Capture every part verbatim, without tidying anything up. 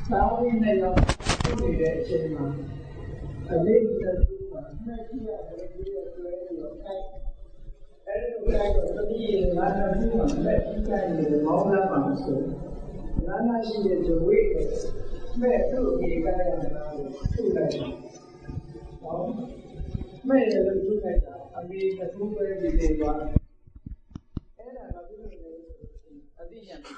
Sao đi này là không để để trên mà ở đây là mà hai kia ở đây kia là một cái cái đó cái của tôi đi là nó như mà mẹ chúng ta nhiều máu ra mà xuống nó nó chỉ để cho quý mẹ tự nghĩ cái này là tự này đó mẹ là tự này là anh đi là không có gì để vào cái là nó tự này anh đi nhận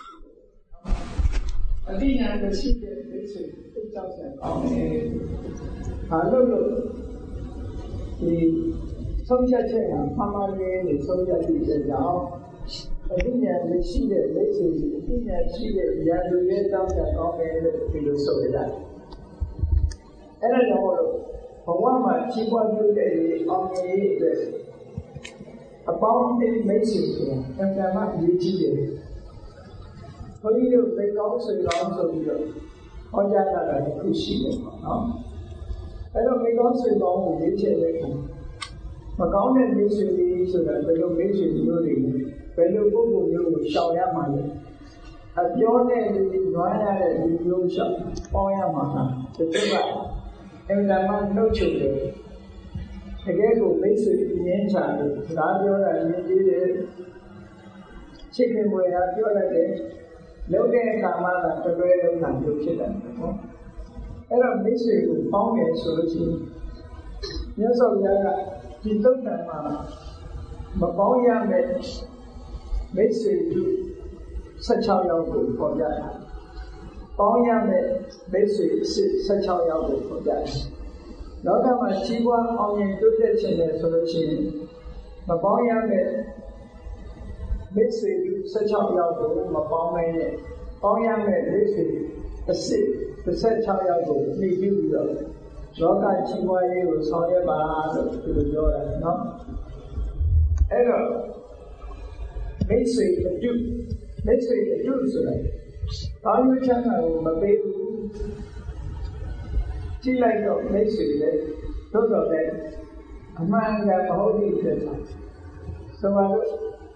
anh đi nhận cái gì để để xử tự chăm sóc con này à lúc lúc thì sống ra chơi à mama này để sống ra thì sẽ giáo anh đi nhận cái gì để để xử anh đi nhận gì để gia đình để chăm sóc con này thì được sống được đấy cái này là một Còn qua mà chỉ quan注嘅方面嘅，啊幫啲美食嘅，更加乜要知嘅。佢要你講水講做嘅，我家下來係酷事嘅，啊！喺度你講水講唔要錢嘅，mà講嘅美食嘅說來，佢個美食料理，佢個嗰個要少一萬嘅，啊ပြော嘅你暖下嘅你要少包一萬啊，就對吧？em làm ăn nấu chịu được thì cái của mấy sự nhện sản được đã cho là như thế để chiếc cái mùi đã cho là để nếu cái làm ăn là cho cái đâu làm được chứ là cái là mấy sự của phóng nghệ sửa chi nhớ sau giờ là chỉ tốt là mà mà phóng ra mấy mấy sự sát chào nhau của phóng ra phóng ra mấy mấy sự sát chào nhau của phóng ra đó là mà chỉ qua ông nhìn tôi thấy trên này sửa chi mà phóng ra mấy mấy sự sát chào nhau của mà phóng mấy này phóng ra mấy mấy sự sự sát chào nhau của mấy điều đó đó là chỉ qua yêu sau này bà được được rồi nó ấy rồi mấy sự chủ mấy sự chủ rồi bao nhiêu chẳng là mà bây chỉ là có mấy sự đấy tốt rồi đấy mang ra bảo đi được sao mà đó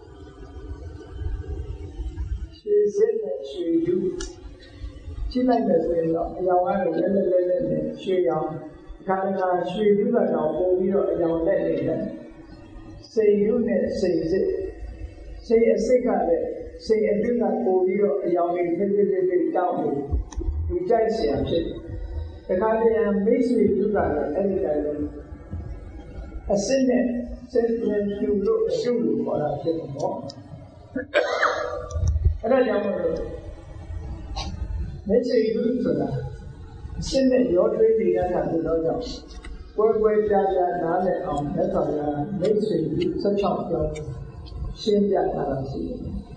suy xét là suy chủ chỉ là cái gì đó giàu ăn rồi lên lên lên lên suy giàu cái là suy chủ là giàu vô vi rồi giàu lên lên lên xây chủ này xây dựng xây xây cái này xây ở trước là vô vi rồi giàu lên lên lên lên lên cao rồi tôi chạy xe chết cái này là mấy suy chủ là cái này là à sinh này sinh lên chủ lúc chủ lúc gọi là sinh đó cái đó là một mấy sự chủ là sinh này do thuê đi ra thành từ đó rồi quay quay ra ra拿来အောင်လက်ဆောင်ရမိတ်ဆွေဆက်ချောင်းပြောရှင်းပြတာရှိတယ်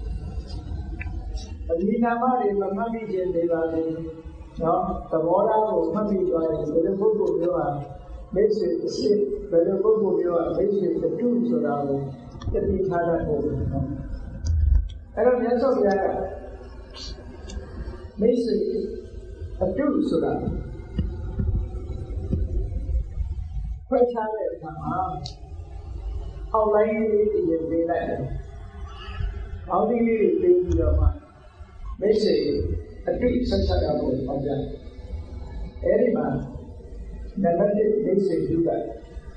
။ဒီနာမတွေမမှတ်မိခြင်းတွေပါလေ။နော်သဘောထားကိုမှတ်မိသွားရင်ဘယ်လိုပုဂ္ဂိုလ်မျိုးဟာမိတ်ဆွေအစ်ဘယ်လိုပုဂ္ဂိုလ်မျိုးဟာမိတ်ဆွေအတုဆိုတာကိုတတိထားတတ်ဖို့နော်။အဲ့တော့မြတ်စွာဘုရားကမိတ်ဆွေအတုဆိုတာခွဲခြားတဲ့အခါမှာအောက်လိုင်းလေးတွေရေးပေးလိုက်တယ်။အောက်ဒီလေးတွေပေးပြီးတော့မှမိတ်ဆွေအတုဆက်ဆက်ရဖို့ပေါ့ဗျာ။အဲဒီမှာနံပါတ်တစ်မိတ်ဆွေပြုလိုက်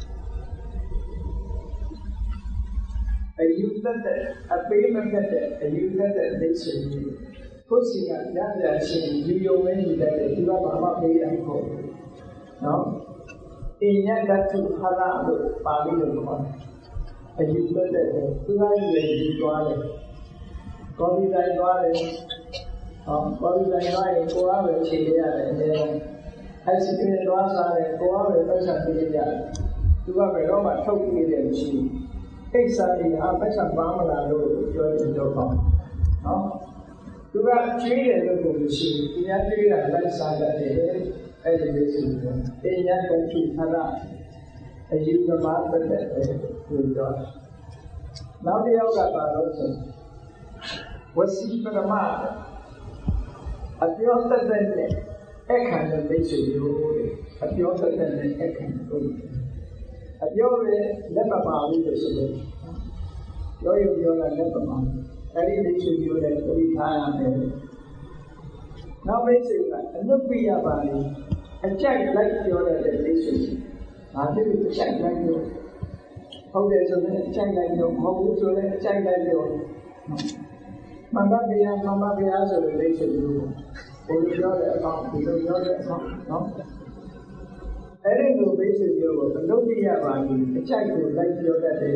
အယူသက်တဲ့အပေးမကတဲ့အယူသက်တဲ့မိတ်ဆွေကိုယ်စီကရရချင်းယူယုံဝင်းနေတဲ့ဒီကဘာမှပေးရမှာမဟုတ်ဘူး။နော်။အညတတုဟာလာလို့ပါဠိလိုခေါ်တယ်။အယူသက်တဲ့သူကလည်းယူသွားတယ်။ကော်ပီတိုင်းသွားတယ်။ဟောကော်ပီတိုင်းသွားရင်ကိုယ်ကပဲခြေရတယ်အများကြီး။အဲ့ဒီကသွားစားတယ်ကိုယ်ကပဲပတ်ဆက်ပေးရတယ်။သူကပဲတော့မှထုတ်ပေးတယ်မရှိဘူး။အိတ်စားရင်အပတ်ဆက်ပါမလားလို့ပြောကြတော့ပေါ့။နော်။သူကကျွေးတယ်လို့ကိုမရှိဘူး။သူများကျွေးတာလိုက်စားတတ်တယ်။အဲ့ဒီလိုဆိုတော့အညတတုဟာလာအယူသမားသက်တဲ့ကိုပြောတယ်။နောက်တစ်ယောက်ကပါတော့ဆိုဝစီပရမအပြောသက်တဲ့အခါနဲ့သိချင်လို့အပြောသက်တဲ့အခါကိုအပြောရဲ့လက်မပါဘူးလို့ဆိုလို့ပြောရပြောတာလက်မပါအဲ့ဒီသိချင်ပြောတဲ့ပြိထားရမယ်နောက်မိတ်ဆွေကအနုပိယပါဠိအကြိုက်လိုက်ပြောတဲ့မိတ်ဆွေငါတို့အကြိုက်လိုက်ပြောဟုတ်တယ်ဆိုရင်အကြိုက်လိုက်ပြောမဟုတ်ဘူးဆိုရင်အကြိုက်လိုက်ပြောမမဘုရားမမဘုရားဆိုတဲ့မိတ်ဆွေတို့ဘုရားပြောတဲ့အကောင်ဒီလိုပြောတဲ့အကောင်နော်အဲ့ဒီလိုမိတ်ဆွေတို့ကအနုပိယပါဠိအကြိုက်ကိုလိုက်ပြောတတ်တယ်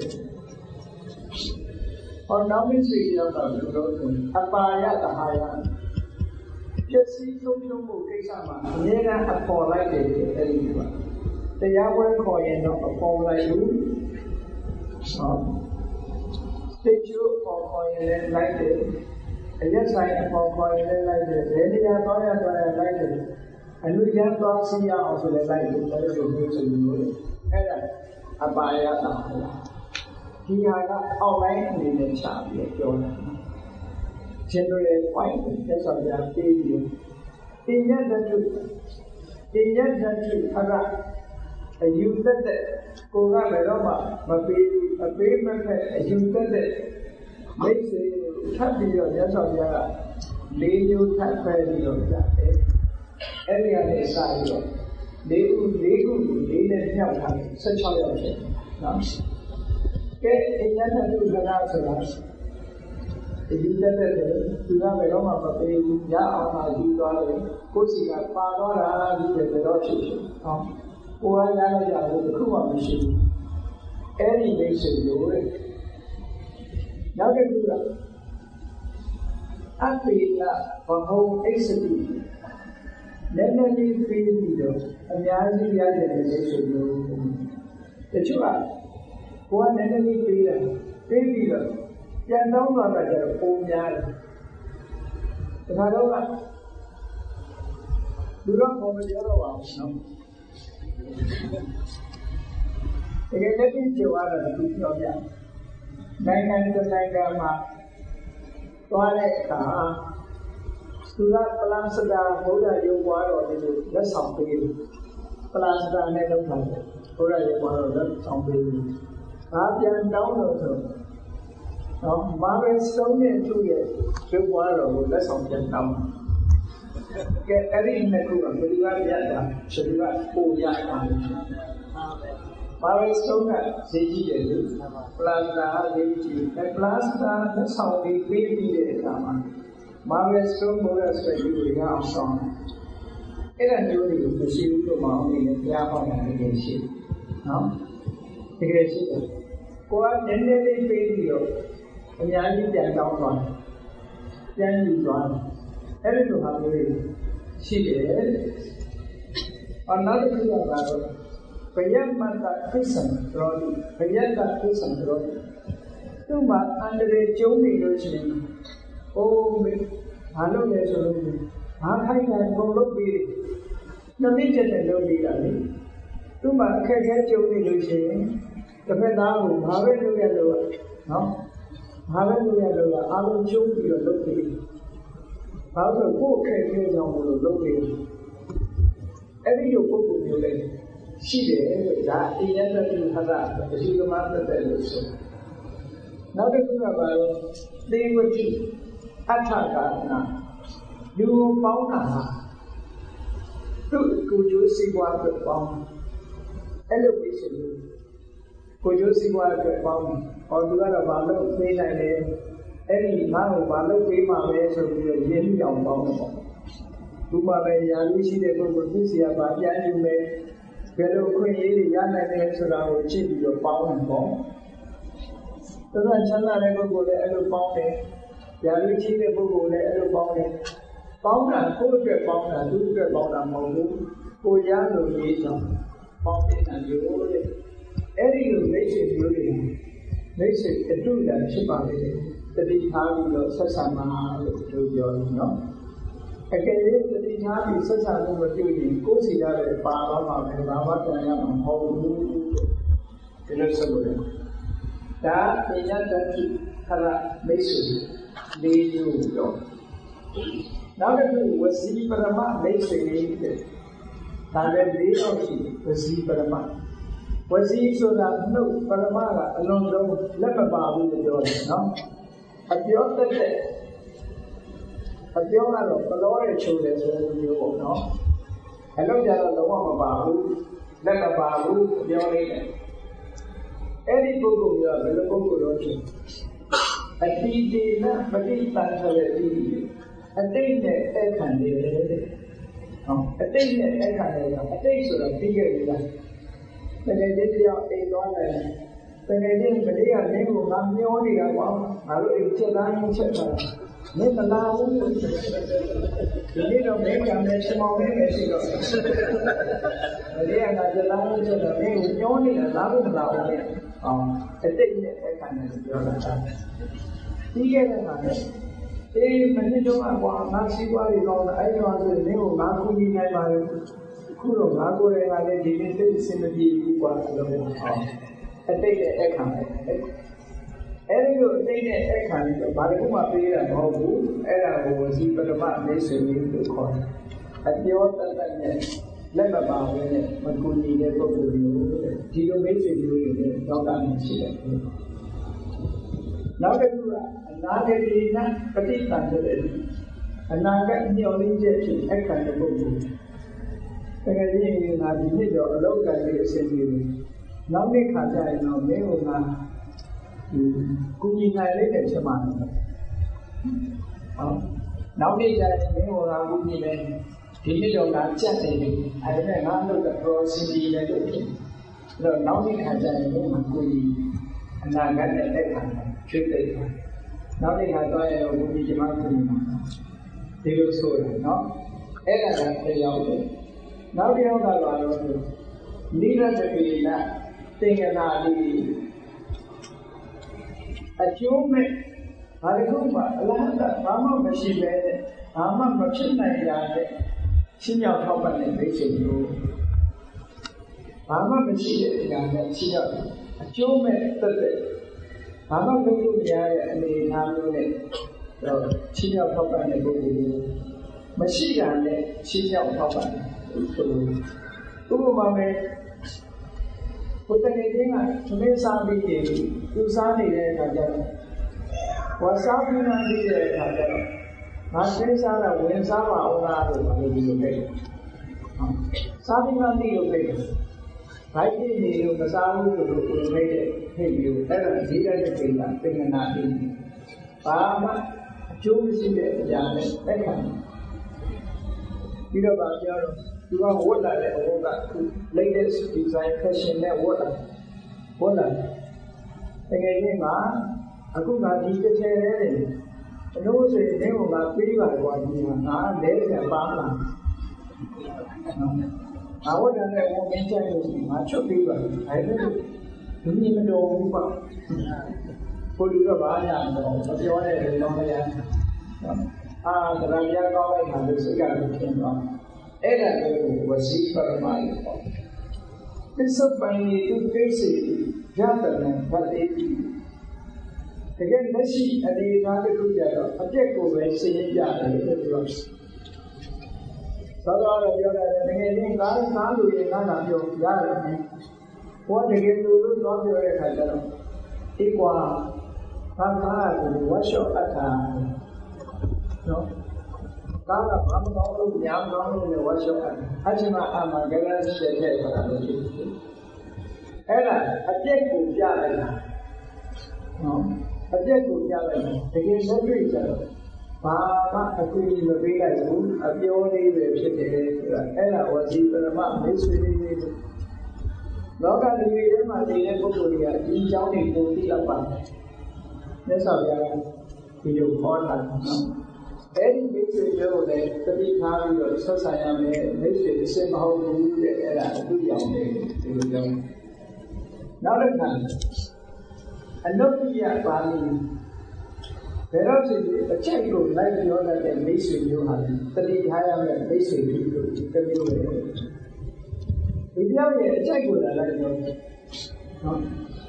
ဟောနောက်မိတ်ဆွေရောက်တော့လူတို့အပါယတဟာယပျက်စီးဆုံးရှုံးမှုကိစ္စမှာအမြဲတမ်းအပေါ်လိုက်တယ်အဲ့ဒီကတရားပွဲခေါ်ရင်တော့အပေါ်လိုက်ဘူးဟောစိတ်ချိုးအပေါ်ခေါ်ရင်လည်းလိုက်တယ်အရက်ဆိုင်အပေါ်ခေါ်ရင်လည်းလိုက်တယ်ဘယ်နေရာသွားရသွားရလိုက်တယ်အလူရန်သွားစီရအောင်ဆိုလည်းလိုက်တယ်အဲ့လိုမျိုးဆိုလို့အဲ့ဒါအပါယတာဒီဟာက online အနေနဲ့ချပြီးပြောတာ general point သက်ဆောင်ကြပေးပြီးတင်ရတဲ့သူတင်ရတဲ့သူအယူသက်တဲ့ကိုကလည်းတော့မပေးဘူးအပေးမဲ့အယူသက်တဲ့မိတ်ဆွေထပ်ပြီးတော့သက်ဆောင်ကြကလေးမျိုးထပ်ပဲပြီးတော့ကြတယ်အဲ့ဒီကနေစပြီးတော့လေးခုလေးခုလေးနဲ့မြောက်ထားဆယ်ခြောက်ယောက်ဖြစ်နော်ကဲအញ្ញတ်တူကနာဆိုတာဒီတက်တဲ့သူကဘယ်တော့မှမပေးဘူးရအောင်မှယူသွားတယ်ကိုယ်စီကပါတော့တာဒီပဲတော့ဖြစ်ဖြစ်ဟောကိုယ်ကရရရလို့တစ်ခုမှမရှိဘူးအဲ့ဒီမိတ်ဆွေတို့ရဲ့နောက်တစ်ခုကအပိယဘဟုအိစတိလည်းလည်းပြီးပြီးတော့အများကြီးရတဲ့မိတ်ဆွေတို့တချို့ကကိုယ်ကလည်းလည်းပြီးတယ်ပြီးပြီးတော့ပြန်တော့မှတော့ကျတော့ပုံများတယ်ဒါတော့ကလူတော့ပုံမပြောတော့ပါဘူးနော်တကယ်လည်းဒီပြောရတာသူပြောပြနိုင်ငံတစ်နိုင်ငံမှာသွားတဲ့အခါသူကပလန်စတာဘုရားရုပ်ပွားတော်လေးကိုလက်ဆောင်ပေးတယ်ပလန်စတာနဲ့လုပ်ထားတယ်ဘုရားရုပ်ပွားတော်လက်ဆောင်ပေးတယ်ဒါပြန်တောင်းလို့ဆိုတော့မာရယ်စုံနဲ့သူ့ရဲ့ရုပ်ပွားတော်ကိုလက်ဆောင်ပြန်တောင်းကဲအဲ့ဒီနှစ်ခုကဘယ်လိုရတာဆိုတော့ပိုရတာမာရယ်စုံကဈေးကြီးတယ်လို့ပလာစတာဈေးကြီးတယ်ပလာစတာလက်ဆောင်ပြီးပေးပြီးတဲ့အခါမှာမာရယ်စုံဘောရဆွေကြီးကိုရအောင်ဆောင်အဲ့ဒါမျိုးတွေကိုမရှိဘူးလို့မှအနေနဲ့ကြားဟောတာတကယ်ရှိနော်တကယ်ရှိတယ်ကိုကနည်းနည်းလေးပေးပြီးတော့အများကြီးပြန်တောင်းသွားတယ်ပြန်ယူသွားတယ်အဲ့ဒီလိုဟာမျိုးတွေရှိတယ်အနောက်တစ်ခုကတော့ဘယမတ္တခိစ္စံတော်ဒီဘယတ္တခိစ္စံတော်ဒီသူ့မှာအန္တရာယ်ကျုံနေလို့ရှိရင်အိုးမေဘာလို့လဲဆိုလို့ဘာခိုင်းတယ်ဘုံလုပ်ပြီးနှစ်မိချက်နဲ့လုပ်ပြီးတာလေသူ့မှာအခက်အခဲကျုံနေလို့ရှိရင်တစ်ဖက်သားကိုဘာပဲလုပ်ရလို့နော်ဘာပဲလုပ်ရလို့အားလုံးကျုံပြီးတော့လုပ်ပြီးဘာလို့ကိုယ်ခက်ခဲကြောင်လို့လုပ်ပြီးအဲ့ဒီလိုပုံပုံမျိုးလေးရှိတယ်ဒါအင်းရတဲ့သူဟာကဒီလိုမှသက်တယ်လို့ဆိုနောက်တစ်ခုကဘာလဲသေဝတိအထကာနာလူပေါင်းတာသူ့ကိုကျိုးစီးပွားအတွက်ပေါင်းအဲ့လိုပြီးဆိုလို့ကိုကျိုးစီးပွားအတွက်ပေါင်းဟောသူကတော့ဘာလို့ပေးနိုင်လဲအဲ့ဒီငါ့ကိုဘာလို့ပေးမှာလဲဆိုပြီးတော့ရင်းနှီးအောင်ပေါင်းတယ်ပေါ့ဒီမှာပဲရာလူရှိတဲ့ပုဂ္ဂိုလ်သူစီကဘာပြန်ယူမယ်ဘယ်လိုခွင့်ရေးတွေရနိုင်လဲဆိုတာကိုကြည့်ပြီးတော့ပေါင်းတယ်ပေါ့သူကချမ်းသာတဲ့ပုဂ္ဂိုလ်လည်းအဲ့လိုပေါင်းတယ်ရာလူရှိတဲ့ပုဂ္ဂိုလ်လည်းအဲ့လိုပေါင်းတယ်ပေါင်းတာကိုယ့်အတွက်ပေါင်းတာသူ့အတွက်ပေါင်းတာမဟုတ်ဘူးကိုရလို့ရေးဆောင်ပေါင်းတဲ့မျိုးတဲ့အဲ့ဒီလိုမိတ်ဆွေမျိုးတွေမိတ်ဆွေအတူတန်ဖြစ်ပါလေတတိထားပြီးတော့ဆက်ဆံမှာလို့ပြောပြောနော်အကယ်၍တတိထားပြီးဆက်ဆံမှုမပြုရင်ကိုယ်စီရတဲ့ပါတော့မှပဲဘာမှပြန်ရမှာမဟုတ်ဘူးဒီလိုဆိုလို့ဒါပညာတတ်ခရမိတ်ဆွေလေးမျိုးတော့နောက်တစ်ခုဝစီပရမမိတ်ဆွေလေးတဲ့ဒါလည်းလေးတော့ရှိဝစီပရမဝစီဆိုတာနှုတ်ပရမကအလုံးစုံလက်မပါဘူးလို့ပြောတယ်နော်အပြောတတ်တဲ့အပြောကတော့ကလောတဲ့ချိုးတယ်ဆိုတဲ့မျိုးပေါ့နော်အလုပ်ကြတော့လုံးဝမပါဘူးလက်မပါဘူးပြောလိုက်တယ်အဲ့ဒီပုဂ္ဂိုလ်ကဘယ်လိုပုဂ္ဂိုလ်တော့ဖြစ်အတိတေနပฏิတန်ဆိုတဲ့ဒီအတိတ်နဲ့အခန့်တယ်တဲ့ဟောအတိတ်နဲ့အခန့်တယ်ကအတိတ်ဆိုတော့ပြီးခဲ့ပြီလားတကယ်တည်းတရားအိမ်သွားတယ်တကယ်တည်းမလေးကမင်းကိုငါမျောနေတာကွာငါတို့အိမ်ချက်သားချင်းချက်တာမင်းမလာဘူးဒီနေ့တော့မင်းကလည်းရှမောင်းနေမယ်ရှိတော့မလေးကငါချက်သားချင်းချက်တော့မင်းကိုမျောနေတာလားလို့မလာဘူးလေအော်အတိတ်နဲ့အခန့်တယ်ပြောတာပြီးခဲ့တဲ့ခါနဲ့အေးမနေ့တော့ကွာငါစီးပွားရေးကောင်းတာအဲ့ဒီမှာဆိုရင်မင်းကိုငါကူညီနိုင်ပါလေခုတော့ငါကိုယ်တိုင်ကလည်းဒီနေ့သိအဆင်မပြေဘူးကွာဆိုတော့အတိတ်နဲ့အခန့်တယ်အဲ့ဒီလိုအတိတ်နဲ့အခန့်ပြီးတော့ဘာတစ်ခုမှပေးတာမဟုတ်ဘူးအဲ့ဒါကိုဝစီပရမမိတ်ဆွေမျိုးလို့ခေါ်တယ်အပြောတတ်တတ်နဲ့လက်မပါဘဲနဲ့မကူညီတဲ့ပုဂ္ဂိုလ်မျိုးဒီလိုမိတ်ဆွေမျိုးတွေလည်းတော့ကနေရှိတယ်နောက်တစ်ခုကအနာဂတိနပฏิတန်တဲ့အနာဂတ်မျှော်လင့်ချက်ဖြစ်အခန့်တဲ့ပုဂ္ဂိုလ်တကယ်ကြီးငါဒီနှစ်တော့အလောက်ကလေးအစဉ်ပြေတယ်နောက်နေ့ခါကျရင်တော့မင်းကငါကူညီနိုင်လိမ့်မယ်ချက်မှန်တယ်ဟောနောက်နေ့ကျရင်မင်းကငါကူညီမယ်ဒီနေ့တော့ငါကြက်နေပြီအဲ့ဒါနဲ့ငါလုပ်တော့စင်ဒီလည်းလုပ်တယ်အဲ့တော့နောက်နေ့ခါကျရင်မင်းကကူညီအနာဂတ်နဲ့လက်ခံချွတ်တယ်နောက်နေ့ခါတော့ရင်ကူညီချင်မှကူညီမှာဒီလိုဆိုတာနော်အဲ့ဒါကတရားပဲနောက်တစ်ယောက်ကတော့နိရတပိနသင်္ကနာတိအကျိုးမဲ့ဘာလို့မှအလားတူဘာမှမရှိပဲနဲ့ဘာမှမဖြစ်နိုင်တာနဲ့ရှင်းရောက်ထောက်ပံ့တဲ့မိတ်ဆွေမျိုးဘာမှမရှိတဲ့အရာနဲ့ရှင်းရောက်အကျိုးမဲ့တက်တဲ့ဘာမှလုပ်လို့မရတဲ့အနေအထားမျိုးနဲ့တော့ရှင်းရောက်ထောက်ပံ့တဲ့ပုဂ္ဂိုလ်မျိုးမရှိတာနဲ့ရှင်းရောက်ထောက်ပံ့တယ်ဥပမာမဲ့ဘုတ္တနေချင်းကသမင်းစားပြီးတယ်သူစားနေတဲ့အခါကျတော့ဝါစားပြီးမှပြီးတဲ့အခါကျတော့ငါသိစားတာဝင်စားပါအောင်လားလို့မလို့ဒီလိုပဲစားပြီးမှပြီးလို့ပဲဘိုက်ပြည့်နေလို့မစားဘူးလို့ပြောနေတဲ့ဖိတ်ပြီးအဲ့ဒါဈေးရတဲ့ချိန်ကသင်္ကနာပြီးဘာမှအကျိုးမရှိတဲ့အရာနဲ့တက်ခံပြီးတော့ပြောတော့သူကဝတ်လာတဲ့အဝတ်က latest design fashion နဲ့ဝတ်လာဝတ်လာတကယ်ကြီးမှာအခုကဒီတစ်ထည်လေးတွေအလို့ဆိုရင်လည်းဟိုကပေးပါကွာဒီမှာငါလဲပြန်ပါလာအဝတ်တန်တဲ့ဝန်မင်းချိုင်လို့ငါချွတ်ပေးပါအဲ့ဒါလူကြီးမတော်ဘူးပါဘုလူတော့ဘာညာတော့မပြောနဲ့တော့မရအာတရားကောင်းလိုက်တာလို့စိတ်ကလည်းထင်သွားအဲ့ဒါကိုဝစီပရမလို့ခေါ်တယ်။ဒီစပိုင်းဒီကိစ္စရတဲ့ဗတ်အေးတကယ်လက်ရှိအနေအထားတစ်ခုကြတော့အပြက်ကိုပဲရှင်းပြရတယ်လို့ပြောတယ်။သောတော်တော်ပြောတယ်တကယ်ချင်းကားကားလို့ရင်ကားတာပြောရတယ်။ဘောတကယ်လို့လို့တော့ပြောတဲ့ခါကျတော့ဒီကွာဘာသာကိုဝတ်လျှော့အပ်တာနော်ကားကဘာမှမကောင်းလို့ညာမကောင်းလို့လည်းဝါရှော့တယ်အချင်းမအာမဂရန်ရှက်တဲ့ဆိုတာလို့ဖြစ်တယ်အဲ့ဒါအပြက်ကိုပြလိုက်တာနော်အပြက်ကိုပြလိုက်တာတကယ်လက်တွေ့ကျတော့ဘာမှအကူအညီမပေးလိုက်ဘူးအပြောလေးပဲဖြစ်တယ်ဆိုတာအဲ့ဒါဝစီပရမမိတ်ဆွေလေးတွေလောကလူတွေထဲမှာနေတဲ့ပုဂ္ဂိုလ်တွေကဒီအကြောင်းတွေကိုသိရပါတယ်မြတ်စွာဘုရားကဒီလိုဟောတာနော်အဲ့ဒီမိတ်ဆွေမျိုးကိုလည်းတတိထားပြီးတော့ဆက်ဆံရမယ်မိတ်ဆွေအစစ်မဟုတ်ဘူးတဲ့အဲ့ဒါအတူရောင်တယ်ဒီလိုပြောနောက်တစ်ခါအနုပ္ပိယပါဠိဘယ်တော့ဖြစ်ဖြစ်အချက်ကိုလိုက်ပြောတတ်တဲ့မိတ်ဆွေမျိုးဟာတတိထားရမယ်မိတ်ဆွေမျိုးလို့ဒီတစ်မျိုးပဲဒီပြောင်းရဲ့အချက်ကိုလည်းလိုက်ပြောနော်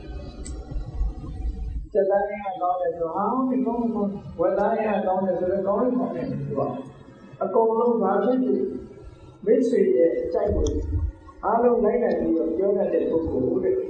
စက်သားရကောင်းတယ်ဆိုအောင်ဒီကောင်းကောင်းဝက်သားရကောင်းတယ်ဆိုတော့ကောင်းလို့ခေါ်တယ်သူကအကုန်လုံးဘာဖြစ်ဖြစ်မိတ်ဆွေရဲ့အကြိုက်ကိုအားလုံးလိုက်နိုင်ပြီးတော့ပြောတတ်တဲ့ပုဂ္ဂိုလ်တဲ့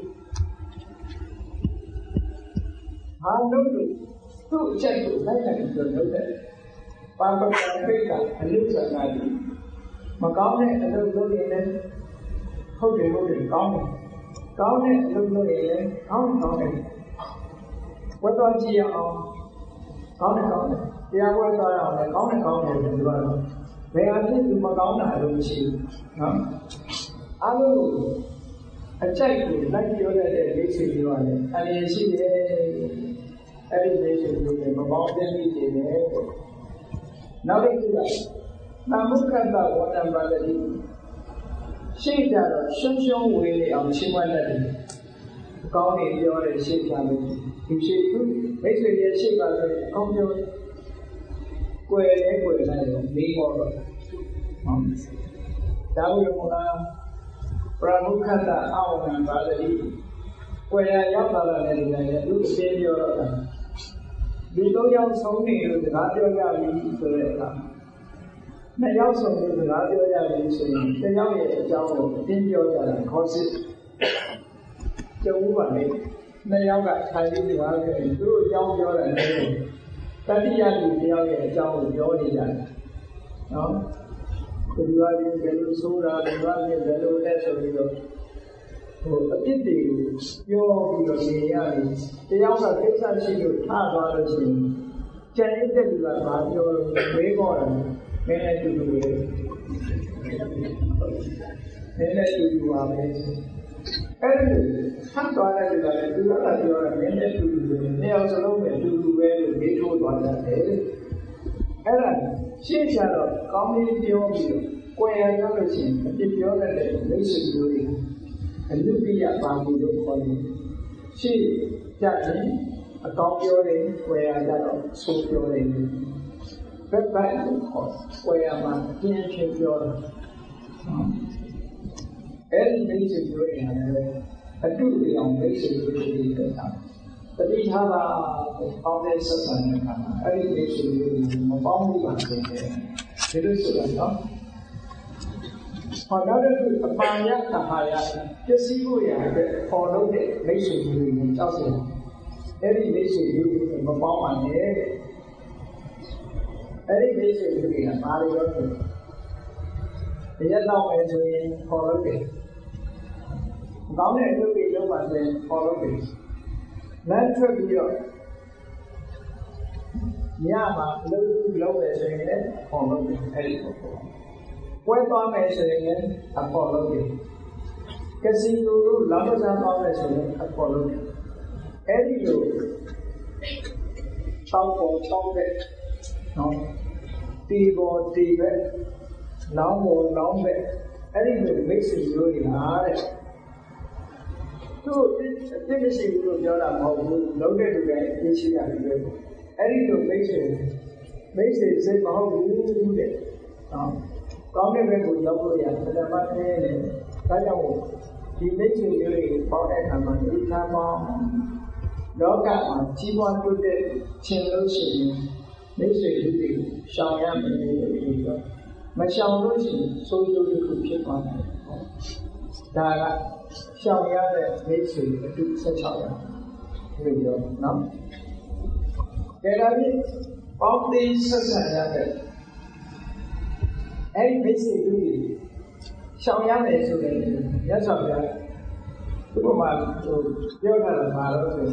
အားလုံးသူ့အကြိုက်ကိုလိုက်နိုင်ပြီးတော့လုပ်တယ်ပါပကံပိတ်ကအလုဇနာတိမကောင်းတဲ့အလုပ်လုပ်ရင်လည်းဟုတ်တယ်ဟုတ်တယ်ကောင်းတယ်ကောင်းတဲ့အလုပ်လုပ်ရင်လည်းကောင်းကောင်းတယ်ဝတ်တော်ကြည့်ရအောင်ကောင်းတယ်ကောင်းတယ်တရားဝတ်သွားရအောင်လည်းကောင်းတယ်ကောင်းတယ်ဒီလိုတော့ဘယ်အဖြစ်ဒီမကောင်းတာလို့မရှိဘူးနော်အားလုံးအကြိုက်ကိုလိုက်ပြောတဲ့မိတ်ဆွေပြောရတယ်အရင်ရှိတယ်အဲ့ဒီမိတ်ဆွေတို့လည်းမပေါင်းတဲ့မိတ်တွေနဲ့နောက်တစ်ခုကနာမုခတ္တဝဏ္ဏပါဠိရှေ့ကြတော့ရှုံရှုံဝေးနေအောင်ရှင်းမှတ်တတ်တယ်ကောင်းနေပြောတဲ့ရှေ့ကြလို့ဒီရှေ့သူမိတ်ဆွေရဲ့ရှေ့ပါဆိုရင်ကောင်းပြောကွယ်လဲကွယ်လိုက်တော့မေးတော့တော့ဟုတ်ဒါဘုရားမလားပရမုခတ္တအဝဏ္ဏပါဠိကွယ်ရရောက်လာတဲ့လူတွေလည်းသူအပြင်းပြောတော့တာဒီတော့ရောက်ဆုံးနေလို့စကားပြောကြပြီဆိုတဲ့အခါနှစ်ယောက်ဆုံးလို့စကားပြောကြပြီဆိုရင်တစ်ယောက်ရဲ့အကြောင်းကိုအပြင်းပြောကြတာခေါ်စစ်ကျုံပါလေနှစ်ယောက်ကထိုင်ပြီးစကားပြောရင်သူတို့အကြောင်းပြောတယ်လည်းတတိယလူတစ်ယောက်ရဲ့အကြောင်းကိုပြောနေကြတယ်နော်ဒီလိုအရင်ဘယ်လိုဆိုတာဒီလိုအရင်ဘယ်လိုလဲဆိုပြီးတော့ဟိုအပြစ်တွေကိုပြောပြီးတော့နေရတယ်တယောက်ကကိစ္စရှိလို့ထားသွားလို့ရှိရင်ကျန်တဲ့လူကဘာပြောလို့ဝေးပေါ်တယ်မင်းလည်းတူတူပဲမင်းလည်းတူတူပါပဲအဲ့ဒီဆန်းသွားတဲ့လူကလည်းသူကပြောတာမင်းလည်းတူတူပဲနှစ်ယောက်စလုံးပဲတူတူပဲလို့မေးထိုးသွားတယ်အဲ့ဒါရှင်းချတော့ကောင်းပြီးပြောပြီးတော့ကိုယ်ရရလို့ရှိရင်အပြစ်ပြောတဲ့မိတ်ဆွေတို့တွေအလူပိယပါမှုလို့ခေါ်တယ်ရှင်းကြရင်အကောင်းပြောတယ်ကိုယ်ရရတော့ဆိုးပြောတယ်ဘက်ပိုင်းကိုခေါ်ကိုယ်ရမှာအပြင်းချင်းပြောတယ်အဲ့ဒီမိတ်ဆွေတို့တွေလည်းအတူတူအောင်မိတ်ဆွေတို့တွေတက်တာတတိထားပါပေါင်းတဲ့ဆက်ဆံတဲ့အခါမှာအဲ့ဒီမိတ်ဆွေတို့မပေါင်းဘူးပါစေတယ်ဒီလိုဆိုတော့နော်ဟောနောက်တစ်ခုအပညာသဟာယပစ္စည်းကိုရတဲ့ပေါ်လို့တဲ့မိတ်ဆွေတွေကိုကြောက်စရာအဲ့ဒီမိတ်ဆွေတွေမပေါင်းပါနဲ့အဲ့ဒီမိတ်ဆွေတွေကဘာတွေရောဆိုတရားတော်မယ်ဆိုရင်ပေါ်လို့တယ်ကောင်းတဲ့အလုပ်တွေလုပ်ပါစေပေါ်လို့တယ်လမ်းထွက်ပြီးတော့ညမှာအလုပ်လုပ်မယ်ဆိုရင်လည်းပေါ်လို့တယ်အဲ့ဒီပေါ်ပွဲသွားမယ်ဆိုရင်လည်းအပေါ်လို့တယ်ကစီနိုတို့လာမစားသွားမယ်ဆိုရင်အပေါ်လို့တယ်အဲ့ဒီလိုချောင်းပေါ်ချောင်းတဲ့နော်တီပေါ်တီပဲလောင်းပေါ်လောင်းပဲအဲ့ဒီလိုမိတ်ဆွေမျိုးတွေဟာတဲ့သူ့အပြစ်မရှိဘူးလို့ပြောတာမဟုတ်ဘူးလုံးတဲ့လူတွေအပြစ်ရှိရတယ်ပဲအဲ့ဒီလိုမိတ်ဆွေမိတ်ဆွေစိတ်မဟုတ်ဘူးတဲ့နော်ကောင်းတဲ့ဘက်ကိုရောက်လို့ရတယ်ပထမတည်းနဲ့ဒါကြောင့်ဒီမိတ်ဆွေမျိုးတွေကိုပေါင်းတဲ့အခါမှာဒီသဘောလောကမှာကြီးပွားတိုးတက်ခြင်းလို့ရှိရင်မိတ်ဆွေတွေရှောင်ရမယ်လို့ပြောမရှောင်လို့ရှိရင်ဆိုးကျိုးတစ်ခုဖြစ်သွားတယ်ဒါကရှောင်ရတဲ့မိတ်ဆွေအတူဆက်ချောက်ရလို့ပြောနော်ကြရပြီပေါင်းသိဆက်ဆံရတဲ့အဲ့ဒီမိတ်ဆွေတို့ရှောင်ရမယ်ဆိုတဲ့ရသော်ပြဒီပေါ်မှာပြောတာကဘာလို့ဆို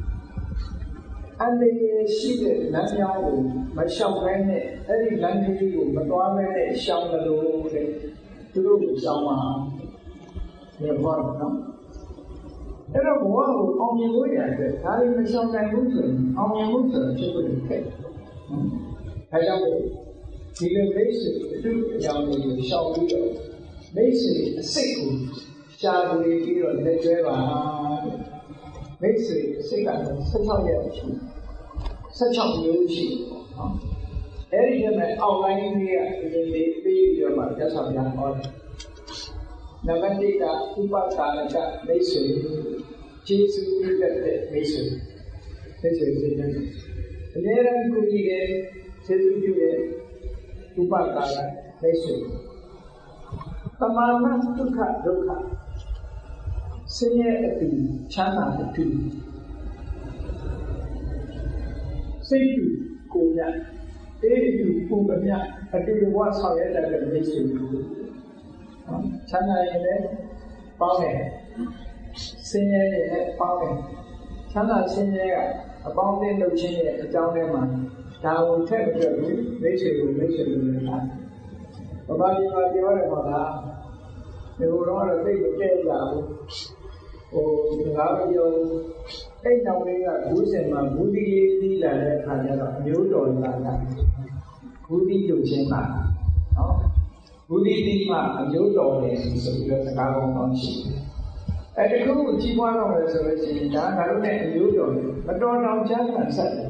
အနေရှိတဲ့လမ်းကြောင်းကိုမရှောင်ခိုင်းနဲ့အဲ့ဒီလမ်းကြီးကိုမသွားမဲနဲ့ရှောင်တယ်လို့တဲ့သူတို့ကိုရှောင်မှာနေပါတော့အဲ့တော့ဘဝကိုအောင်မြင်လို့ရတဲ့ဒါလည်းမရှောင်နိုင်ဘူးဆိုရင်အောင်မြင်မှုဆိုတာဖြစ်ဖို့ခက်တယ်အဲကြောင့်ဒီလိုမိတ်ဆွေအတူအကြောင်းတွေကိုရှောင်ပြီးတော့မိတ်ဆွေအစိတ်ကိုရှားပြီးပြီးတော့လက်ကျွဲပါမိတ်ဆွေစိတ်ကတော့ဆက်ချောက်ရရှိဆက်ချောက်မျိုးရှိနော်အဲ့ဒီထဲမှာအောက်လိုင်းကြီးကအရင်လေးပြီးပြီးတော့မှသက်ဆောင်ရအောင်နံပါတ်တစ်ကဥပဒါနကမိတ်ဆွေကျေးဇူးပြုတဲ့မိတ်ဆွေမိတ်ဆွေစိတ်နဲ့အများရန်ကိုကြည့်တဲ့ကျေးဇူးပြုတဲ့ဥပဒါနမိတ်ဆွေသမာနဒုက္ခဒုက္ခဆင်းရဲအတူချမ်းသာအတူစိတ်တူကိုယ်မြတ်အေးသူပူအမြအတူတူဘဝဆောင်ရတဲ့မိတ်ဆွေတို့နော်ချမ်းသာရင်လည်းပေါင်းတယ်ဆင်းရဲရင်လည်းပေါင်းတယ်ချမ်းသာဆင်းရဲကအပေါင်းအသင်းလုပ်ခြင်းရဲ့အကြောင်းထဲမှာဒါကိုထည့်မတွေ့ဘူးမိတ်ဆွေကိုမိတ်ဆွေလိုလည်းထားဘာဘာဒီမှာပြောရတယ်ဟောလားဒီလိုတော့သိမတည့်ကြဘူးဟိုငါပြောအဲ့နောက်လေးကဘူးစင်မှာဘူးဒီရေးသီးလာတဲ့အခါကျတော့အမျိုးတော်လာတာဘူးဒီလုပ်ခြင်းပါနော်ဘူးဒီသီးမှာအမျိုးတော်တယ်ဆိုပြီးတော့စကားကောင်းကောင်းရှိတယ်အဲ့ဒီခုကြီးပွားတော့မယ်ဆိုလို့ရှိရင်ဒါငါတို့နဲ့အမျိုးတော်မတော်တောင်ချမ်းသာဆက်တယ်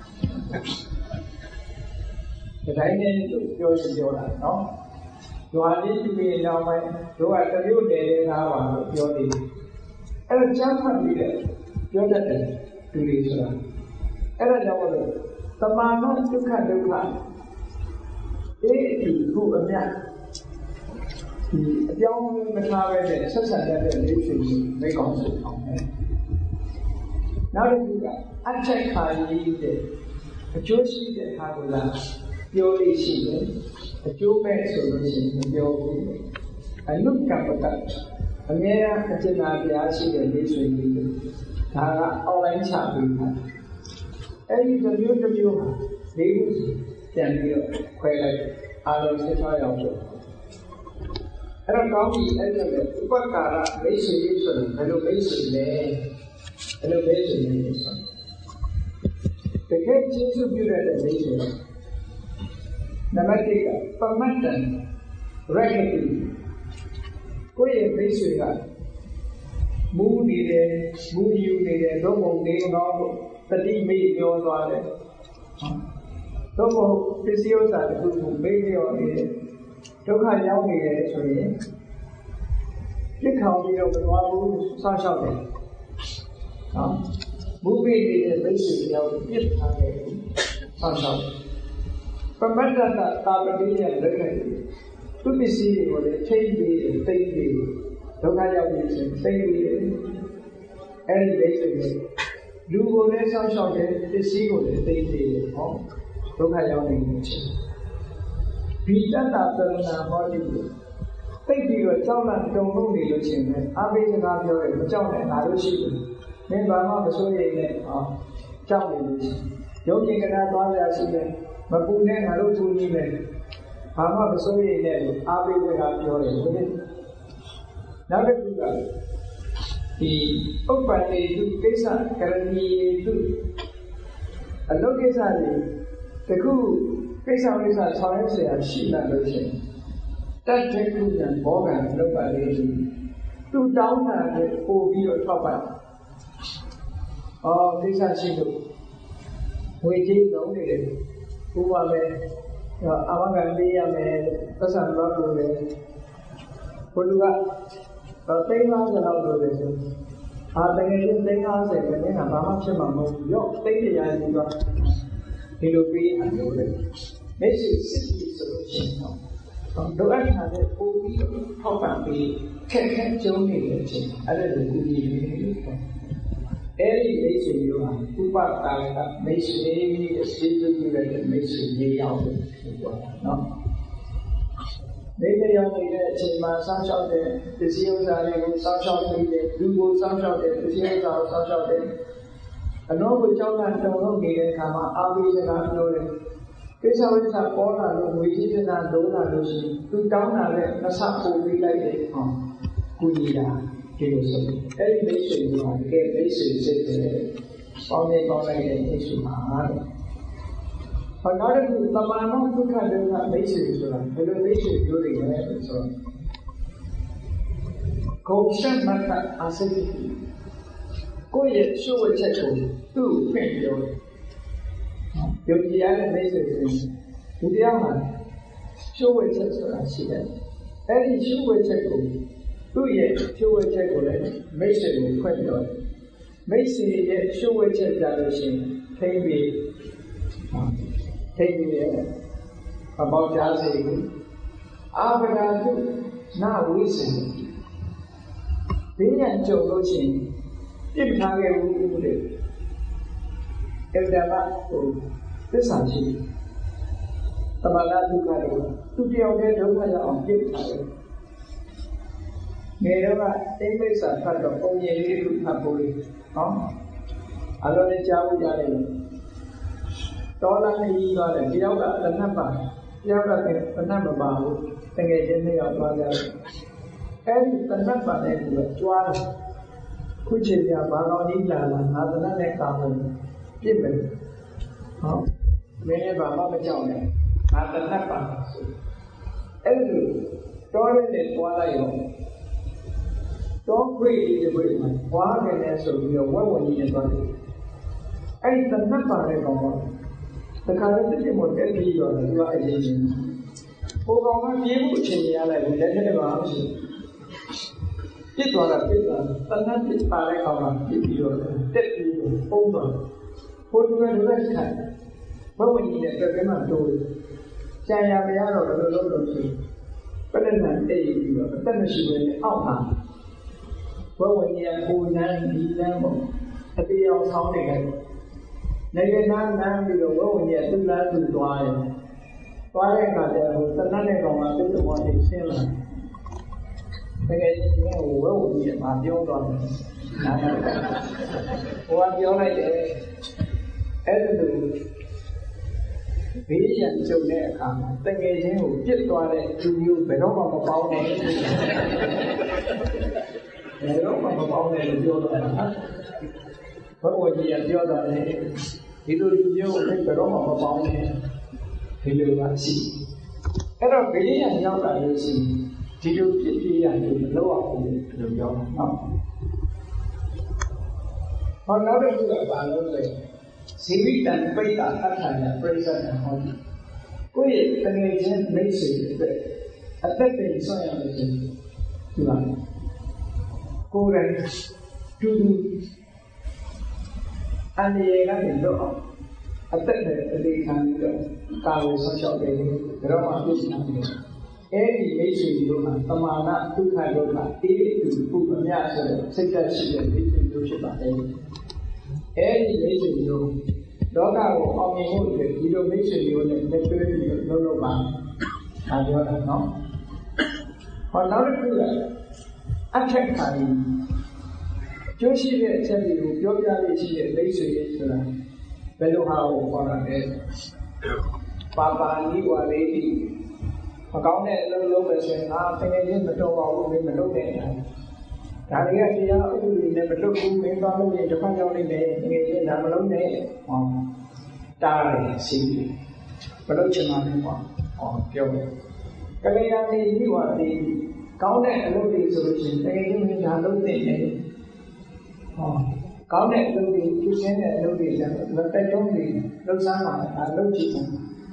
ဒီတိုင်းနဲ့ပြောရှင်ပြောတာနော်ရွာလေးသူတွေနောက်ပိုင်းတို့ကတမျိုးနယ်လေးသားပါလို့ပြောနေတယ်အဲ့တော့ချမ်းသာပြီးတဲ့ပြောတတ်တယ်သူတွေဆိုတာအဲ့ဒါကြောင့်လို့တမာနောဒုက္ခဒုက္ခအေးဒီခုအမြတ်ဒီအပြောင်းမထားပဲနဲ့ဆက်ဆံတတ်တဲ့လေးဖြစ်ပြီးမိကောင်းဆိုအောင်မယ်နောက်တစ်ခုကအချက်ခါကြီးတဲ့အကျိုးရှိတဲ့ဟာကိုလာပြောလို့ရှိတယ်အကျိုးပဲဆိုလို့ရှိရင်မပြောဘူးအနုကပ္ပတအမြဲတမ်းအကျဉ်းသာပြားရှိတဲ့လေးဆွေကြီးဒါက online ချပေးတာအဲ့ဒီတစ်မျိုးတစ်မျိုးဟာလေးခုပြန်ပြီးတော့ခွဲလိုက်အားလုံးဆက်ထားရအောင်ဆိုအဲ့တော့ကောင်းပြီအဲ့ဒါလည်းဥပက္ခာရမိတ်ဆွေကြီးဆိုရင်ဘယ်လိုမိတ်ဆွေလဲဘယ်လိုမိတ်ဆွေလဲဆိုတကယ်ကျေးဇူးပြုတဲ့မိတ်ဆွေနံပါတ်တစ်ကပမတ္တန် regularly ကိုယ့်ရဲ့မိတ်ဆွေကမူးနေတယ်မူးယူနေတယ်တော့မုံနေတော့တတိမိတ်ပြောသွားတယ်တော့မုံပစ္စည်းဥစ္စာတစ်ခုကိုမေ့ပြောနေတယ်ဒုက္ခရောက်နေတယ်ဆိုရင်ပြစ်ခေါ်ပြီးတော့မသွားဘူးစောင့်ရှောက်တယ်နော်မူးပိနေတဲ့မိတ်ဆွေတယောက်ပြစ်ထားတယ်စောင့်ရှောက်ပမတ္တတာတာပတိရဲ့လက်ခံသူပစ္စည်းတွေကိုလည်းထိတ်ပြီးတိတ်ပြီးဒုက္ခရောက်နေခြင်းသိပြီးအဲ့ဒီလေးဆိုရင်လူကိုလည်းစောင့်ရှောက်တယ်ပစ္စည်းကိုလည်းသိပြီးဟောဒုက္ခရောက်နေခြင်းဒီတတ္တပရဏဟောတိကိုသိပြီးတော့ကြောက်လန့်တုန်လှုပ်နေလို့ရှိရင်အာဘိစကားပြောတယ်မကြောက်နဲ့ငါတို့ရှိတယ်မင်းဘာမှမစိုးရိမ်နဲ့ဟောကြောက်နေလို့ရှိရင်ယုံကြည်ကနာသွားရရှိတယ်မပူနဲ့ငါတို့ထူနေတယ်ဘာမှမစိုးရိမ်နဲ့လို့အာဘိစကားပြောတယ်ဟုတ်တယ်နောက်တစ်ခုကဒီဥပ္ပန္နေတုကိစ္စကရဏီတုအလုပ်ကိစ္စတွေတခုကိစ္စဝိစ္စဆောင်ရွက်เสียရှိလာလို့ရှိရင်တတ်တဲ့ခုကဘောကံလုပ်ပါလေသူတောင်းတာနဲ့ပို့ပြီးတော့ထောက်ပါအော်ကိစ္စရှိလို့ဝေကြီးလုံးနေတယ်ဘုရားလည်းအာမခံပေးရမယ်ပတ်စံတော့လို့လေဘုရားတော့သိန်း၅၀လောက်လို့လေဆိုအာတကယ်ချင်းသိန်း၅၀ပဲနဲ့ကဘာမှဖြစ်မှာမဟုတ်ဘူးရော့သိန်းတစ်ရာကြီးတော့ဒီလိုပေးအလို့လေမျက်စိစစ်ပြီးဆိုလို့ရှိရင်တော့ဒုက္ခထားတဲ့ပို့ပြီးထောက်ပံ့ပြီးခက်ခဲကြုံနေတဲ့အချိန်အဲ့ဒါကိုကူညီနေလို့ပေါ့အဲ့ဒီမိတ်ဆွေမျိုးဟာဥပတာကမိတ်ဆွေရဲ့စေတသိက်ရဲ့မိတ်ဆွေကြီးရောက်တယ်ပေါ့နော်မိမရောက်နေတဲ့အချိန်မှာစောင့်ရှောက်တဲ့ပစ္စည်းဥစ္စာတွေကိုစောင့်ရှောက်နေတယ်လူကိုစောင့်ရှောက်တဲ့ပစ္စည်းဥစ္စာကိုစောင့်ရှောက်တယ်အနောကိုကြောက်လန့်တုန်လှုပ်နေတဲ့အခါမှာအာဘိစကားပြောတယ်ကိစ္စဝိစ္စပေါ်လာလို့ဝေကြီးပြနာလုံးလာလို့ရှိရင်သူတောင်းတာနဲ့နှစ်ဆပို့ပေးလိုက်တယ်ဟောကုညီတာဒီလိုဆိုအဲ့ဒီမိတ်ဆွေကတကယ်မိတ်ဆွေစိတ်တယ်ပေါင်းနေပေါင်းလိုက်တဲ့မိတ်ဆွေမှာတဲ့ဟောနောက်တစ်ခုတမာနောဒုက္ခဒုက္ခမိတ်ဆွေဆိုတာဘယ်လိုမိတ်ဆွေပြောနေလဲဆိုတော့ကိုရှမ်းမတ်အာစိတ်ကိုရဲ့ရှုပ်ဝဲချက်ကိုသူ့ဖွင့်ပြောတယ်ယုံကြည်ရတဲ့မိတ်ဆွေဆိုဒီတရားမှာရှုပ်ဝဲချက်ဆိုတာရှိတယ်အဲ့ဒီရှုပ်ဝဲချက်ကိုသူ့ရဲ့ရှုပ်ဝဲချက်ကိုလည်းမိတ်ဆွေကိုဖွင့်ပြောတယ်မိတ်ဆွေရဲ့ရှုပ်ဝဲချက်ကြလို့ရှိရင်ထိမ့်ပြီးထိတ်ပြီးအပေါင်းကြားစေအာပဒါတုနာဝိစေဘေးရန်ကြုံလို့ရှိရင်ပြစ်ထားခဲ့ဘူးတဲ့အဲ့ဒါကဟိုသစ္စာရှိ Tamala Duka, two day Duka on gift. Never English are part of only a little Napoli. Alone Javu Yale. Tola he got a Yoga, the number, Yoga, the number bar, the agent of Mother. And the number name was Juan. Kuchia Bano Nila, another than a common. Given. Many of our Mama John, not the number. Every toilet is what I own. Don't create the women. Why can I so be a woman in the body? And the number of the current will get you on the right agent. Who can be able to change the other with any advance? It was a bit of a nice paragraph, if you are dead people over. Put you in the rest time. But when you get the women do it, Jaya Viaro, the local tree. But then they you, then she will be out. Well, when you are going down the level, at the old town again. Never now, now we go when you are too loud to drive. Why I got there was another one, I think the one is similar. Because you know, well, we are my young one. What you like, as a we and so near come, the gazing who just got it to you, but no one about it. They don't know about it. What was the other day? He do you think the wrong about it? He will see. Error really and young are using. Did you get the and you know of the young? No. Another good about it. Civic and Peta Atana, President and Honey. We can make it. Affecting soil. Current to do and the Yagan law. Affected the kind of Kawi social baby, Roma Business. Any nation you have, Tamana, Tukayoka, eight to Pumasa, Secretary, and any nation you Doga or Omni, you don't mention you in the no no man. And you are not. Or not to that. I can't carry Joshi tell you, Yoga is here, basically, Bello how for a day. Papa, you are lady. A government local saying, I'm thinking the door of women looking. Carrier, you never look who may probably to find only name, I'm alone name. Die, see. Production on one, or pure. Kalayani, you are the Counted looking solution, taking in a look in Counted looking to send a location, but I don't need no someone, I don't chicken.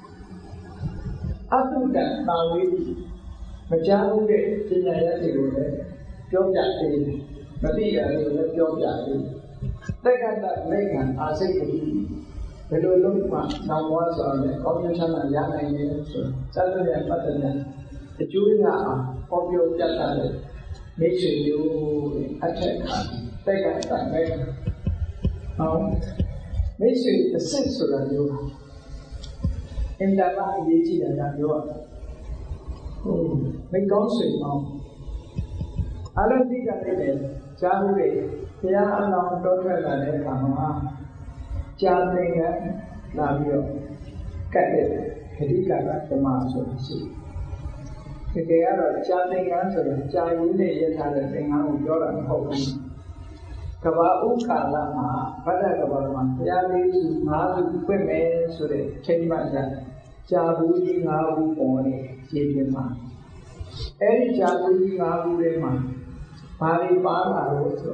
After that, now we Majamu get Tinayati, Job Jackie, Madia, Job Jackie. They got that Megan, I say to you. When you look at now was on the commission and young and Saturday and Saturday. The Julia of your Jatale makes you attack her, take her that way. Now, makes you the sense of you. In that life, you see that you are. Oh, make also now. I don't think that it is. Jahuri, they are allowed to travel and come on. Jahringa, Lavio, Cadet, Hedika, the master. They are chatting answer, Jayune had a thing out of Jordan Hogan. Kabauka Lama, Padagabama, Yali, Mazu, women, so they change my dad. Jabuji Navu Pony, Jima. Any Jabuji Navu Rema, Pari Pala also.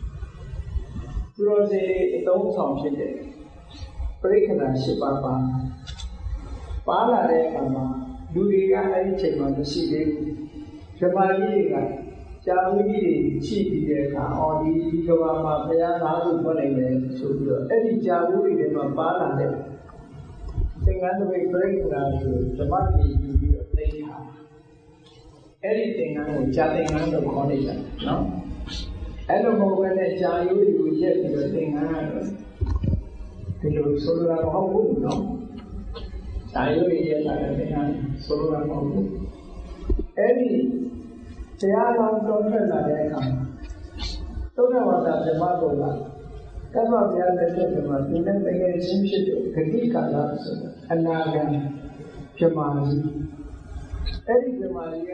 Rose, don't talk today. Breaking a shipapa. Pala Rema. Do you got anything on the city? Jamaica, Javi, Chibi, or the Gavama, Payana, so any Javu in a Bala. Think other way breaking out you, Jamaica, you be a thing. Anything I know, chatting under condition, no? I don't know when I tell you, you will get the thing I know. You know, so that how good, no? ဒါရိုးရတာလည်းပြန်ဆိုလိုတာမဟုတ်ဘူးအဲ့ဒီတရားတော်တော်ထွက်လာတဲ့အခါသုဒ္ဓဝါဒဓမ္မပေါ်လာကမ္ဘာပြတဲ့တဲ့မှာဒီနဲ့တကယ်ချင်းဖြစ်တဲ့ဂတိကာလဆိုအနာဂံပြမာကြီးအဲ့ဒီပြမာကြီးက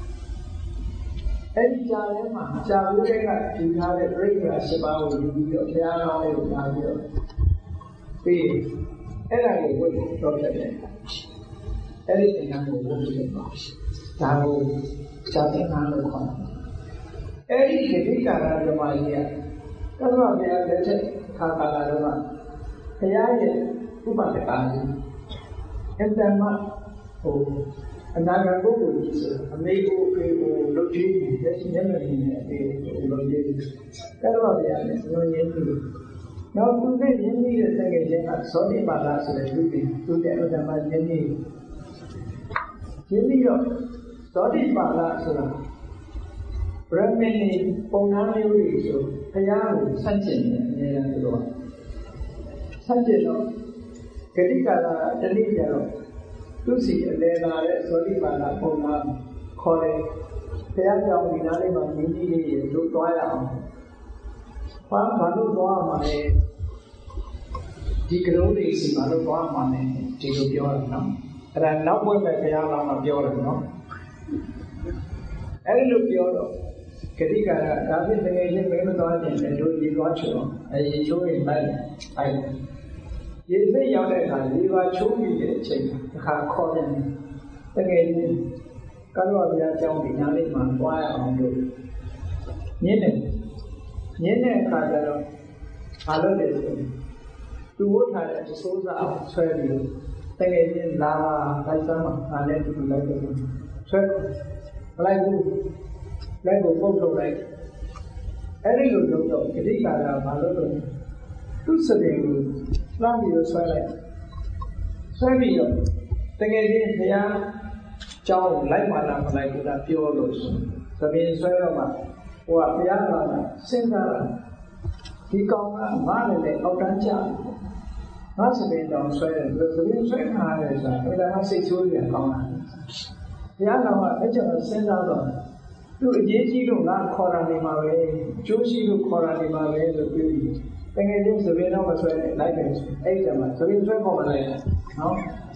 အဲ့ဒီကြားထဲမှာကြာဝိရကထူထားတဲ့ပြိဿရှစ်ပါးကိုယူပြီးတော့ဘုရားတော်လေးကိုလာပြီးတော့ပြီးအဲ့ဒါကိုဝတ်တော်ဖြစ်တယ်အဲ့ဒီအရာကိုဝတ်ပြီးတော့ဒါကိုဇာတိနာလို့ခေါ်တယ်အဲ့ဒီဂတိကာလဓမ္မကြီးကကမ္ဘာဘုရားလက်ထက်ခါကာလတော့ဘုရားရဲ့ဥပဒကာကြီးအတ္တမဟိုအနာဂတ်ပုဂ္ဂိုလ်ကြီးဆိုအမေကိုအဖေကိုလုတ်ကြည့်လက်ရှိမျက်မှန်နဲ့အဖေကိုလုတ်ကြည့်ကမ္ဘာဘုရားနဲ့ဘုရားရင်းပြီးနောက်သူနဲ့ရင်းပြီးတဲ့တကယ်ချင်းကသောတိပါဒဆိုတဲ့သူတွေသူတဲ့အတ္တမရင်းပြီးရင်းပြီးတော့သောတိပါဒဆိုတာဗြဟ္မဏီပုံနာမျိုးတွေဆိုဘုရားကိုဆန့်ကျင်နေအများကြီးတို့ကဆန့်ကျင်တော့ဂတိကာလတတိယတော့သူစီအလေလာတဲ့သောတိပါဒပုံနာခေါ်တယ်ဘုရားကြောင့်ဒီနားလေးမှာမြင်းကြီးလေးတွေတို့သွားရအောင်ဘာဘာလို့သွားမှာလဲဒီကရုံးလေးစီဘာလို့သွားမှာလဲဒီလိုပြောတာနော်အဲ့ဒါနောက်ဘက်ပဲဘုရားလောင်းမှာပြောတယ်နော်အဲ့လိုပြောတော့ဂတိကာရဒါဖြင့်တကယ်ချင်းမင်းမသွားခြင်းနဲ့တို့ရေသွားချိုးအဲရေချိုးရင်လိုက်အဲ့ရေစိတ်ရောက်တဲ့အခါရေပါချိုးပြီးတဲ့အချိန်တစ်ခါခေါ်တယ်တကယ်ချင်းကလောဘရားကြောင့်ဒီနားလေးမှာသွားရအောင်လို့ညင်းတယ်ညင်းတဲ့အခါကျတော့ဘာလို့လဲဆိုရင်သူဝတ်ထားတဲ့အစိုးစားအောင်ဆွဲပြီးတကယ်ချင်းလာလိုက်စမ်းမှာအားလည်းတူတူလိုက်တယ်ဆွဲမလိုက်ဘူးလက်ကိုပုတ်ထုတ်လိုက်အဲ့ဒီလိုလုပ်တော့ဂတိကာရဘာလို့လဲသူ့စပင်ကိုလှမ်းပြီးတော့ဆွဲလိုက်ဆွဲပြီးတော့တကယ်ချင်းဘုရားကြောင်းလိုက်မှလားမလိုက်ဘူးလားပြောလို့ဆိုစပင်ဆွဲတော့မှဟိုကဘုရားကစဉ်းစားတာဒီကောင်ကမနဲ့လည်းအောက်တန်းချငါစပင်တောင်ဆွဲတယ်စပင်ဆွဲထားတယ်ဆိုတာဒါကစိတ်ဆိုးရကောင်းတာဘုရားတော်ကအကျဉ်းစဉ်းစားတော့သူအရေးကြီးလို့ငါခေါ်တာနေမှာပဲကျိုးရှိလို့ခေါ်တာနေမှာပဲလို့ပြောပြီးတကယ်ချင်းသဘင်တော့မဆွဲနဲ့လိုက်တယ်အဲ့ဒီတည်းမှာသဘင်ဆွဲပေါ်မလိုက်ဘူးနော်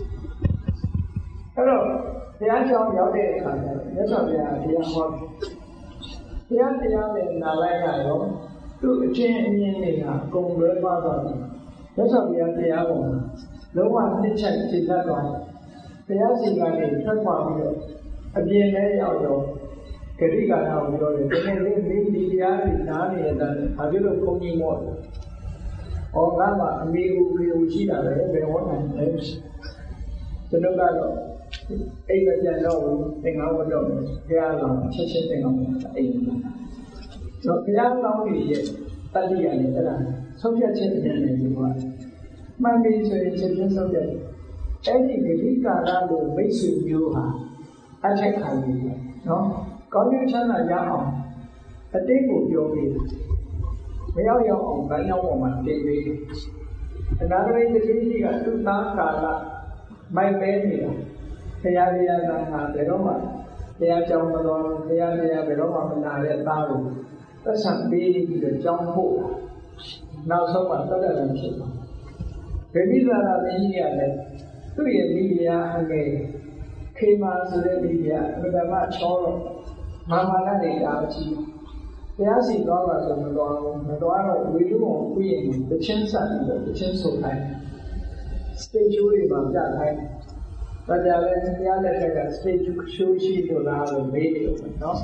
အဲ့တော့ဘုရားကျောင်းရောက်တဲ့အခါကျတော့မြတ်စွာဘုရားတရားဟောဘုရားတရားနဲ့နာလိုက်ရတော့သူ့အချင်းအမြင်တွေကကုံလွဲသွားတော့မြတ်စွာဘုရားတရားပေါ်မှာလုံးဝနှစ်ချက်သိတတ်သွားဘုရားစီကနေထွက်ခွာပြီးတော့အပြင်လဲရောက်တော့ဂတိကာရကိုပြောတယ်တကယ်လို့ဒီဒီတရားတွေနားနေရတဲ့ဘာဖြစ်လို့ခုံကြီးမော့လဲ။ဩငါမှအမေကိုပြေကိုရှိတာပဲဘယ်ဟောနိုင်လဲ။ကျွန်တော်ကတော့အိမ်မပြန်တော့ဘူးသင်္ကန်းဝတ်တော့ဘုရားလောင်းချက်ချင်းသင်္ကန်းဝတ်အိမ်မှာ။ဆိုဘုရားလောင်းကြီးရဲ့တတိယနဲ့အဲ့ဒါဆုံးဖြတ်ချက်ပြန်နေပြီကွာ။မှန်ပြီဆိုရင်ချက်ချင်းဆုံးဖြတ်အဲ့ဒီဂတိကာရကိုမိတ်ဆွေမျိုးဟာအထက်ခံနေတယ်နော်။ကောင်းကျိုးချမ်းသာရအောင်အတိတ်ကိုပြောပြီးမရောက်ရောက်အောင်ဗန်းရောက်ပေါ်မှာတင်ပြီးအနာဂတ်တတိကြီးကသူ့သားကာလမိုက်ပဲနေတာဘုရားတရားသာဟာဘယ်တော့မှဘုရားကြောင်းမတော်ဘုရားတရားဘယ်တော့မှမနာတဲ့သားကိုသက်ဆံပေးပြီးတော့ကြောင်းဖို့နောက်ဆုံးမှတက်တယ်လို့ဖြစ်သွားဗေမိသာရမင်းကြီးကလည်းသူ့ရဲ့မိဖုရားအငယ်ခေမာဆိုတဲ့မိဖုရားဘုရားမချောတော့မာမာနနေတာအကြီးဘုရားစီသွားပါဆိုမသွားဘူးမသွားတော့ဝေလူကိုဥယျာဉ်ကိုတချင်းဆက်ပြီးတော့တချင်းဆိုခိုင်းစတေဂျိုးတွေမှာပြခိုင်းဒါကြလည်းဘုရားလက်ထက်ကစတေဂျိုးရှိရှိလို့လားလို့မေးတယ်နော်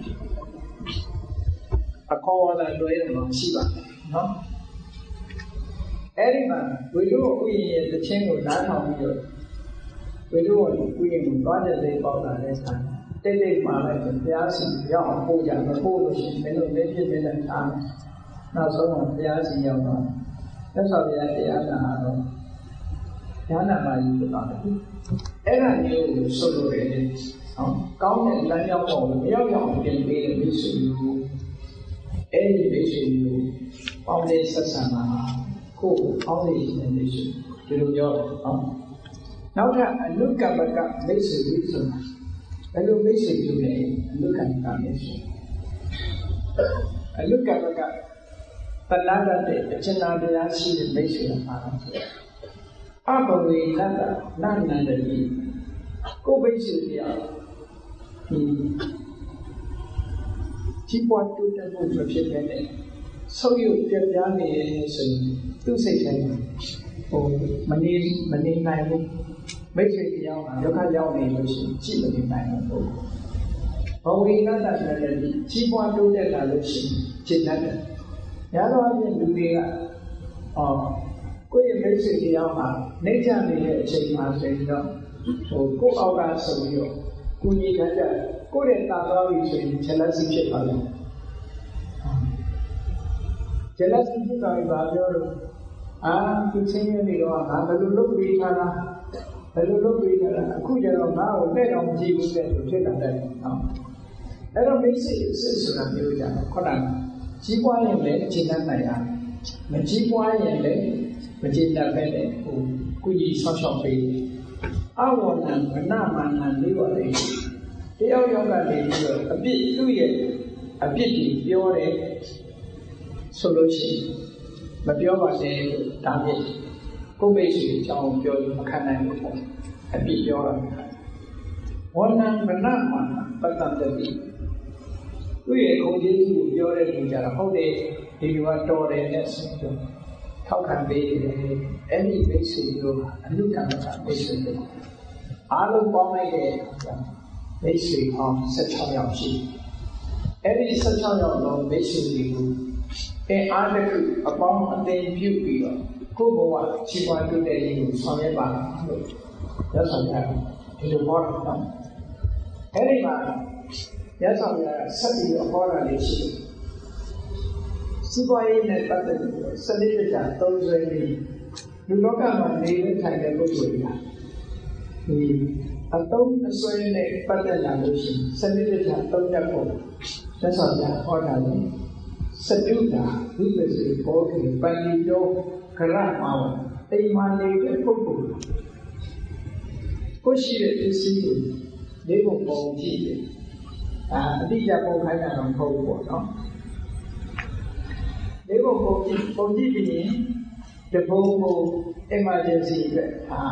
အခေါ်အဝါဒတွေးတယ်မှာရှိပါတယ်နော်အဲ့ဒီမှာဝေလူကိုဥယျာဉ်ရဲ့တချင်းကိုနားထောင်ပြီးတော့ဝေလူကိုဥယျာဉ်ကိုသွားကြတဲ့ပေါက်လာတဲ့ဆံတိတ်တိတ်မှလည်းဘုရားစီရောက်အောင်ပို့ကြမပို့လို့ရှိရင်မင်းတို့လက်ပြည့်ပြည့်နဲ့ထားမယ်နောက်ဆုံးတော့ဘုရားစီရောက်တော့သက်တော်ဘုရားတရားနာတော့ဉာဏ်နာမကြီးဖြစ်သွားတယ်အဲ့ဒါမျိုးကိုဆိုလိုတယ်နော်ကောင်းတဲ့လမ်းကြောင်းပေါ်ကိုရောက်ရောက်ပြင်ပေးတဲ့မိတ်ဆွေမျိုးအဲ့ဒီမိတ်ဆွေမျိုးပေါင်းတဲ့ဆက်ဆံတာကိုယ်ပေါင်းတဲ့ရှင်မိတ်ဆွေဒီလိုပြောတယ်နော်နောက်ထပ်အနုကမ္မကမိတ်ဆွေပြီးဆိုတာဘယ်လိုမိတ်ဆွေပြုလဲအနုကမ္မကမိတ်ဆွေအနုကမ္မကတဏှာတဲ့အကျဉ်းတရားရှိတဲ့မိတ်ဆွေပါတော့အဘဝေနတ္တနာနန္ဒတိကိုမိတ်ဆွေတရားဒီကြီးပွားတိုးတက်မှုမဖြစ်ဘဲနဲ့ဆုပ်ယုပ်ပြပြနေရဆိုရင်သူ့စိတ်ထဲမှာဟိုမနေမနေနိုင်ဘူးမိတ်ဆွေတရားမှာဒုက္ခရောက်နေလို့ရှိရင်ကြည့်မနေနိုင်ဘူးဘဝေနတ္တနာနန္ဒတိကြီးပွားတိုးတက်လာလို့ရှိရင်จิตတတ်တယ်ညာတော့အပြင်လူတွေကအော်ကိုယ့်ရဲ့မိတ်ဆွေတရားမှာနေကြနေတဲ့အချိန်မှာဆိုရင်တော့ဟိုကိုယ့်အောက်ကဆိုပြီးတော့ကိုကြီးခါကြကိုယ့်ရဲ့တာသွားပြီဆိုရင် jealousy ဖြစ်ပါလိမ့် jealousy ဖြစ်သွားပြီဘာပြောလို့အာသူချင်းရနေတော့ငါဘယ်လိုလုပ်ပြီးထားတာဘယ်လိုလုပ်ပြီးထားတာအခုကျတော့ငါ့ကိုလက်တော်မကြည့်ဘူးတဲ့သူဖြစ်တာတဲ့နော်အဲ့တော့မိတ်ဆွေအစ်စ်ဆိုတာပြောကြတော့ခေါင်းကကြီးပွားရင်လည်းအချိန်တန်းနိုင်ရမကြီးပွားရင်လည်းမချိန်တန်းပဲနဲ့ဟိုကုကြီးဆောက်ရှောက်ပေးအဝဏံဗနမာနံလေးပါလေတယောက်ယောက်ကနေပြီးတော့အပြစ်သူ့ရဲ့အပြစ်ကြီးပြောတယ်ဆိုလို့ရှိရင်မပြောပါနဲ့ဒါမြစ်ကိုမိတ်ဆွေအကြောင်းပြောမခံနိုင်ဘူးပေါ့အပြစ်ပြောတာဝဏံဗနမာနပတ္တတတိသူ့ရဲ့ခုံကျေးဇူးကိုပြောတဲ့လူကြတော့ဟုတ်တယ်ဒီလူကတော်တယ်နဲ့ဆိုတော့ထောက်ခံပေးတယ်အဲ့ဒီမိတ်ဆွေတို့အနုကမ္မကမိတ်ဆွေတို့အားလုံးပေါင်းလိုက်တဲ့မိတ်ဆွေပေါင်း၁၆ယောက်ရှိအဲ့ဒီ၁၆ယောက်လုံးမိတ်ဆွေတွေကိုအင်အားတစ်ခုအပေါင်းအသင်းပြုပြီးတော့ကိုယ့်ဘဝချီးပွားတိုးတက်ရေးကိုဆောင်ရွက်ပါလို့ပြောဆောင်ကြတယ်ဒီလိုဟောတာနော်အဲ့ဒီမှာရသော်ရဆက်ပြီးတော့ဟောတာလေးရှိတယ်စီးပွားရေးနဲ့ပတ်သက်ပြီးစနစ်တကျသုံးစွဲပြီးလူလောကမှာနေတဲ့ထိုင်တဲ့ပုဂ္ဂိုလ်တွေကဒီအတုံးအစွဲနဲ့ပတ်သက်လာလို့ရှိရင်စနစ်တကျသုံးတတ်ဖို့ရသော်ရဟောတာလေးစတုတာဝိပဿနာဘောဓိပန္တိတောကရမောအိမ်မှာနေတဲ့ပုဂ္ဂိုလ်ကိုရှိတဲ့ပစ္စည်းကိုလေးပုံပုံကြည့်တယ်အာအတိအကျပုံခိုင်းတာတော့မဟုတ်ဘူးပေါ့နော်လေးပုံပုံကြည့်ပုံကြည့်ပြီးရင်တပုံကို emergency အတွက်ဟာ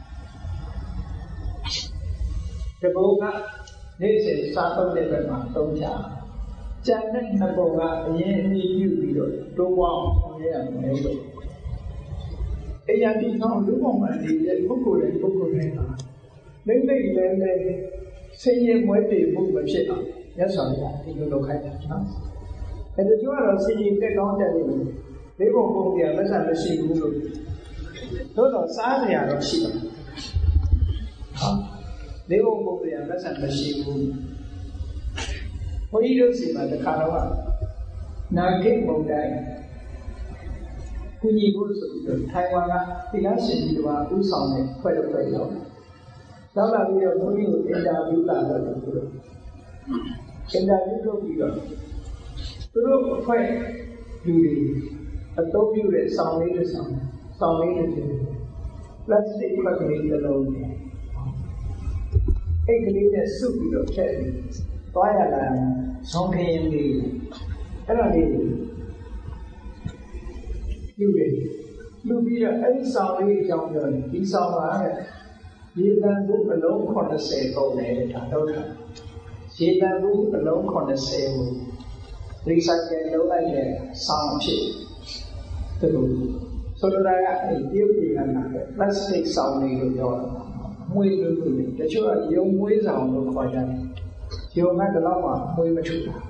တပုံကနေ့စဉ်စားသုံးတဲ့ဘက်မှာသုံးကြကျန်တဲ့နှစ်ပုံကအရင်အမြင့်ပြုပြီးတော့တိုးပေါင်းဆောင်ရရမယ်လို့အရာဒီဆောင်လူပုံမှန်နေတဲ့ပုဂ္ဂိုလ်တွေပုဂ္ဂိုလ်တွေကလိမ့်လိမ့်လဲလဲဆင်းရဲမွဲတေမှုမဖြစ်အောင်ရသော်ရဒီလိုလုပ်ခိုင်းတာနော်အဲဒါကြောင့်တော့ဆင်းရဲတက်ကောင်းတက်လို့လေးပုံပုံပြလက်ဆက်မရှိဘူးလို့သို့တော့စားစရာတော့ရှိပါဟာလေးပုံပုံပြလက်ဆက်မရှိဘူးဘုန်းကြီးတို့စီမှာတခါတော့နာဂိတ်ပုံတိုင်းကုညီဖို့ဆိုပြီးတော့ထိုင်ဝမ်ကသီလရှင်ကြီးတို့ကဥဆောင်တဲ့ဖွဲ့တစ်ဖွဲ့ရောက်လာရောက်လာပြီးတော့ဘုန်းကြီးကိုအင်တာဗျူးလာတော့သူတို့အင်တာဗျူးလုပ်ပြီးတော့သူတို့အဖွဲ့လူတွေအသုံးပြုတဲ့ဆောင်းလေးတစ်ဆောင်းဆောင်းလေးတစ်ခုပလတ်စတစ်ခွက်ကလေးတစ်လုံးနဲ့အိတ်ကလေးနဲ့စုပ်ပြီးတော့ဖြတ်ပြီးသွားရလာဆောင်းခင်းလေးအဲ့ဒါလေးလူတွေလူပြီးတော့အဲ့ဒီဆောင်းလေးအကြောင်းပြောတယ်ဒီဆောင်းပါတဲ့ရေတံဘူးအလုံးeightyပုံနဲ့ဒါတော့တာရေတံဘူးအလုံးeightyကို recycle လုပ်လိုက်တဲ့ဆောင်းဖြစ်သူတို့ဆိုလိုတာကအဲ့ဒီတရုတ်ပြည်ကနာတဲ့ plastic ဆောင်းလေးကိုပြောတာမွေးလို့လို့တချို့ကရုံမွေးဆောင်လို့ခေါ်ကြတယ်ရုံကတော့မှမွေးမထူတာ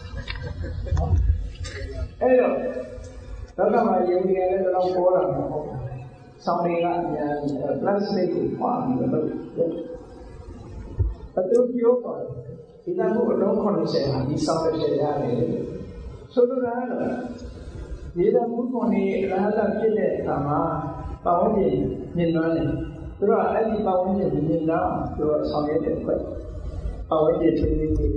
အဲ့တော့တော့ကမှရုံတွေလည်းတော့ပေါ်လာမှာပေါ့ဆောင်းတွေကအများကြီး plastic ကိုဖွာပြီးတော့လုပ်တယ်အတူပြောပါတယ်ဒီကနေ့အလုံးeightyဟာဒီဆောင်းတစ်ချက်ရတယ်ဆိုလိုတာကတော့ဒီလိုမှုပေါ်နေအလားအလာဖြစ်တဲ့အခါမှာပတ်ဝန်းကျင်မြင်သွားတယ်သူတို့ကအဲ့ဒီပတ်ဝန်းကျင်မြင်တော့သူတို့ဆောင်ရွက်တဲ့အတွက်ပတ်ဝန်းကျင်ထိန်းသိမ်းပြီး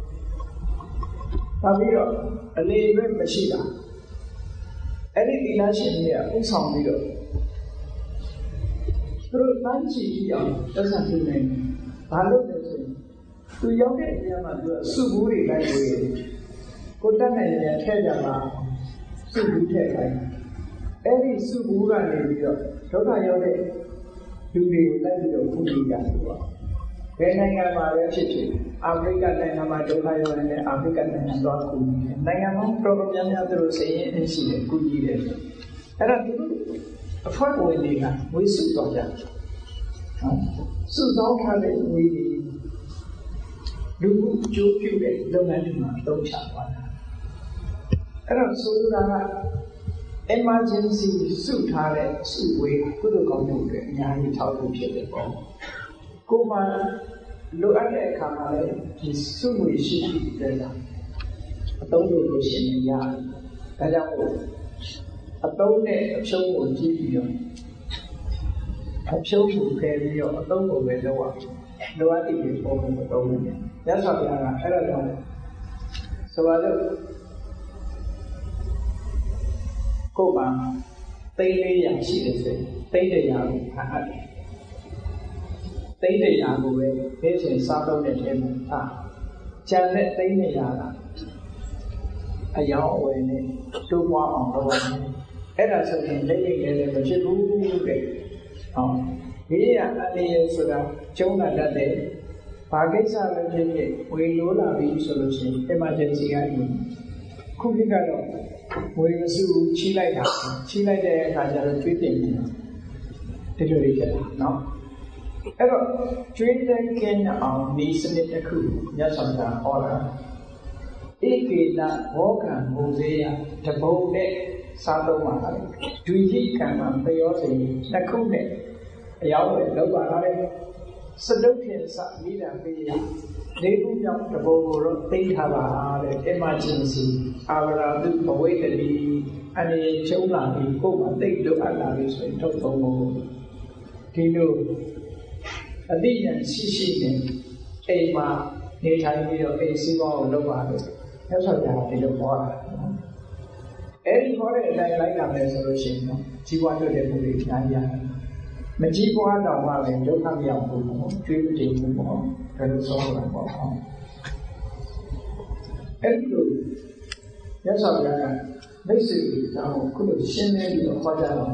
နောက်ပြီးတော့အနေနဲ့မရှိတာအဲ့ဒီသီလရှင်ကြီးကဥဆောင်ပြီးတော့သူသူတို့တန်းချီပြီးအောင်သက်ဆိုင်နေတယ်ဘာလို့လဲဆိုရင်သူရောက်တဲ့အချိန်မှာသူကစုဘူးတွေလိုက်ပြီးကိုတက်နိုင်ရင်ထဲကြမှာစုဘူးထည့်ခိုင်းအဲ့ဒီစုဘူးကနေပြီးတော့ဒုက္ခရောက်တဲ့လူတွေကိုလိုက်ပြီးတော့ခုကြည့်ကြတယ်ပေါ့ဘယ်နိုင်ငံမှာပဲဖြစ်ဖြစ်အာဖရိကနိုင်ငံမှာဒုက္ခရောက်နေတဲ့အာဖရိကနိုင်ငံသွားခုကြည့်တယ်နိုင်ငံမှာတော်တော်များများသူတို့စိတ်ရင်းအရှိတယ်ခုကြည့်တယ်အဲ့ဒါသူတို့အဖွက်ဝင်တွေကဝေစုသွားကြတယ်စုဆောင်းထားတဲ့ဝေတွေလူမှုကြိုးပြုတဲ့လုပ်ငန်းတွေမှာသုံးချသွားတာအဲ့တော့ဆိုလိုတာက emergency စုထားတဲ့စုဝေးကုသိုလ်ကောင်းမှုတွေအများကြီးထောက်ပံ့ဖြစ်တယ်ပေါ့ကိုယ်မှလိုအပ်တဲ့အခါမှာလည်းဒီစုဝေးရှိပြီးတဲ့လားအသုံးလို့လို့ရှိရင်ရတယ်ဒါကြောင့်မို့အသုံးနဲ့အဖြုံးကိုကြည့်ပြီးတော့အဖြုံးကိုခဲပြီးတော့အသုံးကိုပဲလုပ်ရလိုအပ်တဲ့ပုံပုံမသုံးဘူး။ရသော်ပြားကအဲ့ဒါကြောင့်ဆိုပါတော့ကိုယ်မှာသိန်းလေးရာရှိတယ်ဆိုရင်သိန်းတစ်ရာကိုဖန်အပ်တယ်။သိန်းတစ်ရာကိုပဲဒီချိန်စားတော့တဲ့ထဲမှာအာကျန်တဲ့သိန်းတစ်ရာကအယောင်အဝယ်နဲ့တိုးပွားအောင်လုပ်ရတယ်။အဲ့ဒါဆိုရင်လက်ရည်လည်းမဖြစ်ဘူးတဲ့။ဟောဒီရအနေရဆိုတာကျုံးလာတတ်တယ်။ဘာကိစ္စပဲဖြစ်ဖြစ်ဝေလိုးလာပြီဆိုလို့ရှိရင် emergency ကနေခုခေတ်ကတော့ဝေမစုချီးလိုက်တာချီးလိုက်တဲ့အခါကျတော့ကျွေးတင်နေတာဒီလိုတွေဖြစ်တာနော်။အဲ့တော့ကျွေးတဲ့ကင်းအောင်ဒီစနစ်တစ်ခုညဆောင်းတာဟောတာဧကေနဘောကံဘုံစေယတဘုံနဲ့စားတော့မှာလေဒွိဟိကံမှာပယောစီတစ်ခုနဲ့အရောက်ပဲလောက်ပါလာတယ်စတုထင်စမိတာပေးရလေးခုမြောက်တဘုံကိုတော့သိထားပါတဲ့ emergency အာဝရာတုဘဝိတ္တိအနေကျုံးလာပြီးကိုယ်မှာသိလို့အပ်လာပြီဆိုရင်ထုတ်သုံးဖို့ဒီလိုအတိညာရှိရှိနဲ့အိမ်မှာနေထိုင်ပြီးတော့အိမ်စီးပွားကိုလုပ်ပါလို့ဆက်ဆောက်ကြဒီလိုပြောတာအဲ့ဒီခေါ်တဲ့အတိုင်းလိုက်လာမယ်ဆိုလို့ရှိရင်တော့ကြီးပွားတွေ့တဲ့မှုတွေအများကြီးရတယ်မကြီးပွားတော့မှလည်းဒုက္ခမရောက်ဘူးပေါ့ကျွေးမတင်ဘူးပေါ့ဒါလိုဆုံးလာပေါ့အဲ့ဒီလိုရသော်ပြကမိတ်ဆွေတွေတောင်းခုလိုရှင်းနေပြီးတော့ခေါ်ကြတော့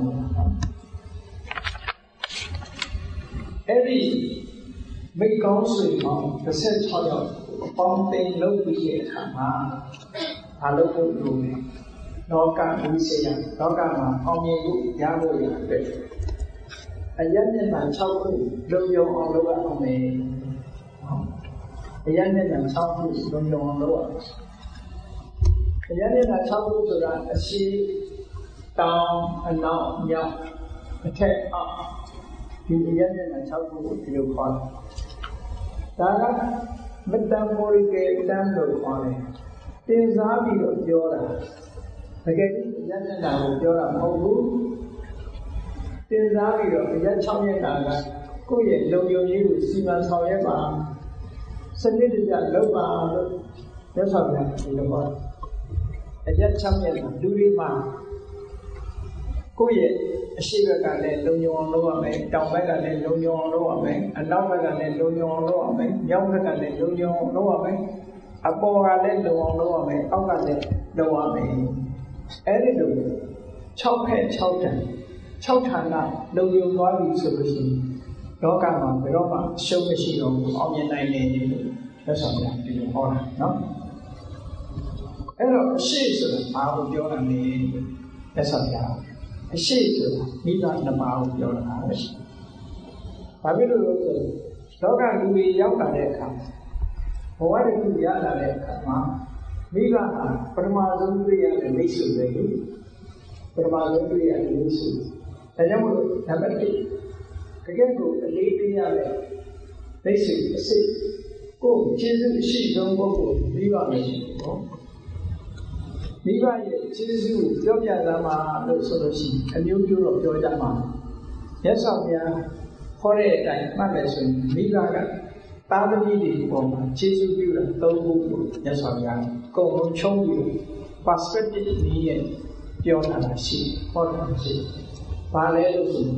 အဲ့ဒီမိကောင်းဆွေပေါင်းတစ်ဆယ်ခြောက်ယောက်အပေါင်းသိမ်းလုပ်ပြီးတဲ့အခါမှာဘာလို့ဖို့လို့လဲလောကဝိစေယလောကမှာအောင်မြင်မှုရဖို့ရတဲ့အယက်မျက်နှာ၆ခုလုံယုံအောင်လုပ်ရအောင်မယ်အယက်မျက်နှာ၆ခုလုံယုံအောင်လုပ်ရအယက်မျက်နှာ၆ခုဆိုတာအရှိတောင်အနောက်မြောက်အထက်အောက်ဒီအယက်မျက်နှာ၆ခုကိုဒီလိုခေါ်တယ်ဒါက metaphorical term လို့ခေါ်တယ်တင်စားပြီးတော့ပြောတာတကယ်ကြီးအယက်မျက်နှာကိုပြောတာမဟုတ်ဘူးတင်စားပြီးတော့အရက်၆ရက်တာကကိုယ့်ရဲ့လုံခြုံရေးကိုစီမံဆောင်ရွက်ပါစနစ်တကျလုပ်ပါလို့လက်ဆောင်ပြန်ဒီလိုပေါ့အရက်၆ရက်တာလူတွေမှာကိုယ့်ရဲ့အရှိဘက်ကလည်းလုံခြုံအောင်လုပ်ရမယ်တောင်ဘက်ကလည်းလုံခြုံအောင်လုပ်ရမယ်အနောက်ဘက်ကလည်းလုံခြုံအောင်လုပ်ရမယ်မြောက်ဘက်ကလည်းလုံခြုံအောင်လုပ်ရမယ်အပေါ်ကလည်းလုံအောင်လုပ်ရမယ်အောက်ကလည်းလုပ်ရမယ်အဲ့ဒီလို၆ဖက်၆တန်၆ဌာနလုံယုံသွားပြီဆိုလို့ရှိရင်လောကမှာဘယ်တော့မှရှုံးမရှိတော့ဘူးအောင်မြင်နိုင်တယ်လို့လက်ဆောင်ပြဒီလိုဟောတာနော်အဲ့တော့အရှိဆိုတာဘာကိုပြောတာလဲလက်ဆောင်ပြအရှိဆိုတာမိဘနှစ်ပါးကိုပြောတာပဲဘာဖြစ်လို့လဲဆိုလောကလူတွေရောက်လာတဲ့အခါဘဝတစ်ခုရလာတဲ့အခါမှာမိဘဟာပထမဆုံးတွေ့ရတဲ့မိတ်ဆွေပဲလေပထမဆုံးတွေ့ရတဲ့မိတ်ဆွေဒါကြောင့်မို့နံပါတ်တစ်တကယ်ကိုအလေးပေးရမယ်မိတ်ဆွေအစစ်ကိုကျေးဇူးရှိဆုံးပုဂ္ဂိုလ်မိဘပဲရှိတယ်နော်မိဘရဲ့ကျေးဇူးကိုပြောပြသားမှာလို့ဆိုလို့ရှိရင်အမျိုးမျိုးတော့ပြောကြမှာမြတ်စွာဘုရားခေါ်တဲ့အတိုင်းမှတ်မယ်ဆိုရင်မိဘကသာသမီတွေပေါ်မှာကျေးဇူးပြုတာသုံးခုကိုမြတ်စွာဘုရားကုံလုံးချုံးပြီး perspective နည်းနဲ့ပြောတာရှိဟောတာရှိဘာလဲလို့ဆို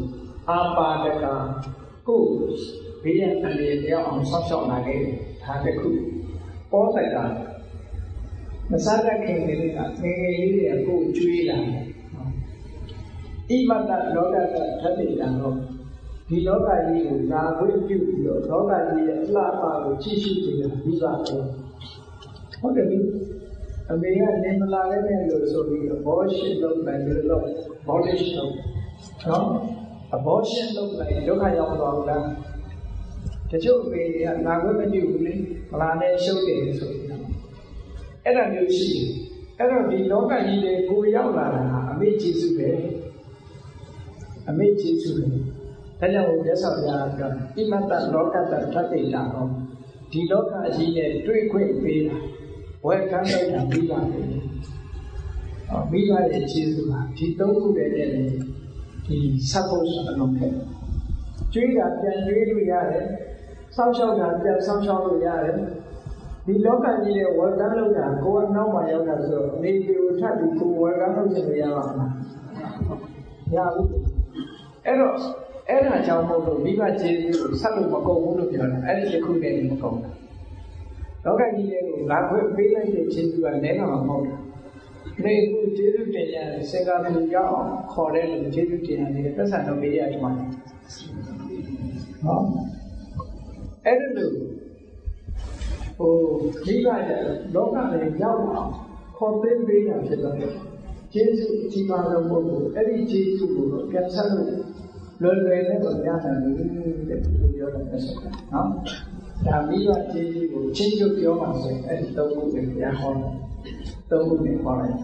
阿巴这个故别人那里要往上上那个他的苦，包在个，那三个肯定的，那个有点够追了。一般的老家的他得讲咯，你老家里有哪会就有，老家里哪怕有继续这个比较多，或者你。အမေကနေမလာတဲ့နဲ့လို့ဆိုပြီးဘောရှင်းလုပ်လိုက်လို့လို့ဘောလေးရှင်းလုပ်နော်အဘောရှင်းလုပ်လိုက်ဒုက္ခရောက်သွားဘူးလားတချို့အမေကနာခွင့်မပြုဘူးလေမလာနဲ့ရှုပ်တယ်ဆိုပြီးအဲ့ဒါမျိုးရှိတယ်အဲ့တော့ဒီလောကကြီးတွေကိုရောက်လာတာအမေကျေးဇူးပဲအမေကျေးဇူးပဲဒါကြောင့်မြတ်စွာဘုရားကဣမတ္တလောကတ္တထတိတာဟောဒီလောကကြီးနဲ့တွေ့ခွင့်ပေးတာဝယ်ကမ်းလိုက်တာမိဘပဲ။အော်မိဘရဲ့ကျေးဇူးပါဒီသုံးခုတည်းနဲ့ဒီဆက်ဖို့အလုံးခဲ့။ကျွေးတာပြန်ကျွေးလို့ရတယ်။စောင့်ရှောက်တာပြန်စောင့်ရှောက်လို့ရတယ်။ဒီလောကကြီးရဲ့ဝယ်ကမ်းလုပ်တာကိုယ်ကနောက်မှရောက်တာဆိုတော့နေဒီကိုထပ်ပြီးကိုယ်ဝယ်ကမ်းလုပ်ချင်လို့ရပါမလား။ရဘူး။အဲ့တော့အဲ့ဒါကြောင့်မို့လို့မိဘကျေးဇူးကိုဆက်လို့မကုန်ဘူးလို့ပြောတာ။အဲ့ဒီတစ်ခုတည်းမကုန်ဘူး။လောကကြီးတွေကိုလာခွင့်ပေးလိုက်တဲ့ကျေးဇူးကလည်းတော့မဟုတ်ဘူး။ဒီခုကျေးဇူးတင်ရစင်္ကာပူရောက်ခေါ်တဲ့လူကျေးဇူးတင်ရတယ်သက်ဆိုင်တော့ပေးရတယ်မှာ။နော်။အဲ့ဒီလိုဟိုမိဘရဲ့လောကတွေရောက်အောင်ခေါ်သိပေးတာဖြစ်တော့ကျေးဇူးအကြီးမားဆုံးပုဂ္ဂိုလ်အဲ့ဒီကျေးဇူးကိုပြန်ဆက်လို့လွယ်လွယ်နဲ့တော့ရနိုင်ဘူးတဲ့သူပြောတာဆက်နော်။ဒါမိဘကျေးဇူးကိုချင်းချုပ်ပြောမှဆိုရင်အဲ့ဒီသုံးခုကိုပြန်ဟောတယ်သုံးခုနဲ့ဟောတယ်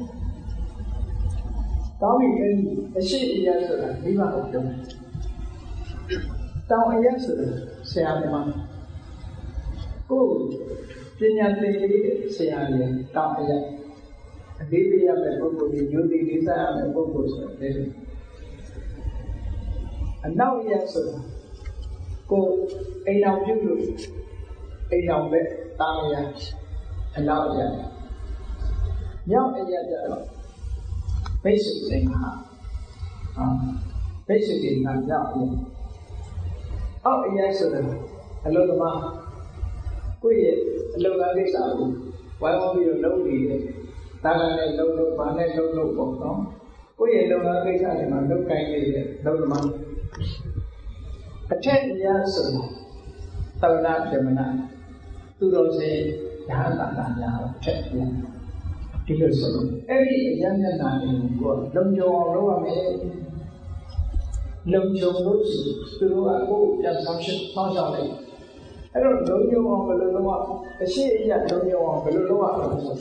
တောင်းပြီးအဲ့ဒီအရှိအယဆိုတာမိဘကိုပြောတယ်တောင်းအယဆိုတာဆရာမကိုပညာသင်လေးဆရာကြီးတောင်းအယအသေးသေးရမယ့်ပုဂ္ဂိုလ်ကြီးညိုတိလေးစားရမယ့်ပုဂ္ဂိုလ်ဆိုတဲ့အနောက်အယဆိုတာကိုအိမ်တော်ပြုလို့အိမ်တော်ပဲတာမရအနောက်အရမြောက်အရကြတော့ဘိစုသင်္ခါအာဘိစုသင်္ခါမြောက်အရအောက်အရဆိုတော့အလုံးသမားကိုယ့်ရဲ့အလုံးသားကိစ္စကိုဝိုင်းဝန်းပြီးတော့လုပ်နေတယ်တာကလည်းလုံးလုံးဘာနဲ့လုံးလုံးပေါ့နော်ကိုယ့်ရဲ့လုံသားကိစ္စတွေမှာလုပ်ကိုင်းနေတယ်လုံးသမားအထက်အရဆိုတာသဝနာပြမနာသူတော်စင်ဓာတ်တာတာများထက်ပြန်ဒီလိုဆိုလို့အဲ့ဒီအရမျက်နှာတွေကိုလုံခြုံအောင်လုပ်ရမယ်လုံခြုံလို့ရှိသူတို့ကကိုယ်ပြန်ဆောင်ရှင်းဆောင်ရှောက်လိုက်အဲ့တော့လုံခြုံအောင်ဘယ်လိုလုပ်ရအရှိအရလုံခြုံအောင်ဘယ်လိုလုပ်ရလဲဆို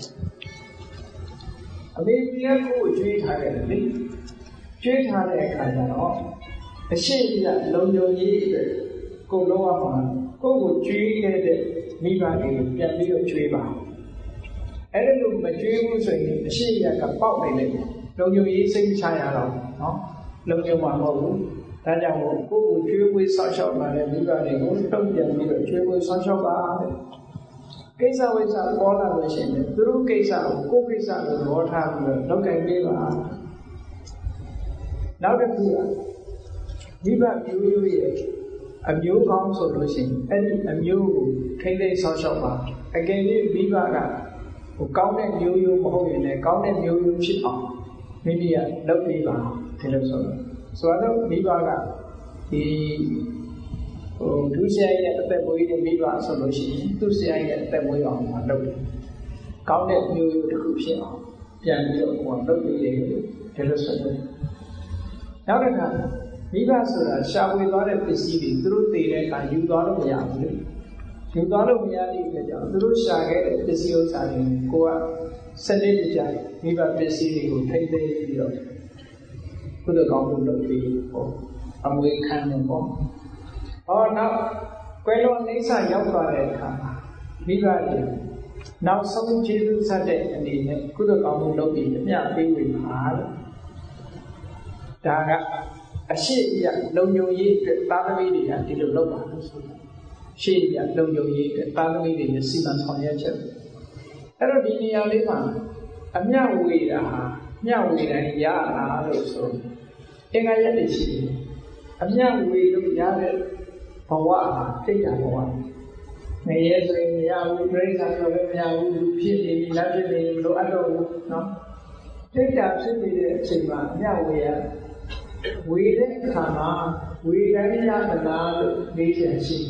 အမေကြီးကကိုယ်ကျွေးထားတယ်လေကျွေးထားတဲ့အခါကျတော့အရှိအရလုံခြုံရေးအတွက်ကိုယ်လုံးဝမှာကိုယ့်ကိုကျွေးခဲ့တဲ့မိဘတွေကိုပြန်ပြီးတော့ကျွေးပါအဲ့ဒါလို့မကျွေးဘူးဆိုရင်အရှိအရကပေါက်နေတယ်လုံခြုံရေးစိတ်ချရတော့နော်လုံခြုံမှာမဟုတ်ဘူးဒါကြောင့်ကိုယ့်ကိုကျွေးပွေးဆောက်ရှောက်လာတဲ့မိဘတွေကိုတုံ့ပြန်ပြီးတော့ကျွေးပွေးဆောက်ရှောက်ပါတဲ့ကိစ္စဝိစ္စပေါ်လာလို့ရှိရင်သူတို့ကိစ္စကိုကိုယ့်ကိစ္စကိုရောထားပြီးတော့လုပ်ကိုင်ပေးပါနောက်တစ်ခုကမိဘမျိုးရိုးရဲ့အမျိုးကောင်းဆိုလို့ရှိရင်အဲ့ဒီအမျိုးကိုထိမ့်သိမ်းဆောက်ရှောက်ပါအကယ်၍မိဘကဟိုကောင်းတဲ့မျိုးရိုးမဟုတ်ရင်လည်းကောင်းတဲ့မျိုးရိုးဖြစ်အောင်မိမိကလုပ်ပေးပါဒီလိုဆိုတော့ဆိုတော့မိဘကဒီဟိုဒုစရိုက်ရဲ့အသက်မွေးတဲ့မိဘဆိုလို့ရှိရင်သူ့စရိုက်ရဲ့အသက်မွေးအောင်လုပ်တယ်ကောင်းတဲ့မျိုးရိုးတစ်ခုဖြစ်အောင်ပြန်ပြီးတော့ကိုယ်လုပ်ပေးတယ်ဒီလိုဆိုတော့နောက်တစ်ခါမိဘဆိုတာရှာဖွေသွားတဲ့ပစ္စည်းတွေသူတို့တည်တဲ့အခါယူသွားလို့မရဘူးလေယူသွားလို့မရတဲ့အတွက်ကြောင့်သူတို့ရှာခဲ့တဲ့ပစ္စည်းဥစ္စာတွေကိုကစနစ်တကျမိဘပစ္စည်းတွေကိုထိမ့်သိမ်းပြီးတော့ကုသကောင်းမှုလုပ်ပြီးပေါ့အမွေခံနေပေါ့ဟောနောက်ကွယ်လွန်အိဋ္ဌရောက်သွားတဲ့အခါမှာမိဘတွေနောက်ဆုံးကျေးဇူးဆက်တဲ့အနေနဲ့ကုသကောင်းမှုလုပ်ပြီးအမျှပေးဝေပါလို့ဒါကအရှိအယလုံခြုံရေးအတွက်သာသမီတွေကဒီလိုလုပ်ပါလို့ဆိုတာရှေ့ရလုံခြုံရေးအတွက်သာသမီတွေနဲ့စီမံဆောင်ရွက်ချက်အဲ့တော့ဒီနေရာလေးမှာအမျှဝေတာဟာမျှဝေတိုင်းရတာလို့ဆိုအင်္ဂါရက်တွေရှိတယ်အမြတ်ဝေလို့ရတဲ့ဘဝဟာသိတာဘဝငရဲဆိုရင်မရဘူးပြိဿဆိုလည်းမရဘူးလူဖြစ်နေပြီလက်ဖြစ်နေပြီလို့အပ်တော့ဘူးနော်သိတာဖြစ်နေတဲ့အချိန်မှာအမြတ်ဝေရဝေတဲ့အခါမှာဝေတိုင်းရမလားလို့မေးချင်ရှိ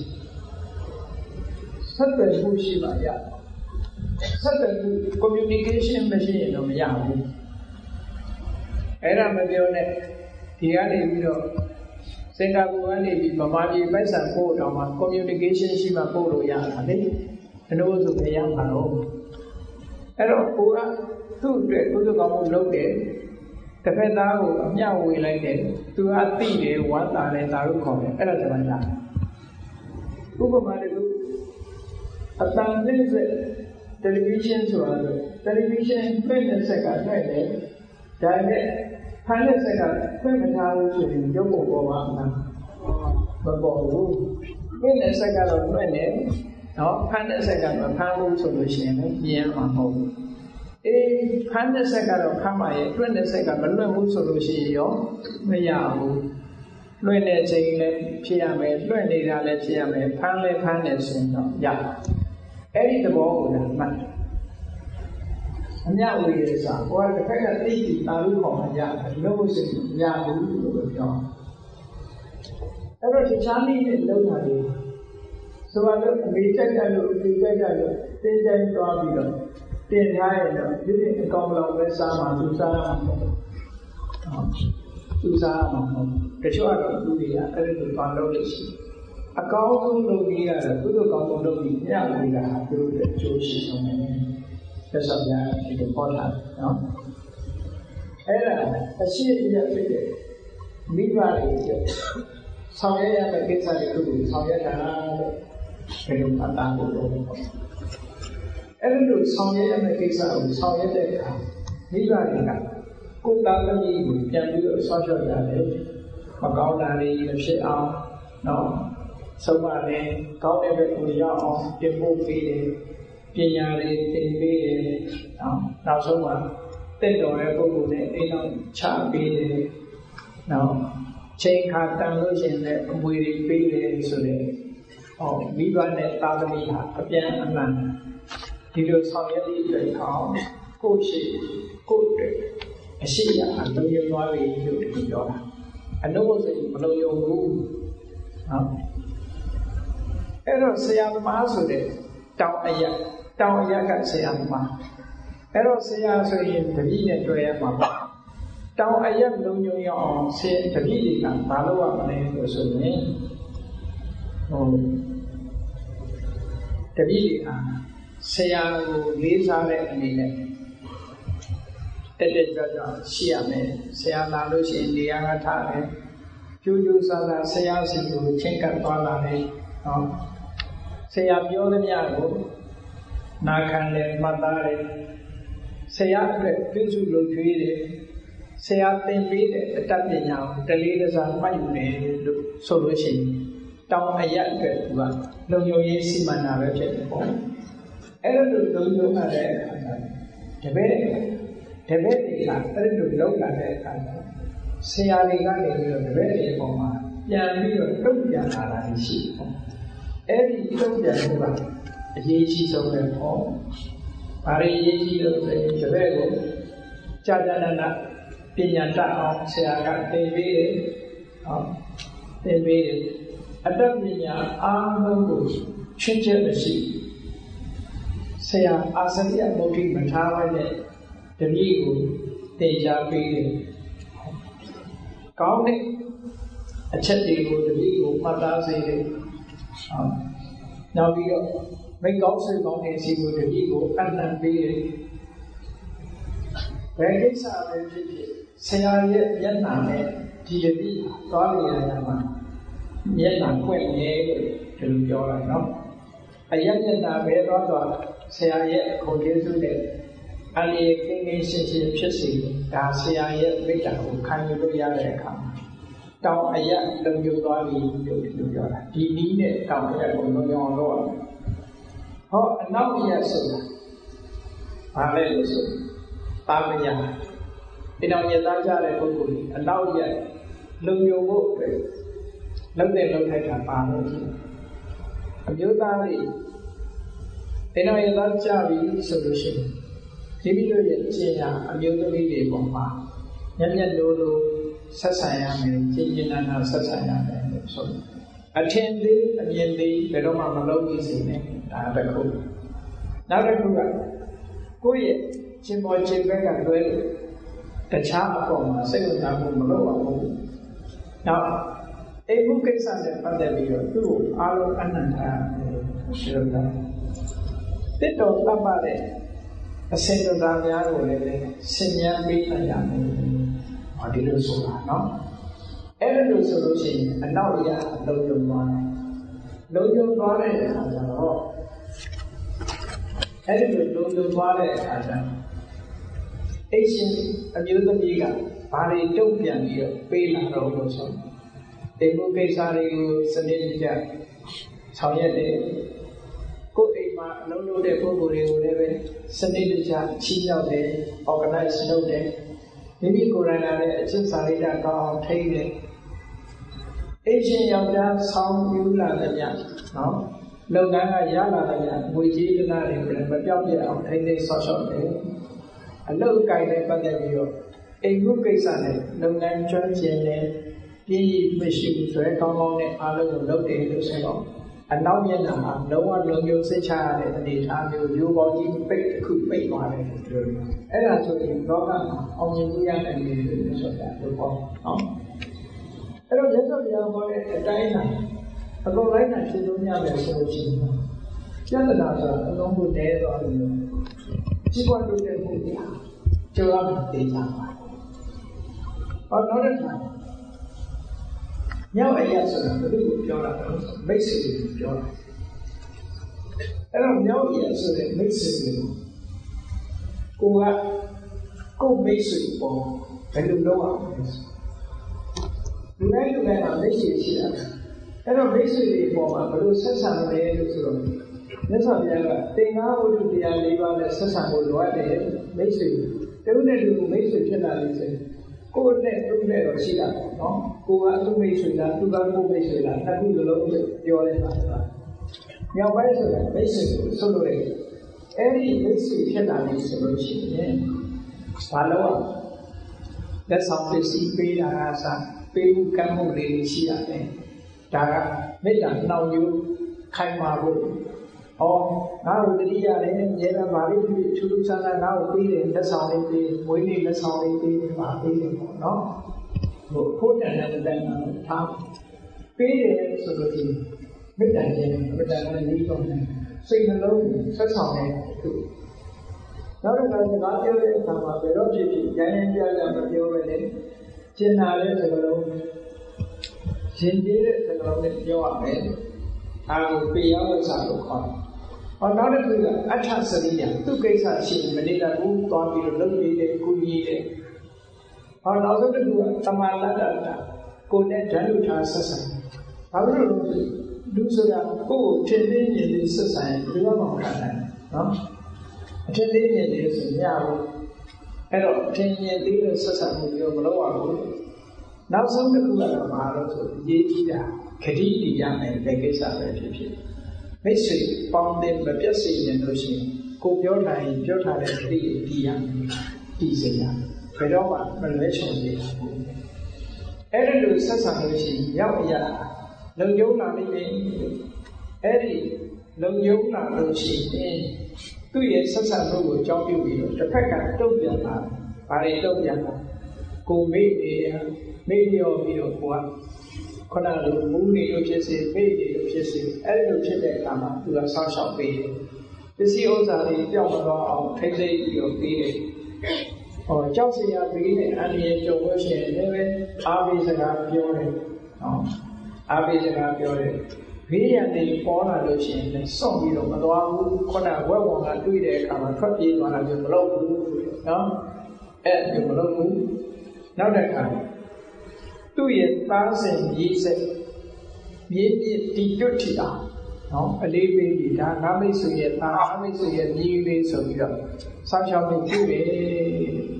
ဆက်သွယ်မှုရှိပါရဆက်သွယ်မှု communication မရှိရင်တော့မရဘူးအဲ့ဒါမပြောနဲ့ဒီကနေပြီးတော့စင်ကာပူကနေပြီးဗမာပြည်ပိုက်ဆံပို့တော့မှ communication ရှိမှပို့လို့ရတာလေဘယ်လိုဆိုမရမှာတော့အဲ့တော့ကိုကသူ့အတွက်ကုသကောင်းမှုလုပ်တယ်တစ်ဖက်သားကိုအမျှဝေလိုက်တယ်သူကသိတယ်ဝမ်းသာတယ်ဒါလို့ခေါ်တယ်အဲ့ဒါကျွန်တော်ဥပမာတခုအတန်နဲ့ဆက်တယ်လီဗီရှင်းဆိုတာတယ်လီဗီရှင်းဖွင့်တဲ့ဆက်ကတွေ့တယ်ဒါနဲ့ဖန်တဲ့ဆက်ကဖွင့်မထားလို့ဆိုရင်ရုပ်ပုံပေါ်မှာမပေါ်ဘူးဖွင့်တဲ့ဆက်ကတော့လွင့်နေနော်ဖန်တဲ့ဆက်ကမဖန်ဘူးဆိုလို့ရှိရင်လည်းမြင်မှာမဟုတ်ဘူးအေးဖန်တဲ့ဆက်ကတော့ဖမ်းပါရဲ့လွင့်တဲ့ဆက်ကမလွင့်ဘူးဆိုလို့ရှိရင်ရောမရဘူးလွင့်တဲ့ချိန်လည်းဖြစ်ရမယ်လွင့်နေတာလည်းဖြစ်ရမယ်ဖမ်းလည်းဖမ်းတယ်ဆိုရင်တော့ရအဲ့ဒီသဘောကိုလည်းမှတ်အမြဝေရစာကိုယ်ကတစ်ခါကသိပြီးတာလို့ခေါ်မှရတယ်လို့ဆိုရင်မရဘူးလို့ပြောအဲ့တော့တခြားနည်းနဲ့လုံးတာလေဆိုတော့အမေကြိုက်တယ်လို့အမေကြိုက်တယ်လို့တင်းကြိုက်သွားပြီးတော့တင်ထားရင်တော့ဒီနေ့အကောင်လောက်ပဲစားမှသူစားရမှာမဟုတ်ဘူးသူစားရမှာမဟုတ်ဘူးတချို့ကတော့သူတွေကအဲ့ဒီလိုသွားလို့ရှိအကောင်းဆုံးလုပ်ပြီးရတာသူတို့ကောင်းဆုံးလုပ်ပြီးညဝေးတာသူတို့ရဲ့အကျိုးရှိဆုံးပဲဆက်ဆက်ပြဒီလိုပေါ်လာနော်အဲ့ဒါအရှိအပြည့်ဖြစ်တဲ့မိဘတွေဆောင်ရွက်ရမယ့်ကိစ္စတွေကိုဆောင်ရွက်တာလို့ဘယ်လိုအတားဖို့လုပ်လဲအဲ့လိုဆောင်ရွက်ရမယ့်ကိစ္စကိုဆောင်ရွက်တဲ့အခါမိဘတွေကကိုယ်သားသမီးကိုပြန်ပြီးတော့ဆောက်ရှောက်ရတယ်မကောင်းတာတွေမဖြစ်အောင်နော်ဆုံးမတယ်ကောင်းတဲ့ဘက်ကိုရောက်အောင်ပြင်ဖို့ပေးတယ်ပညာတွေသင်ပေးတယ်နော်နောက်ဆုံးမှာတက်တော်တဲ့ပုဂ္ဂိုလ်နဲ့အိမ်အောင်ချပေးတယ်နော်ချိန်ခါတန်လို့ရှိရင်လည်းအမွေတွေပေးတယ်ဆိုတဲ့ဟောမိဘနဲ့သားသမီးဟာအပြန်အလှန်ဒီလိုဆောင်ရွက်ပြီးတဲ့အခါကိုယ်ရှိကိုယ်တွေအရှိရအလုံးရသွားပြီလို့ပြောတာအနုဘဆိုရင်မလုံးယုံဘူးနော်အဲ့တော့ဆရာသမားဆိုတဲ့တောင်အရက်တောင်အရက်ကဆရာသမားအဲ့တော့ဆရာဆိုရင်တပည့်နဲ့တွေ့ရမှာပါတောင်အရက်လုံးညုံရအောင်ဆရာတပည့်တွေကဘာလို့ရမလဲလို့ဆိုရင်ဟိုတပည့်တွေကဆရာကိုလေးစားတဲ့အနေနဲ့တက်တက်ကြွကြွရှိရမယ်ဆရာလာလို့ရှိရင်နေရာကထားတယ်ကျိုးကျိုးဆာဆာဆရာစီကိုချင်းကပ်သွားလာတယ်နော်ဆရာပြောသမျှကိုနာခံတယ်မှတ်သားတယ်ဆရာအတွက်ပြုစုလုပ်ကျွေးတယ်ဆရာသင်ပေးတဲ့အတ္တပညာကိုတလေးတစားမှတ်ယူတယ်လို့ဆိုလို့ရှိရင်တောင်အရက်အတွက်သူကလုံခြုံရေးစီမံတာပဲဖြစ်တယ်ပေါ့အဲ့လိုလုံခြုံရတဲ့အခါကျတပည့်တပည့်တွေကအဲ့လိုလောက်လာတဲ့အခါကျဆရာတွေကနေပြီးတော့တပည့်တွေပေါ်မှာပြန်ပြီးတော့တုံ့ပြန်လာတာရှိတယ်ပေါ့အဲ့ဒီတုံ့ပြန်မှုကအရေးကြီးဆုံးပဲပေါ့ဘာတွေအရေးကြီးလို့ဆိုရင်တပည့်ကိုကြာကြာနာနာပညာတတ်အောင်ဆရာကသင်ပေးတယ်ဟောသင်ပေးတယ်အတ္တပညာအားလုံးကိုချွတ်ချက်မရှိဆရာအာစရိယမုတ်တိမထားပါနဲ့တပည့်ကိုသင်ကြားပေးတယ်ကောင်းတဲ့အချက်တွေကိုတပည့်ကိုမှတ်သားစေတယ်ဟောနောက်ပြီးတော့မိကောင်းဆွေကောင်းတဲ့စီကိုတပည့်ကိုအနံ့ပေးတယ်ဘယ်ကိစ္စပဲဖြစ်ဖြစ်ဆရာရဲ့မျက်နှာနဲ့ဒီတပည့်သွားနေရတာမှာမျက်နှာဖွင့်နေလို့ဒီလိုပြောတာနော်အယက်မျက်နှာပဲသွားသွားဆရာရဲ့ခုံကျေးဇူးနဲ့အလေးကင်းကင်းရှင်းရှင်းဖြစ်စီဒါဆရာရဲ့မိတ္တာကိုခံယူလို့ရတဲ့အခါတောင်အယက်လုံခြုံသွားပြီလို့ဒီလိုပြောတာဒီနည်းနဲ့တောင်အယက်ကိုလုံခြုံအောင်လုပ်ရမယ်ဟောအနောက်အယက်ဆိုတာဘာလဲလို့ဆိုပါမညာဒီတော့ညသားကြတဲ့ပုဂ္ဂိုလ်ကြီးအနောက်ရက်လုံခြုံဖို့အတွက်လုံးတဲ့လုံးထိုက်တာပါလို့အမျိုးသားတွေဒီနောက်ရသားကြပြီဆိုလို့ရှိရင်ဒီလိုရဲ့ကျင့်ရအမျိုးသမီးတွေပေါ်မှာမျက်မျက်လိုလိုဆက်ဆံရမယ်ကျင့်ကျင့်နာနာဆက်ဆံရမယ်လို့ဆိုတယ်အထင်သေးအမြင်သေးဘယ်တော့မှမလုပ်ဘူးစီနဲ့ဒါတစ်ခုနောက်တစ်ခုကကိုယ့်ရဲ့ရှင်ပေါ်ရှင်ဘက်ကလွဲလို့တခြားအပေါ်မှာစိတ်ဝင်စားမှုမလုပ်အောင်ဘူးနောက်အိမ်မှုကိစ္စနဲ့ပတ်သက်ပြီးတော့သူ့ကိုအားလုံးအနန္တရှိလို့တာတစ်တော်တတ်ပါတဲ့အစင်တော်များကိုလည်းဆင်ញံပေးနိုင်ရမယ်ဟောဒီလိုဆိုတာနော်အဲ့ဒါလို့ဆိုလို့ရှိရင်အနောက်အရာလုံခြုံသွားတယ်လုံခြုံသွားတဲ့အခါကျတော့အဲ့ဒီလိုလုံခြုံသွားတဲ့အခါကျတော့အိရှင်အမျိုးသမီးကဘာတွေတုံ့ပြန်ပြီးတော့ပေးလာတော့လို့ဆိုတေမှုကိစ္စတွေကိုစနစ်တကျဆောင်ရွက်တယ်ကိုယ်အိမ်မှာအလုံးလုံးတဲ့ပုဂ္ဂိုလ်တွေကိုလည်းပဲစနစ်တကျချီးမြှောက်တယ် organize လုပ်တယ်မိမိကိုယ်တိုင်လည်းအကျင့်စာရိတ္တကောင်းအောင်ထိန်းတယ်အိရှင်ယောက်ျားဆောင်းယူလာတဲ့ညနော်လုပ်ငန်းကရလာတဲ့ညငွေကြေးကနာတွေကိုလည်းမပြောက်ပြတ်အောင်ထိန်းသိမ်းဆောက်ရှောက်တယ်အလုပ်အကိုင်နဲ့ပတ်သက်ပြီးတော့အိမ်မှုကိစ္စနဲ့လုပ်ငန်းကျွမ်းကျင်တဲ့ပြည့်ရည်မရှိဘူးဆိုရင်ကောင်းကောင်းနဲ့အားလုံးကိုလုပ်တယ်လို့ဆိုတော့အနောက်မျက်နှာမှာလုံးဝလုံခြုံစိတ်ချရတဲ့အနေအထားမျိုးရိုးပေါင်းကြီးပိတ်တစ်ခုပိတ်သွားတယ်လို့ပြောတယ်။အဲ့ဒါဆိုရင်လောကမှာအောင်မြင်မှုရနိုင်တယ်လို့ဆိုတာလို့ပေါ့နော်။အဲ့တော့ရသော်တရားဟောတဲ့အတိုင်းအအကုန်လိုက်နိုင်ဖြစ်လို့ရမယ်ဆိုလို့ရှိရင်ပြဿနာဆိုတာအလုံးကိုတဲသွားလို့ကြီးပွားလို့တဲ့ပုံပြကျော်ရမယ်သိကြပါ။ဟောနောက်တစ်ခါမြောက်အရာဆိုတာဘယ်လိုပြောတာလဲမိတ်ဆွေကိုပြောတာအဲ့တော့မြောက်အရာဆိုတဲ့မိတ်ဆွေကိုကိုကကိုမိတ်ဆွေပေါ်ဘယ်လိုလုပ်အောင်လဲလူတိုင်းလူတိုင်းကမိတ်ဆွေရှိတာအဲ့တော့မိတ်ဆွေတွေပေါ်မှာဘယ်လိုဆက်ဆံလဲလို့ဆိုတော့မြတ်စွာဘုရားကသင်္ဃဝတ္ထုတရား၄ပါးနဲ့ဆက်ဆံဖို့လိုအပ်တယ်မိတ်ဆွေတူနဲ့တူမိတ်ဆွေဖြစ်လာလို့ဆိုကိုယ်နဲ့သူနဲ့တော့ရှိတာပေါ့နော်ကိုကသူ့မိတ်ဆွေလားသူကကိုယ်မိတ်ဆွေလားနှစ်ခုလုံးပြောနေတာပါမြောက်ပိုင်းဆိုတာမိတ်ဆွေကိုဆိုလို့ရတယ်အဲ့ဒီမိတ်ဆွေဖြစ်လာပြီဆိုလို့ရှိရင်ဘာလို့လက်ဆောင်ပစ္စည်းပေးတာကစားပေးမှုကမ်းမှုလေးရှိရတယ်ဒါကမေတ္တာနှောင့်ယှက်ခိုင်မာဖို့ဟောငါ့ကိုတတိယနဲ့ညေတာပါလိမ့်ပြီးထူးထူးဆန်းဆန်းငါ့ကိုပေးတယ်လက်ဆောင်လေးပေးမွေးနေ့လက်ဆောင်လေးပေးပါပေးတယ်ပေါ့နော်ဟိုဖို့တန်တဲ့တန်တာထားပေးတယ်ဆိုလို့ဒီမေတ္တာခြင်းမေတ္တာနဲ့နေတော့စိတ်နှလုံးဆက်ဆောင်တဲ့သူနောက်တစ်ခါစကားပြောတဲ့အခါမှာဘယ်တော့ဖြစ်ဖြစ်ရိုင်းရိုင်းပြပြမပြောပဲလေကျင်နာတဲ့စကားလုံးရှင်ပြည့်တဲ့စကားလုံးနဲ့ပြောရမယ်အားကိုပေရဝိစာလို့ခေါ်တယ်ဟောနောက်တစ်ခုကအဋ္ဌစရိယသူကိစ္စရှိမနေတာဘူးသွားပြီးတော့လုပ်နေတယ်ကုညီတယ်ဟောနောက်ဆုံးတစ်ခုကသမာလတ္တတာကိုယ်နဲ့ဓာတ်လူထားဆက်ဆံဘာလို့လဲလူဆိုတာကိုယ်ကိုထင်သိမြင်သိဆက်ဆံရင်ဘယ်တော့မှမခံနိုင်နော်အထင်သိမြင်သိဆိုရဘူးအဲ့တော့ထင်မြင်သိလို့ဆက်ဆံမှုမျိုးမလုပ်ရဘူးနောက်ဆုံးတစ်ခုကတော့ဘာလို့ဆိုအရေးကြီးတာခတိတည်ရမယ်တဲ့ကိစ္စပဲဖြစ်ဖြစ်မိတ်ဆွေပေါင်းတဲ့မပြတ်စေနေလို့ရှိရင်ကိုပြောနိုင်ပြောထားတဲ့ခတိကိုတည်ရမယ်တည်စေရဘယ်တော့မှမလွဲချော်စေဘူးအဲ့ဒီလိုဆက်ဆံလို့ရှိရင်ရောက်အရာလုံယုံလာလိမ့်မယ်အဲ့ဒီလုံယုံလာလို့ရှိရင်သူ့ရဲ့ဆက်ဆံမှုကိုကြောင်းပြုပြီးတော့တစ်ဖက်ကတုံ့ပြန်တာဘာတွေတုံ့ပြန်တာကိုမေ့နေမေ့ရောပြီးတော့ကိုကခုနကလိုမူးနေလို့ဖြစ်စေမေ့နေလို့ဖြစ်စေအဲ့လိုဖြစ်တဲ့အခါမှာသူကဆောင်းရှောက်ပေးတယ်ပစ္စည်းဥစ္စာတွေပြောင်းမသွားအောင်ထိမ့်သိမ့်ပြီးတော့ပေးတယ်ဟောကြောက်စရာပေးတဲ့အန္တရာယ်ကြုံလို့ရှိရင်လည်းပဲအားပေးစကားပြောတယ်နော်အားပေးစကားပြောတယ်ဘေးရန်တွေပေါ်လာလို့ရှိရင်လည်းစောင့်ပြီးတော့မသွားဘူးခုနဝက်ဝံကတွေ့တဲ့အခါမှာထွက်ပြေးသွားတာမျိုးမလုပ်ဘူးနော်အဲ့ဒါမလုပ်ဘူးနောက်တစ်ခါသူ့ရဲ့သားစဉ်ရေးဆက်မြေပြည့်တီတွတ်ထီတာနော်အလေးပေးပြီးဒါငါမိတ်ဆွေရဲ့သားငါမိတ်ဆွေရဲ့မြေလေးဆိုပြီးတော့ဆောင်းရှောင်းနေပြုတယ်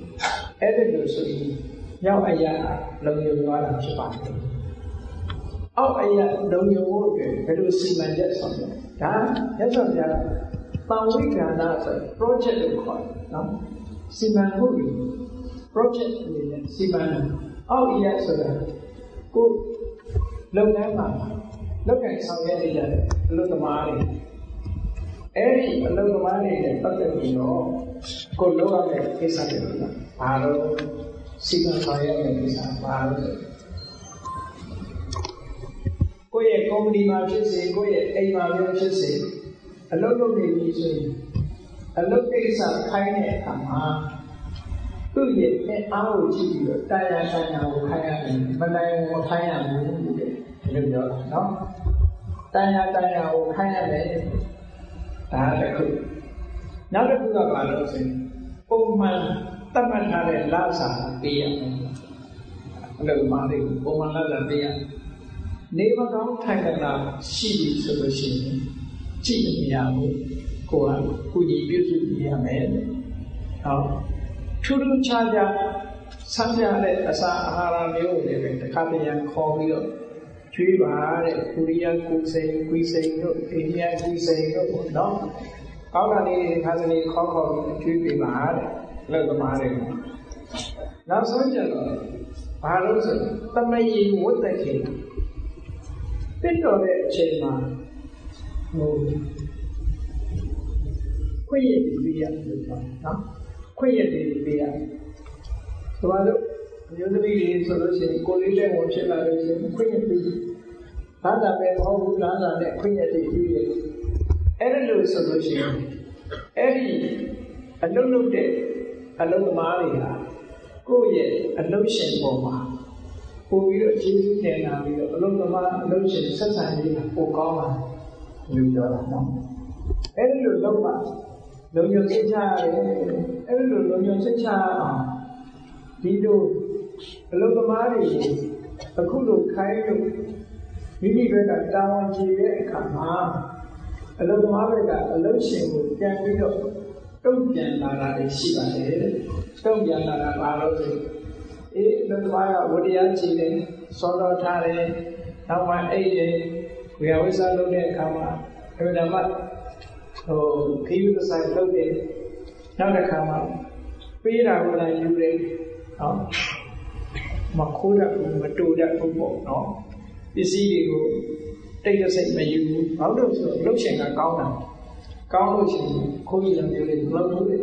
အဲ့ဒါလို့ဆိုရင်ရောက်အရာလုံယုံသွားတာဖြစ်ပါတယ်အောက်အရာလုံခြုံဖို့အတွက်ဘယ်လိုစီမံချက်ဆောင်လဲဒါရသော်ပြတာပံဝိကန္နာဆို project လို့ခေါ်တယ်နော်စီမံမှု project အနေနဲ့စီမံအောက်အရာဆိုတာကိုလုပ်ငန်းမှာလုပ်ကိုင်ဆောင်ရွက်နေတဲ့အလုပ်သမားတွေအဲ့ဒီအလုပ်သမားတွေနဲ့ပတ်သက်ပြီးတော့ကိုလုပ်ရမယ့်ကိစ္စတွေနော်ဘာလို့စီမံဆောင်ရွက်မယ့်ကိစ္စဘာလို့ကိုယ့်ရဲ့ကုမ္ပဏီမှာဖြစ်စေကိုယ့်ရဲ့အိမ်မှာဖြစ်စေအလုပ်လုပ်နေပြီဆိုရင်အလုပ်ကိစ္စခိုင်းတဲ့အခါမှာသူ့ရဲ့အားကိုကြည့်ပြီးတော့တာယာဆိုင်ရာကိုခိုင်းရတယ်မနိုင်မခိုင်းရဘူးတဲ့ဒီလိုပြောတာနော်တာယာဆိုင်ရာကိုခိုင်းရတယ်ဒါတစ်ခုနောက်တစ်ခုကဘာလို့ဆိုရင်ပုံမှန်တတ်မှတ်ထားတဲ့လစာပေးရမယ်အလုပ်မှာတွေပုံမှန်လစာပေးရနေမကောင်းထိုင်ကြတာရှိပြီဆိုလို့ရှိရင်ကြည့်မရဘူးကိုယ်ကကုညီပြုစုပြရမယ်ဟောထူးထူးခြားခြားဆန်းပြတဲ့အစာအာဟာရမျိုးတွေပဲတစ်ခါတည်းရခေါ်ပြီးတော့ကျွေးပါတဲ့ကိုရီးယားကုစိန်ကွီစိန်တို့အိန္ဒိယကွီစိန်တို့ပေါ့နော်ကောင်းတာလေးတွေခါစလေးခေါ်ခေါ်ပြီးကျွေးပေးပါတဲ့လောက်သမားတွေနောက်ဆုံးကျတော့ဘာလို့ဆိုတမယေဝတ္တခေတက်တော်တဲ့အချိန်မှာဟိုခွင့်ရည်ပေးရတယ်နော်ခွင့်ရည်ပေးရဆိုတော့မျိုးသမီးတွေဆိုလို့ရှိရင်ကိုလေးတဲ့ဝင်ဖြစ်လာလို့ရှိရင်ခွင့်ရပေးဘာသာပဲမဟုတ်ဘူးလားသာနဲ့ခွင့်ရပေးပြီးတယ်အဲ့ဒါလို့ဆိုလို့ရှိရင်အဲ့ဒီအလုံးလုံးတဲ့အလုံးသမားတွေဟာကိုယ့်ရဲ့အလုံးရှင်ပေါ်မှာပို့ပြီးတော့ကျေးဇူးတင်လာပြီးတော့အလုံးသမားအလုံးရှင်ဆက်ဆံရေးပိုကောင်းလာလို့ပြောတာနော်အဲ့ဒီလိုလုပ်ပါလုံခြုံစိတ်ချရတယ်အဲ့ဒီလိုလုံခြုံစိတ်ချအောင်ဒီလိုအလုပ်သမားတွေအခုလိုခိုင်းလို့မိမိဘက်ကတာဝန်ကျေတဲ့အခါမှာအလုပ်သမားတွေကအလုပ်ရှင်ကိုပြန်ပြီးတော့တုံ့ပြန်လာတာရှိပါတယ်တုံ့ပြန်လာတာဘာလို့လဲအေးအလုပ်သမားကဝတရားကြည့်တယ်စောတော်ထားတယ်နောက်မှအိတ်တယ်ဝေယဝိစာလုပ်တဲ့အခါမှာအဲ့ဒါမှဟိုခီးယူဆိုင်လုပ်တယ်နောက်တစ်ခါမှာပေးတာကိုလည်းယူတယ်နော်မခိုးတတ်ဘူးမတူတတ်ဘူးပေါ့နော်ပစ္စည်းတွေကိုတိတ်တဆိတ်မယူဘူးဘာလို့ဆိုတော့လှုပ်ရှင်ကကောင်းတာကောင်းလို့ရှိရင်ခိုးရမျိုးလေးမလုပ်ဘူးလေ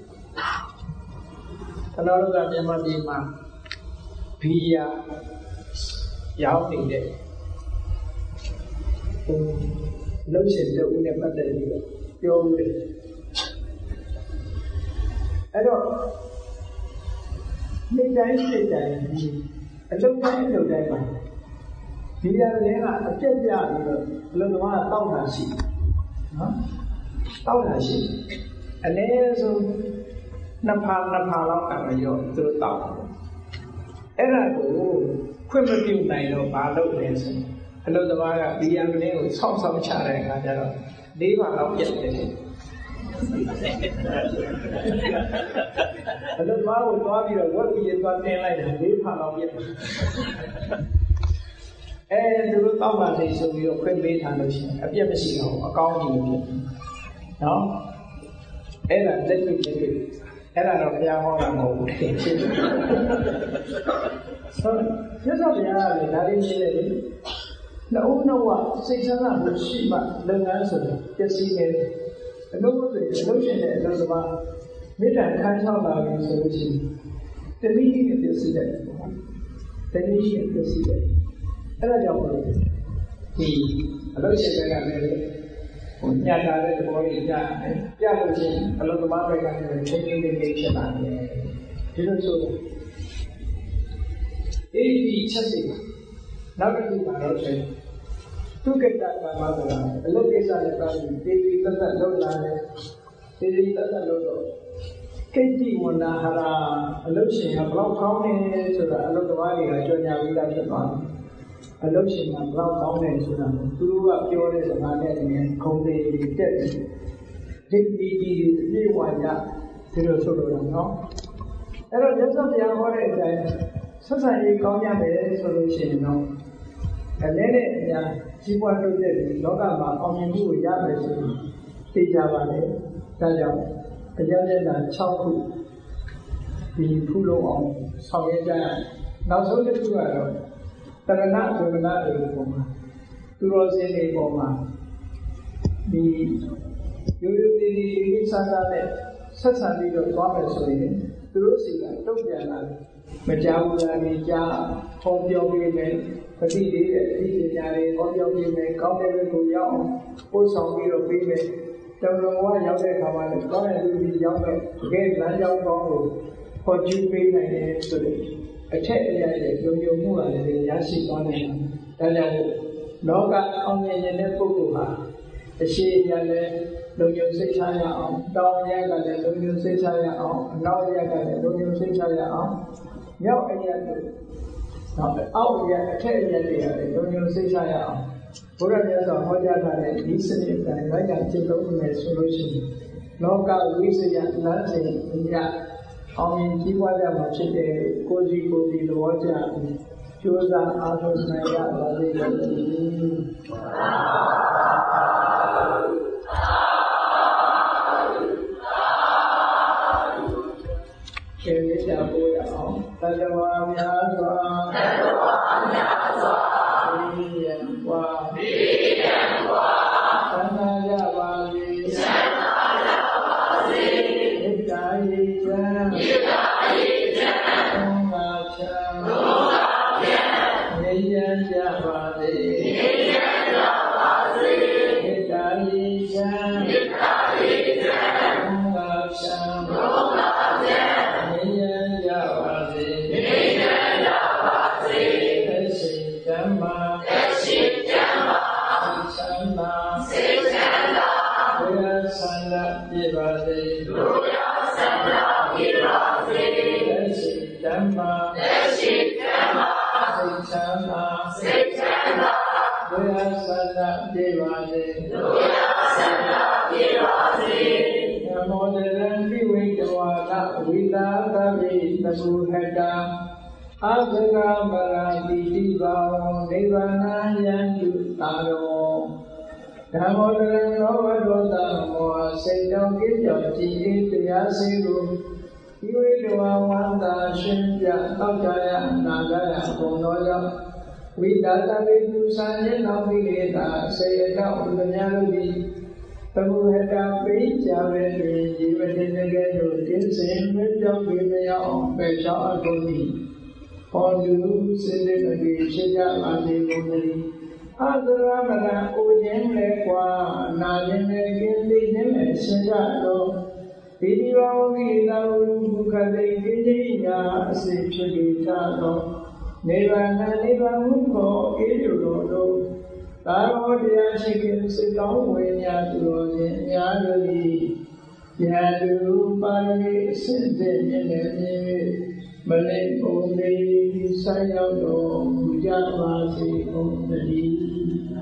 ကျွန်တော်တို့ကမြန်မာပြည်မှာဘီယာရောက်နေတဲ့ဟိုလှုပ်ရှင်တူနဲ့ပတ်သက်ပြီးတော့ပြောဦးတယ်အဲ့တော့နေတိုင်းနေတိုင်းအလုပ်တိုင်းအလုပ်တိုင်းမှာဒီရတဲ့ကအပြက်ပြပြီးတော့အလုပ်သမားကတောက်တာရှိနော်တောက်တာရှိအနည်းဆုံးနှစ်ဖာနှစ်ဖာလောက်ကတော့ရောသူတို့တောက်တယ်အဲ့ဒါကိုခွင့်မပြုနိုင်တော့ဘာလုပ်လဲဆိုအလုပ်သမားကဒီရတဲ့ကိုဆောက်ဆောက်ချတဲ့အခါကျတော့လေးပါလောက်ပြတ်တယ်အလုပ်မားကိုသွားပြီးတော့ဝက်ပြီးရသွားတင်လိုက်တယ်လေးဖာလောက်ပြည့်အဲသူတို့တောက်ပါနေဆိုပြီးတော့ခွင့်ပေးထားလို့ရှိရင်အပြည့်မရှိတော့အကောင်းကြီးလို့ဖြစ်နော်အဲ့ဒါလက်တွေ့လက်တွေ့အဲ့ဒါတော့ဘုရားဟောတာမဟုတ်ဘူးဖြစ်တယ်ဆိုရသော်ဘုရားကလည်းဒါလေးရှင်းတယ်လေနှုတ်နှုတ်ကစိတ်ဆန္ဒကိုရှိမှလုပ်ငန်းဆိုရင်ပျက်စီးနေတယ်အလုပ်ဆိုရင်အလုပ်ရှင်နဲ့အလုပ်သမားမေတ္တာခံချောက်လာပြီဆိုလို့ရှိရင်တတိယနဲ့ပြည့်စုံတယ်ပေါ့တတိယနဲ့ပြည့်စုံတယ်အဲ့ဒါကြောင့်မို့ဒီအလုပ်ရှင်တွေကလည်းဟိုညှတာတဲ့သဘောကြီးကြားတယ်ပြလို့ချင်းအလုပ်သမားတွေကလည်းချင်းချင်းလေးလေးဖြစ်လာတယ်ဒီလိုဆိုတော့ဒီချက်စီနောက်တစ်ခုပါတော့ဆိုရင်သူကတ္တကမှာဆိုတာအလုပ်ကိစ္စနဲ့ပတ်သက်ပြီးတေးသေးသက်သက်လုပ်လာတယ်တေးသေးသက်သက်လုပ်တော့ကိတ္တိဝနာဟာရအလုပ်ရှင်ကဘလောက်ကောင်းနေဆိုတာအလုပ်သမားတွေကကြော်ညာပြီးသားဖြစ်သွားတယ်အလုပ်ရှင်ကဘလောက်ကောင်းနေဆိုတာသူတို့ကပြောတဲ့စကားနဲ့လည်းခုံသေးတက်တယ်ဒီဒီဒီပြေဝါရဒီလိုဆိုလို့နော်အဲ့တော့မြတ်စွာဘုရားဟောတဲ့အတိုင်းဆက်ဆံရေးကောင်းရမယ်ဆိုလို့ရှိရင်တော့ And then it, she wanted to say, Logama, on you, Yamas, Tijavane, Tajam, a young Chaku, the Pulo on Soviet. Now, so the two are not to another woman. Two rows in a woman. The Yuri Santa, Sassani of Thomas, the Rosia, Topiana, Majawa, Mija, Hobio women, Petiti, Hobio women, Company to young, also we of women. Don't know why you're there, come on, go and do the younger, again, land young Congo, for you being an incident. A check the Yoyo Mua and the Yashi on him. Then Loga only in the Pukuha. The she Yale, Loyo Sechaya on, Down Yaga, the Loyo Sechaya on, now Yaga, the Loyo Sechaya on. Yo, and yet, out yet, a check the Loyo Sechaya on. Puranas of Hojata and listening and right until the solution. Loga, Lucia, nothing in that. Only keep what I want to say, Koji Koji, the water, choose that out of my God. Carry it up, boy, on Tadawa, Yazwa, Indian, Wa, Indian, Wa, Sanaya, Valley, Dhamma, Dhamma, Siksana, Siksana, Duyasana, Devane, Duyasana, Devane, Namo Devanti Vikavana, Vita Tavi, Tabuheta, Asaka Marati, Diva, Devana, Yandu, Taro, Namo Devanti Moa, Sejo, Gijo, Ti, Tuyasiru, You want the Shinja, Tokaya, Nagaya, Bonoya. We data to Sanjay Navigata, say it out the Nyarubi. Tamu had a page, Javed, even in the ghetto, till same with your female, Pesha Agoni. For you, Sidney, Shija, and the Gomari. Other Ramana, Ujem Lequa, Najim, Gilly, Shija. Video Mukade Gidia, Sitchigitano, Nevana Nevamuko, Idurodo, Taro de Chicken Sito, when Yadu, Yadu, Yadu, Bari, Sintin, Malay, Only, Sayado, Mujamasi, Only.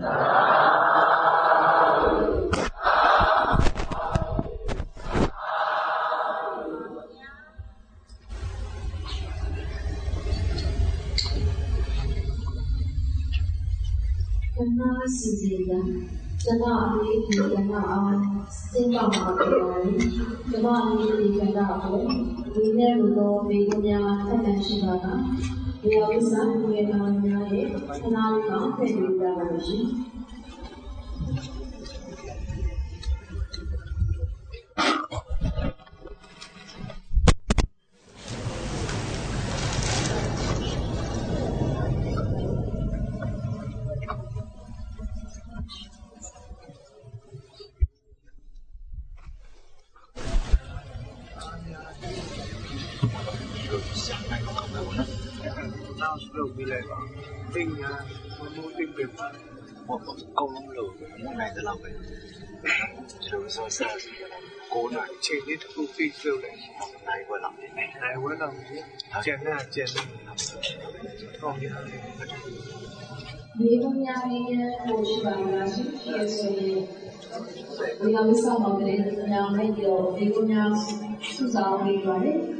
Kana Suzila, Jana Ali, Kana on, Simba Makari, Jana Ali, Kana, we never go, Begunia, and Shivana. We are the sun, we are on your head, and I can't tell you that. Lột bị lại vào tinh mua tinh biệt một ông ông lột một ngày ta làm vậy rồi sao sao cố lại trên hết thu phí siêu này này vừa làm thế này này vừa làm chén này chén không như thế Begonia Oshibana Shiki we have some of the now radio Begonia Susan Begonia.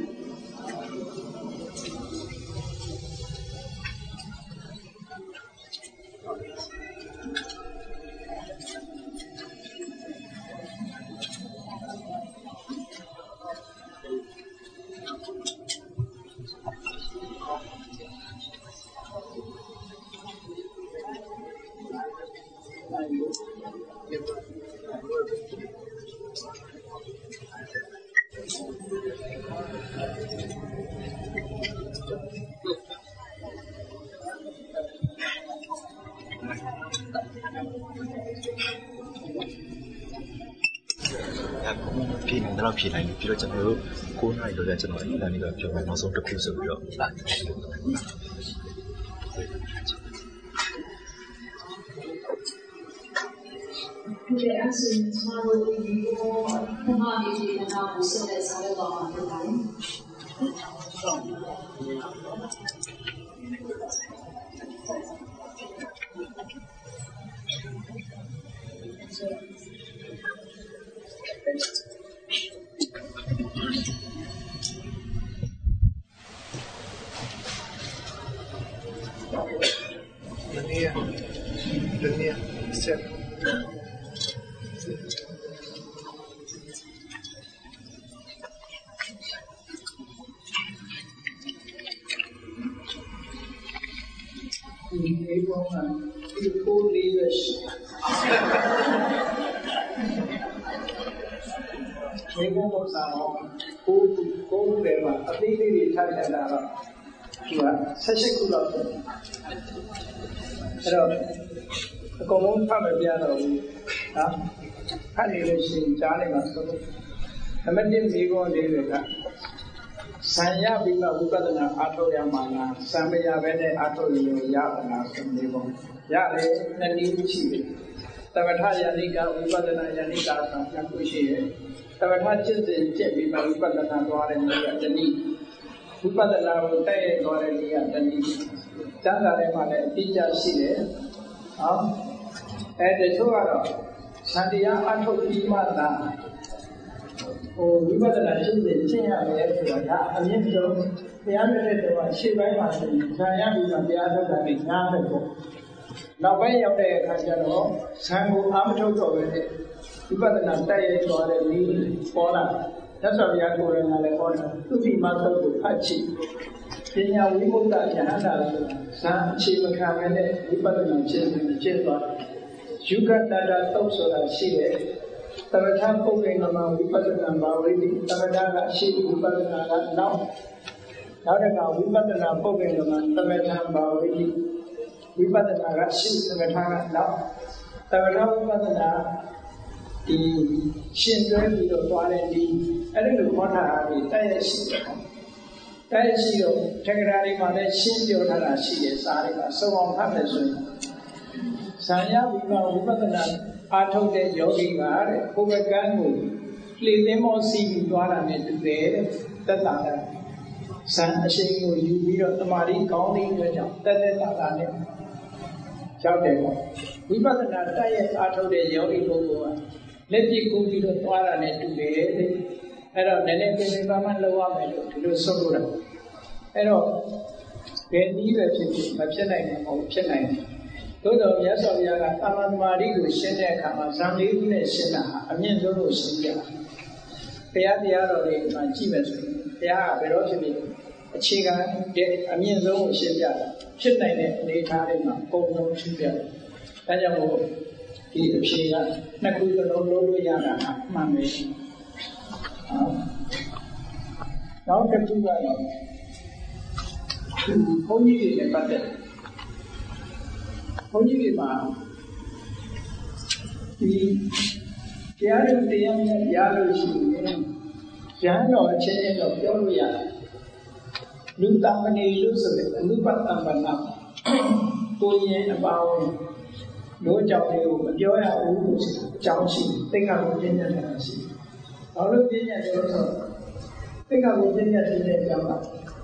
ဒါဖြေနိုင်တော့ဖြေနိုင်ပြီးတော့ကျွန်တော်တို့ကိုးနာရီလောက်ကကျွန်တော်အင်တာနက်ပြောမယ်နောက်ဆုံးတစ်ခုဆိုပြီးတော့လာတယ်ဒီအစင်းစမားလို့ဒီကိုခမားလေးတွေနောက်ကိုဆက်လက်ဆောင်ရွက်သွားမှာဖြစ်ပါတယ် Dunia, dunia, set. ဒီအေးပေါ်မှာဒီကိုလေးပဲရှိဒီဘုံဘုရားတော့ကိုကိုတယ်မှာအသေးလေးတွေထိုက်နေတာတော့သူကဆက်ရှိခုလောက်တယ်အဲ့တော့အကုန်လုံးဖတ်မပြတော့ဘူးနော်ဖတ်နေလို့ရှိရင်ကြားနေမှာဆိုတော့အမတ်တင်မိကောလေးတွေကဆံရပြီးမှဝိပဿနာအားထုတ်ရမှာလားဆံမရဘဲနဲ့အားထုတ်ရင်ရပါလားဆိုနေပေါ့ရတယ်နှစ်နည်းရှိတယ်သမထယန္တိကဝိပဿနာယန္တိကဆိုပြန်လို့ရှိရင်သမထจิตစဉ်ကျက်ပြီးမှဝိပဿနာသွားတဲ့နည်းကတနည်းဝိပဿနာကိုတိုက်ရိုက်သွားတဲ့နည်းကတနည်းကျမ်းစာထဲမှာလည်းအတိအကျရှိတယ်ဟောအဲတချို့ကတော့သံတရားအထုတ်ပြီးမှသာဟိုဝိပဿနာရှင်းစဉ်ကျင့်ရမယ်ဆိုတာကအမြင့်ဆုံးတရားမြတ်တဲ့တော့ရှေ့ပိုင်းမှာဆိုရင်ဇာရပြီးမှတရားထုတ်တာနဲ့ညားတယ်ပေါ့နောက်ပိုင်းရောက်တဲ့အခါကျတော့ဇံကိုအာမထုတ်တော့ပဲဝိပဿနာတိုက်ရိုက်သွားတဲ့နည်းပေါ်လာသက်စွာဘုရားကိုယ်တိုင်ကလည်းဟောတာသူတိမသုတ်ကိုဖတ်ကြည့်ပညာဝိမု ക്ത ဉာဏ်တာဆိုတာဇံအခြေမခံမဲ့တဲ့ဝိပဿနာရှင်းစဉ်ကျင့်သွားယုဂတတသုတ်ဆိုတာရှိတယ်သမထပုဂ္ဂိကမှာဝိပဿနာဘာဝိတိသမထကရှိဝိပဿနာကနောက်နောက်တစ်ခါဝိပဿနာပုဂ္ဂိကမှာသမထဘာဝိတိဝိပဿနာကရှိသမထကနောက်သမထဝိပဿနာဒီရှင်းတွဲပြီးတော့သွားတဲ့ဒီအဲ့ဒီလိုခေါ်တာတွေတိုက်ရရှိတယ်တိုက်ရရှိတော့တက္ကရာတွေမှာလည်းရှင်းပြောထားတာရှိတယ်စာတွေမှာစုံအောင်ဖတ်မယ်ဆိုရင်ဇာယဝိပဝိပဿနာအားထုတ်တဲ့ယောဂီကတဲ့ကိုယ်ကံကိုလှေသိမ်းမောစီးပြီးသွားတာနဲ့တူတယ်တဲ့သက်သာတာဇံအရှိန်ကိုယူပြီးတော့တမာရီကောင်းတဲ့အတွက်ကြောင့်တက်တက်တာတာနဲ့ရောက်တယ်ပေါ့ဝိပဿနာတိုက်ရိုက်အားထုတ်တဲ့ယောဂီပုဂ္ဂိုလ်ကလက်ပြကူပြီးတော့သွားတာနဲ့တူတယ်တဲ့အဲ့တော့နည်းနည်းပြင်ပမှလောက်ရမယ်လို့ဒီလိုဆိုလို့ရတယ်အဲ့တော့ဘယ်နည်းပဲဖြစ်ဖြစ်မဖြစ်နိုင်ဘူးမဟုတ်ဖြစ်နိုင်တယ်သို့တော်မြတ်စွာဘုရားကသမ္မာသမာဓိကိုရှင်းတဲ့အခါမှာဇံလေးခုနဲ့ရှင်းတာဟာအမြင့်ဆုံးလို့ရှင်းပြတာဘုရားတရားတော်တွေမှာကြည့်မယ်ဆိုရင်ဘုရားကဘယ်တော့ဖြစ်ဖြစ်အခြေခံတဲ့အမြင့်ဆုံးကိုရှင်းပြတာဖြစ်နိုင်တဲ့အနေအထားတွေမှာပုံစံရှင်းပြတယ်ဒါကြောင့်မို့ဒီအဖြေကနှစ်ခုစလုံးလုံးလို့ရတာအမှန်ပဲနောက်တစ်ခုကတော့ဘုန်းကြီးတွေနဲ့ပတ်သက်ဘုန်းကြီးတွေမှာဒီတရားတော်တရားနဲ့ရလို့ရှိရင်ဉာဏ်တော်အချင်းချင်းတော့ပြောလို့ရတယ်လူတမဏေလို့ဆိုတဲ့အနုပတ္တမနာကိုရင်အပါဝင်လို့ကြောင့်လေးကိုမပြောရဘူးလို့အကြောင်းရှိသိက္ခာကိုပြည့်ညတ်တာရှိဘာလို့ပြည့်ညတ်လဲဆိုတော့သိက္ခာကိုပြည့်ညတ်တဲ့အကြောင်းက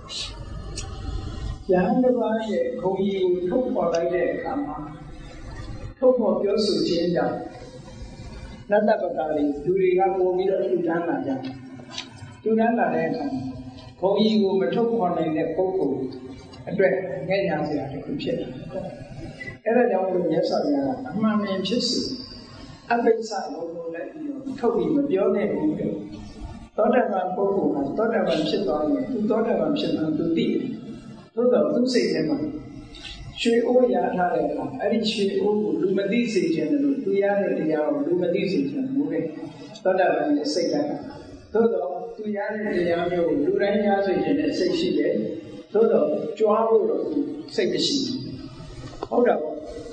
ဉာဏ်တစ်ပါးရဲ့ခုံကြီးကိုထုတ်ပေါ်လိုက်တဲ့အခါမှာထုတ်ပေါ်ပြောဆိုခြင်းကြောင့်နတ္တပတာတွေလူတွေကပုံပြီးတော့ထူထမ်းလာကြတယ်ထူထမ်းလာတဲ့အခါခုံကြီးကိုမထုတ်ပေါ်နိုင်တဲ့ပုဂ္ဂိုလ်အတွက်ငဲ့ညာစရာတစ်ခုဖြစ်တယ်အဲ့ဒါကြောင့်လို့မြတ်စွာဘုရားကအမှန်မှန်ဖြစ်စီအပိစ္ဆလုံးလုံးလိုက်ပြီးတော့ထုတ်ပြီးမပြောနဲ့ဘူးတဲ့သောတာပန်ပုဂ္ဂိုလ်ကသောတာပန်ဖြစ်သွားရင်သူသောတာပန်ဖြစ်မှသူသိတယ်သို့တော့သူစိတ်ထဲမှာရွှေအိုးရထားတဲ့အခါအဲ့ဒီရွှေအိုးကိုလူမသိစေခြင်းလို့သူရတဲ့တရားကိုလူမသိစေခြင်းဘူးတဲ့သောတာပန်ရဲ့စိတ်ကသို့တော့သူရတဲ့တရားမျိုးကိုလူတိုင်းရစေခြင်းနဲ့စိတ်ရှိတယ်သို့တော့ကြွားဖို့တော့စိတ်မရှိဘူးဟုတ်တာပေါ့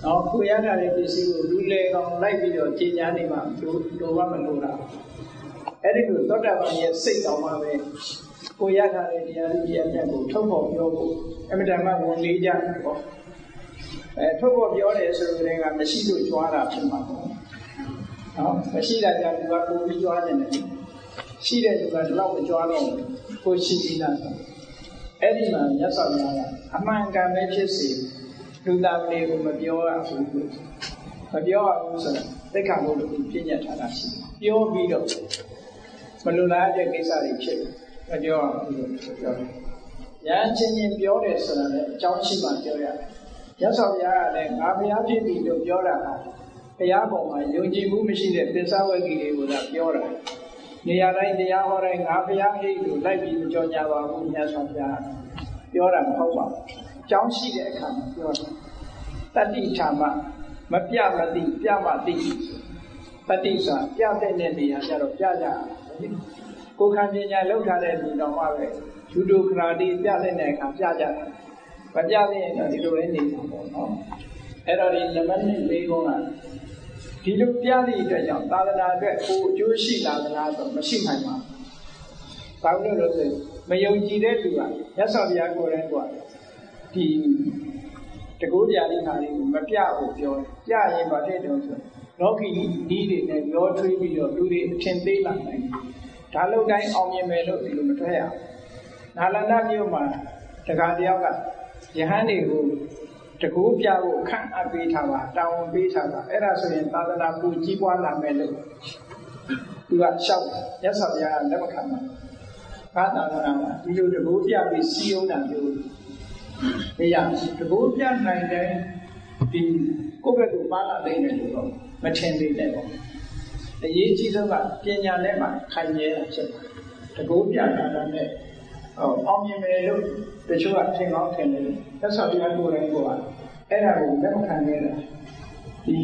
နော်ကိုရထားတဲ့ပစ္စည်းကိုလူလေကောင်လိုက်ပြီးတော့ကြီးညာနေမှာတို့တို့ဘာမလို့လားအဲ့ဒီလိုသောတာပန်ရဲ့စိတ်တော်မှာပဲကိုရထားတဲ့တရားလူကြီးအမြတ်ကိုထုတ်ဖော်ပြောဖို့အမြဲတမ်းဝန်လေးကြတယ်ပေါ့အဲထုတ်ဖော်ပြောတယ်ဆိုတဲ့ကမရှိလို့ကြွားတာဖြစ်မှာပေါ့နော်မရှိတာကြောင့်ဒီကကိုပြီးကြွားနေတယ်ရှိတဲ့သူကတော့မကြွားတော့ကိုရှိပြီးသားဆိုအဲ့ဒီမှာမြတ်စွာဘုရားကအမှန်ကန်ပဲဖြစ်စေလူသားလေးကိုမပြောရဘူးမပြောရဘူးဆိုတော့သိက္ခာပုဒ်ကိုပြည့်ညတ်ထားတာရှိတယ်ပြောပြီးတော့မလိုလားတဲ့ကိစ္စတွေဖြစ်မပြောရဘူးလို့ပြောတယ်ရဟန်းချင်းချင်းပြောတယ်ဆိုတာလည်းအကြောင်းရှိမှပြောရတယ်မြတ်စွာဘုရားကလည်းငါဘုရားဖြစ်ပြီလို့ပြောတာဟာဘုရားပေါ်မှာယုံကြည်မှုမရှိတဲ့သစ္စာဝဂ္ဂီတွေကိုသာပြောတာနေရာတိုင်းတရားဟောတိုင်းငါဘုရားဟိတ်လို့လိုက်ပြီးကြောညာပါဘူးမြတ်စွာဘုရားပြောတာမဟုတ်ပါဘူးအကြောင်းရှိတဲ့အခါမှာပြောတယ်တတိထာမမပြမသိပြမသိတတိစာပြတဲ့နေရာကျတော့ပြကြကိုခံပညာလောက်ထားတဲ့လူတော်မှပဲယူဒိုခရာတီပြတဲ့အခါပြကြတယ်မပြသေးရင်တော့ဒီလိုပဲနေမှာပေါ့နော်အဲ့တော့ဒီနံပါတ်လေးကုန်းကဒီလိုပြသည့်အတွက်ကြောင့်သာသနာအတွက်ကိုအကျိုးရှိလာသလားဆိုမရှိနိုင်ပါဘူး။ဘာလို့လဲဆိုမယုံကြည်တဲ့သူကမြတ်စွာဘုရားကိုယ်တိုင်ကဒီတကူပြားလေးဟာလေးကိုမပြဖို့ပြောတယ်။ပြရင်ဘာဖြစ်တုံးဆိုလောကီဒီတွေနဲ့ရောထွေးပြီးတော့လူတွေအထင်သေးလာနိုင်တယ်။ဒါလို့တိုင်းအောင်မြင်မယ်လို့ဒီလိုမထွက်ရဘူး။နာလန္ဒမြို့မှာတက္ကသိုလ်တယောက်ကယဟန်တွေကိုတကူပြဖို့ခန့်အပ်ပေးထားပါတာဝန်ပေးထားပါအဲ့ဒါဆိုရင်သာသနာပူကြီးပွားလာမယ်လို့သူကရှောက်ရသော်ဘုရားလက်မခံပါဘာသာနာမှာဒီလိုတကူပြပြီးစီယုံတာမျိုးနေရတကူပြနိုင်တဲ့ဒီကိုယ့်ဘက်ကပါလာတဲ့လို့တော့မထင်သေးနဲ့ပေါ့အရေးကြီးဆုံးကပညာနဲ့မှခိုင်မြဲတာဖြစ်တယ်တကူပြတာနဲ့အောင်မြင်မယ်လို့တချို့ကထင်ကောင်းထင်တယ်သက်ဆောင်ပြကိုယ်တိုင်ကိုယ်ကအဲ့ဒါကိုလက်မခံနေတာဒီ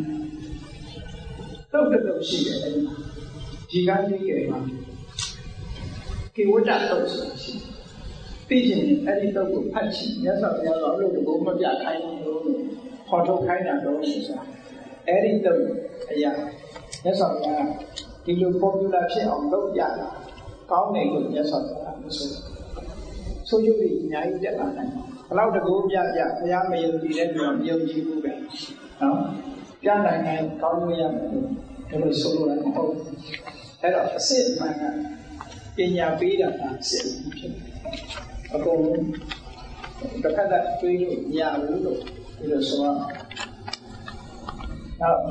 တော့တော့ရှိတယ်အဲ့ဒီကနေ့ကမှာကေဝတ္တတော့ရှိသိချင်အဲ့ဒီတော့ကိုဖတ်ချင်မြတ်စွာဘုရားကလို့တဘုံမပြခိုင်းလို့ခေါ်ထုတ်ခိုင်းတာတော့ဆိုတာအဲ့ဒီတော့အရာမြတ်စွာဘုရားဒီလို popular ဖြစ်အောင်လုပ်ပြတာကောင်းတယ်လို့မြတ်စွာဘုရားမဆိုဆိုးကျိုးတွေအများကြီးတက်လာတယ်ဘလောက်တကူပြပြဘုရားမယုံကြည်တဲ့လူကမယုံကြည်ဘူးပဲနော်ပြနိုင်နိုင်ကောင်းလို့ရမယ်လို့ဒါလို့ဆိုလိုတာမဟုတ်ဘူးအဲ့တော့အစစ်မှန်ကပညာပေးတာကအစစ်ဖြစ်တယ်အကုန်လုံးတစ်ခါတည်းတွေးလို့မရဘူးလို့ဒီလိုဆိုတော့နောက်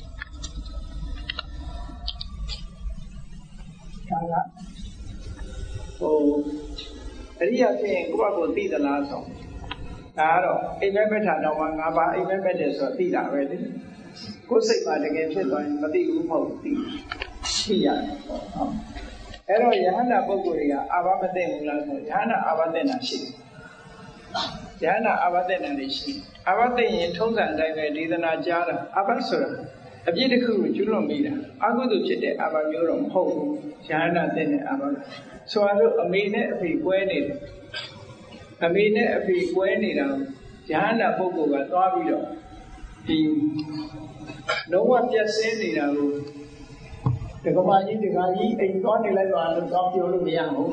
ကာလဟိုအရိယာဖြစ်ရင်ကိုယ့်ဘကိုသိသလားဆိုဒါကတော့အိမ်မက်မဲ့ထာတော့မှငါပါအိမ်မက်မဲ့တယ်ဆိုတော့သိတာပဲလေကိုယ်စိတ်မှာတကယ်ဖြစ်သွားရင်မသိဘူးမဟုတ်သိသိရတယ်ဟုတ်အဲ့တော့ယဟန္တာပုဂ္ဂိုလ်တွေကအာဘမသိဘူးလားဆိုယဟန္တာအာဘသိတာရှိတယ်ယဟန္တာအာဘသိတာလည်းရှိတယ်အာဘသိရင်ထုံးစံတိုင်းပဲဒေသနာကြားတာအာဘဆိုတာအပြစ်တစ်ခုကိုကျွလွန်မိတာအကုသိုလ်ဖြစ်တဲ့အာဘမျိုးတော့မဟုတ်ဘူးယဟန္တာသိတဲ့အာဘဆိုတော့အမေနဲ့အဖေကွဲနေတယ်အမေနဲ့အဖေကွဲနေတာယဟန္တာပုဂ္ဂိုလ်ကသွားပြီးတော့ဒီလုံးဝပြည့်စင်းနေတာကိုဒကမာကြီးဒကာကြီးအိမ်သွားနေလိုက်ပါလို့တောင်းပြောလို့မရဘူး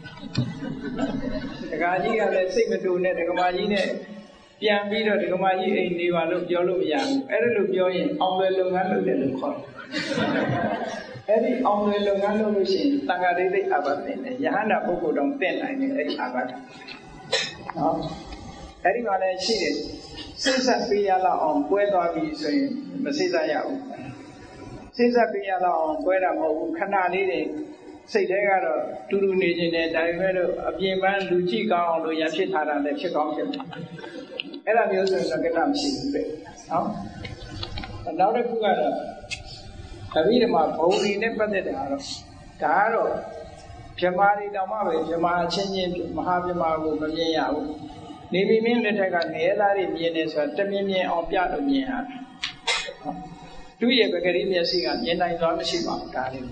ဒကာကြီးကလည်းစိတ်မတူနဲ့ဒကမာကြီးနဲ့ပြန်ပြီးတော့ဒကမာကြီးအိမ်နေပါလို့ပြောလို့မရဘူးအဲ့ဒါလို့ပြောရင်အောင်လွယ်လုပ်ငန်းလုပ်တယ်လို့ခေါ်တယ်အဲ့ဒီအောင်လွယ်လုပ်ငန်းလုပ်လို့ရှိရင်တန်ခါဒိဋ္ဌိအာဘသင်တယ်ယဟန္တာပုဂ္ဂိုလ်တောင်သင်နိုင်တယ်အဲ့ဒီအာဘနော်အဲ့ဒီမှာလည်းရှိတယ်စိတ်ဆက်ပေးရလောက်အောင်ပွဲသွားပြီဆိုရင်မစိတ်ဆက်ရဘူးစိတ်ဆက်ပေးရလောက်အောင်ပွဲတာမဟုတ်ဘူးခဏလေးတွေစိတ်ထဲကတော့တူတူနေခြင်းနဲ့ဒါပေမဲ့လို့အပြင်ပန်းလူကြည့်ကောင်းအောင်လို့ရဖြစ်ထားတာလည်းဖြစ်ကောင်းဖြစ်တယ်အဲ့ဒါမျိုးဆိုရင်တော့ကိစ္စမရှိဘူးပဲနော်နောက်တစ်ခုကတော့တပည့်ဓမ္မဘုံဒီနဲ့ပတ်သက်တာကတော့ဒါကတော့ဗြဟ္မာတွေတောင်မှပဲဗြဟ္မာအချင်းချင်းမဟာဗြဟ္မာကိုမမြင်ရဘူးနေမီမင်းလက်ထက်ကနေသားတွေမြင်နေဆိုတာတမြင်မြင်အောင်ပြလို့မြင်ရတယ်သူ့ရဲ့ပဂရိမျက်စိကမြင်နိုင်သွားမရှိပါဘူးဒါလေး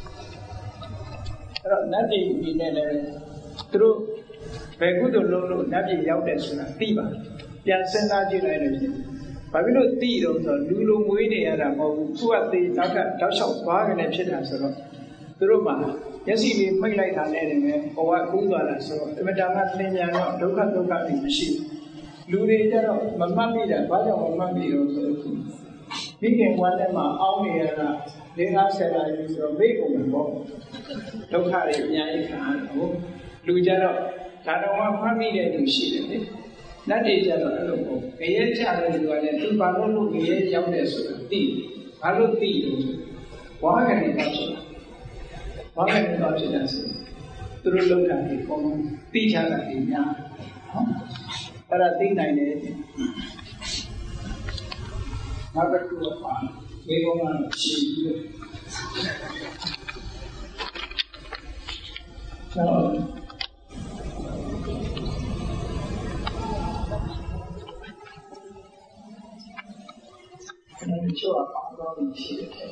အဲ့တော့နတ်ပြည်ဒီနဲ့လည်းသူတို့ဘယ်ကုသိုလ်လုံးလို့နတ်ပြည်ရောက်တယ်ဆိုတာသိပါတယ်ပြန်စဉ်းစားကြည့်လိုက်လို့ရှိရင်ဘဘာဖြစ်လို့သိတော့ဆိုလူလိုမွေးနေရတာမဟုတ်ဘူးသူကသိနောက်ကတောက်လျှောက်သွားကနေဖြစ်တာဆိုတော့သူတို့မှမျက်စိလေးမိတ်လိုက်တာနဲ့တည်းပဲဘဝကူးသွားတာဆိုတော့အမတန်မှသင်ညာတော့ဒုက္ခဒုက္ခတွေမရှိဘူးလူတွေကြတော့မမှတ်မိတာဘာကြောင့်မမှတ်မိတော့ဆိုတော့ဒီကင်ဝမ်းထဲမှာအောင်းနေရတာလေးငါးဆယ်လာပြီဆိုတော့မေ့ကုန်တယ်ပေါ့ဒုက္ခတွေအများကြီးခံရတော့လူကြတော့ဒါတော့မှတ်မိတဲ့လူရှိတယ်လေနတ်တွေကြတော့အဲ့လိုပေါ့ငရဲချတဲ့လူကလည်းသူဘာလို့လို့ငရဲရောက်တယ်ဆိုတာသိဘာလို့သိလို့ဝါကနေတော့ဖြစ်တာဝါကနေတော့ဖြစ်တာဆိုသူတို့လောက်တာဒီကောင်းသိချတာဒီများနော်အဲ့ဒါသိနိုင်တယ်နောက်တစ်ခုကဒီကောင်းမှရှိပြီးတော့那就要把到一些，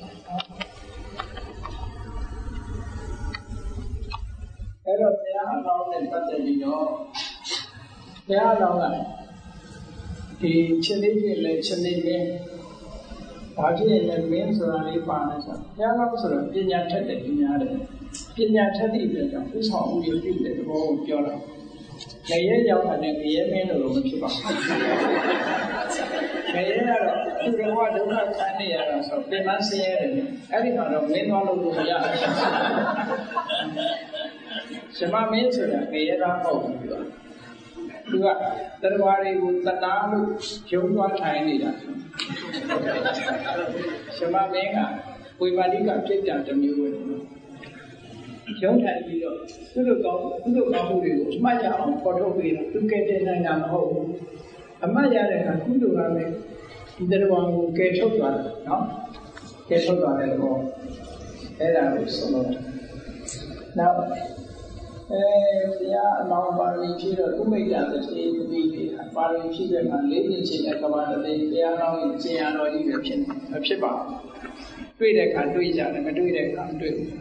အဲ့တော့ဘုရားအလောင်းနဲ့ပတ်သက်ပြီးတော့ဘုရားအလောင်းကဒီချက်လေးဖြစ်လဲချက်လေးပဲဒါဖြစ်ရင်လည်းမင်းဆိုတာလေးပါနေဆိုဘုရားအလောင်းဆိုတော့ပညာထက်တဲ့ပညာတယ်ပညာထက်တဲ့အတွက်ကြောင့်ဥဆောင်ဥယျာဉ်ပြုတဲ့သဘောကိုပြောတာငရဲရောက်တာနဲ့ငရဲမင်းလို့မဖြစ်ပါဘူးငရဲကတော့သူတော်ကဒုက္ခခံနေရတာဆိုပြင်မဆင်းရဲတယ်အဲ့ဒီမှာတော့မင်းသွားလို့မရဘူးရှမမင်းဆိုတာငရဲသားမဟုတ်ဘူးသူကသူကတရားတွေကိုတဏှာလို့ဂျုံသွားထိုင်နေတာရှမမင်းကဝိပါဠိကပြိတ္တာတစ်မျိုးပဲရုံးထိုင်ပြီးတော့သူတို့ကောင်းသူတို့ကောင်းမှုတွေကိုအမှတ်ရအောင်ပေါ်ထုတ်ပြီးတော့သူကဲတဲ့နိုင်တာမဟုတ်ဘူးအမှတ်ရတဲ့အခါကုသိုလ်ကလည်းဒီတရားကိုကဲထုတ်သွားတယ်နော်ကဲထုတ်သွားတဲ့တော့အဲ့ဒါကိုဆုံးလို့နောက်အဲဘုရားအလောင်းပါရမီဖြည့်တော့ဥမိတ်တာတစ်သေးတတိလေးပါရမီဖြည့်တဲ့မှာလေးသိချင်းတဲ့ကဘာတည်းဘုရားတော်ရဲ့ကျင့်ရတော်ကြီးပဲဖြစ်မဖြစ်ပါဘူးတွေ့တဲ့အခါတွေ့ကြတယ်မတွေ့တဲ့အခါမတွေ့ဘူး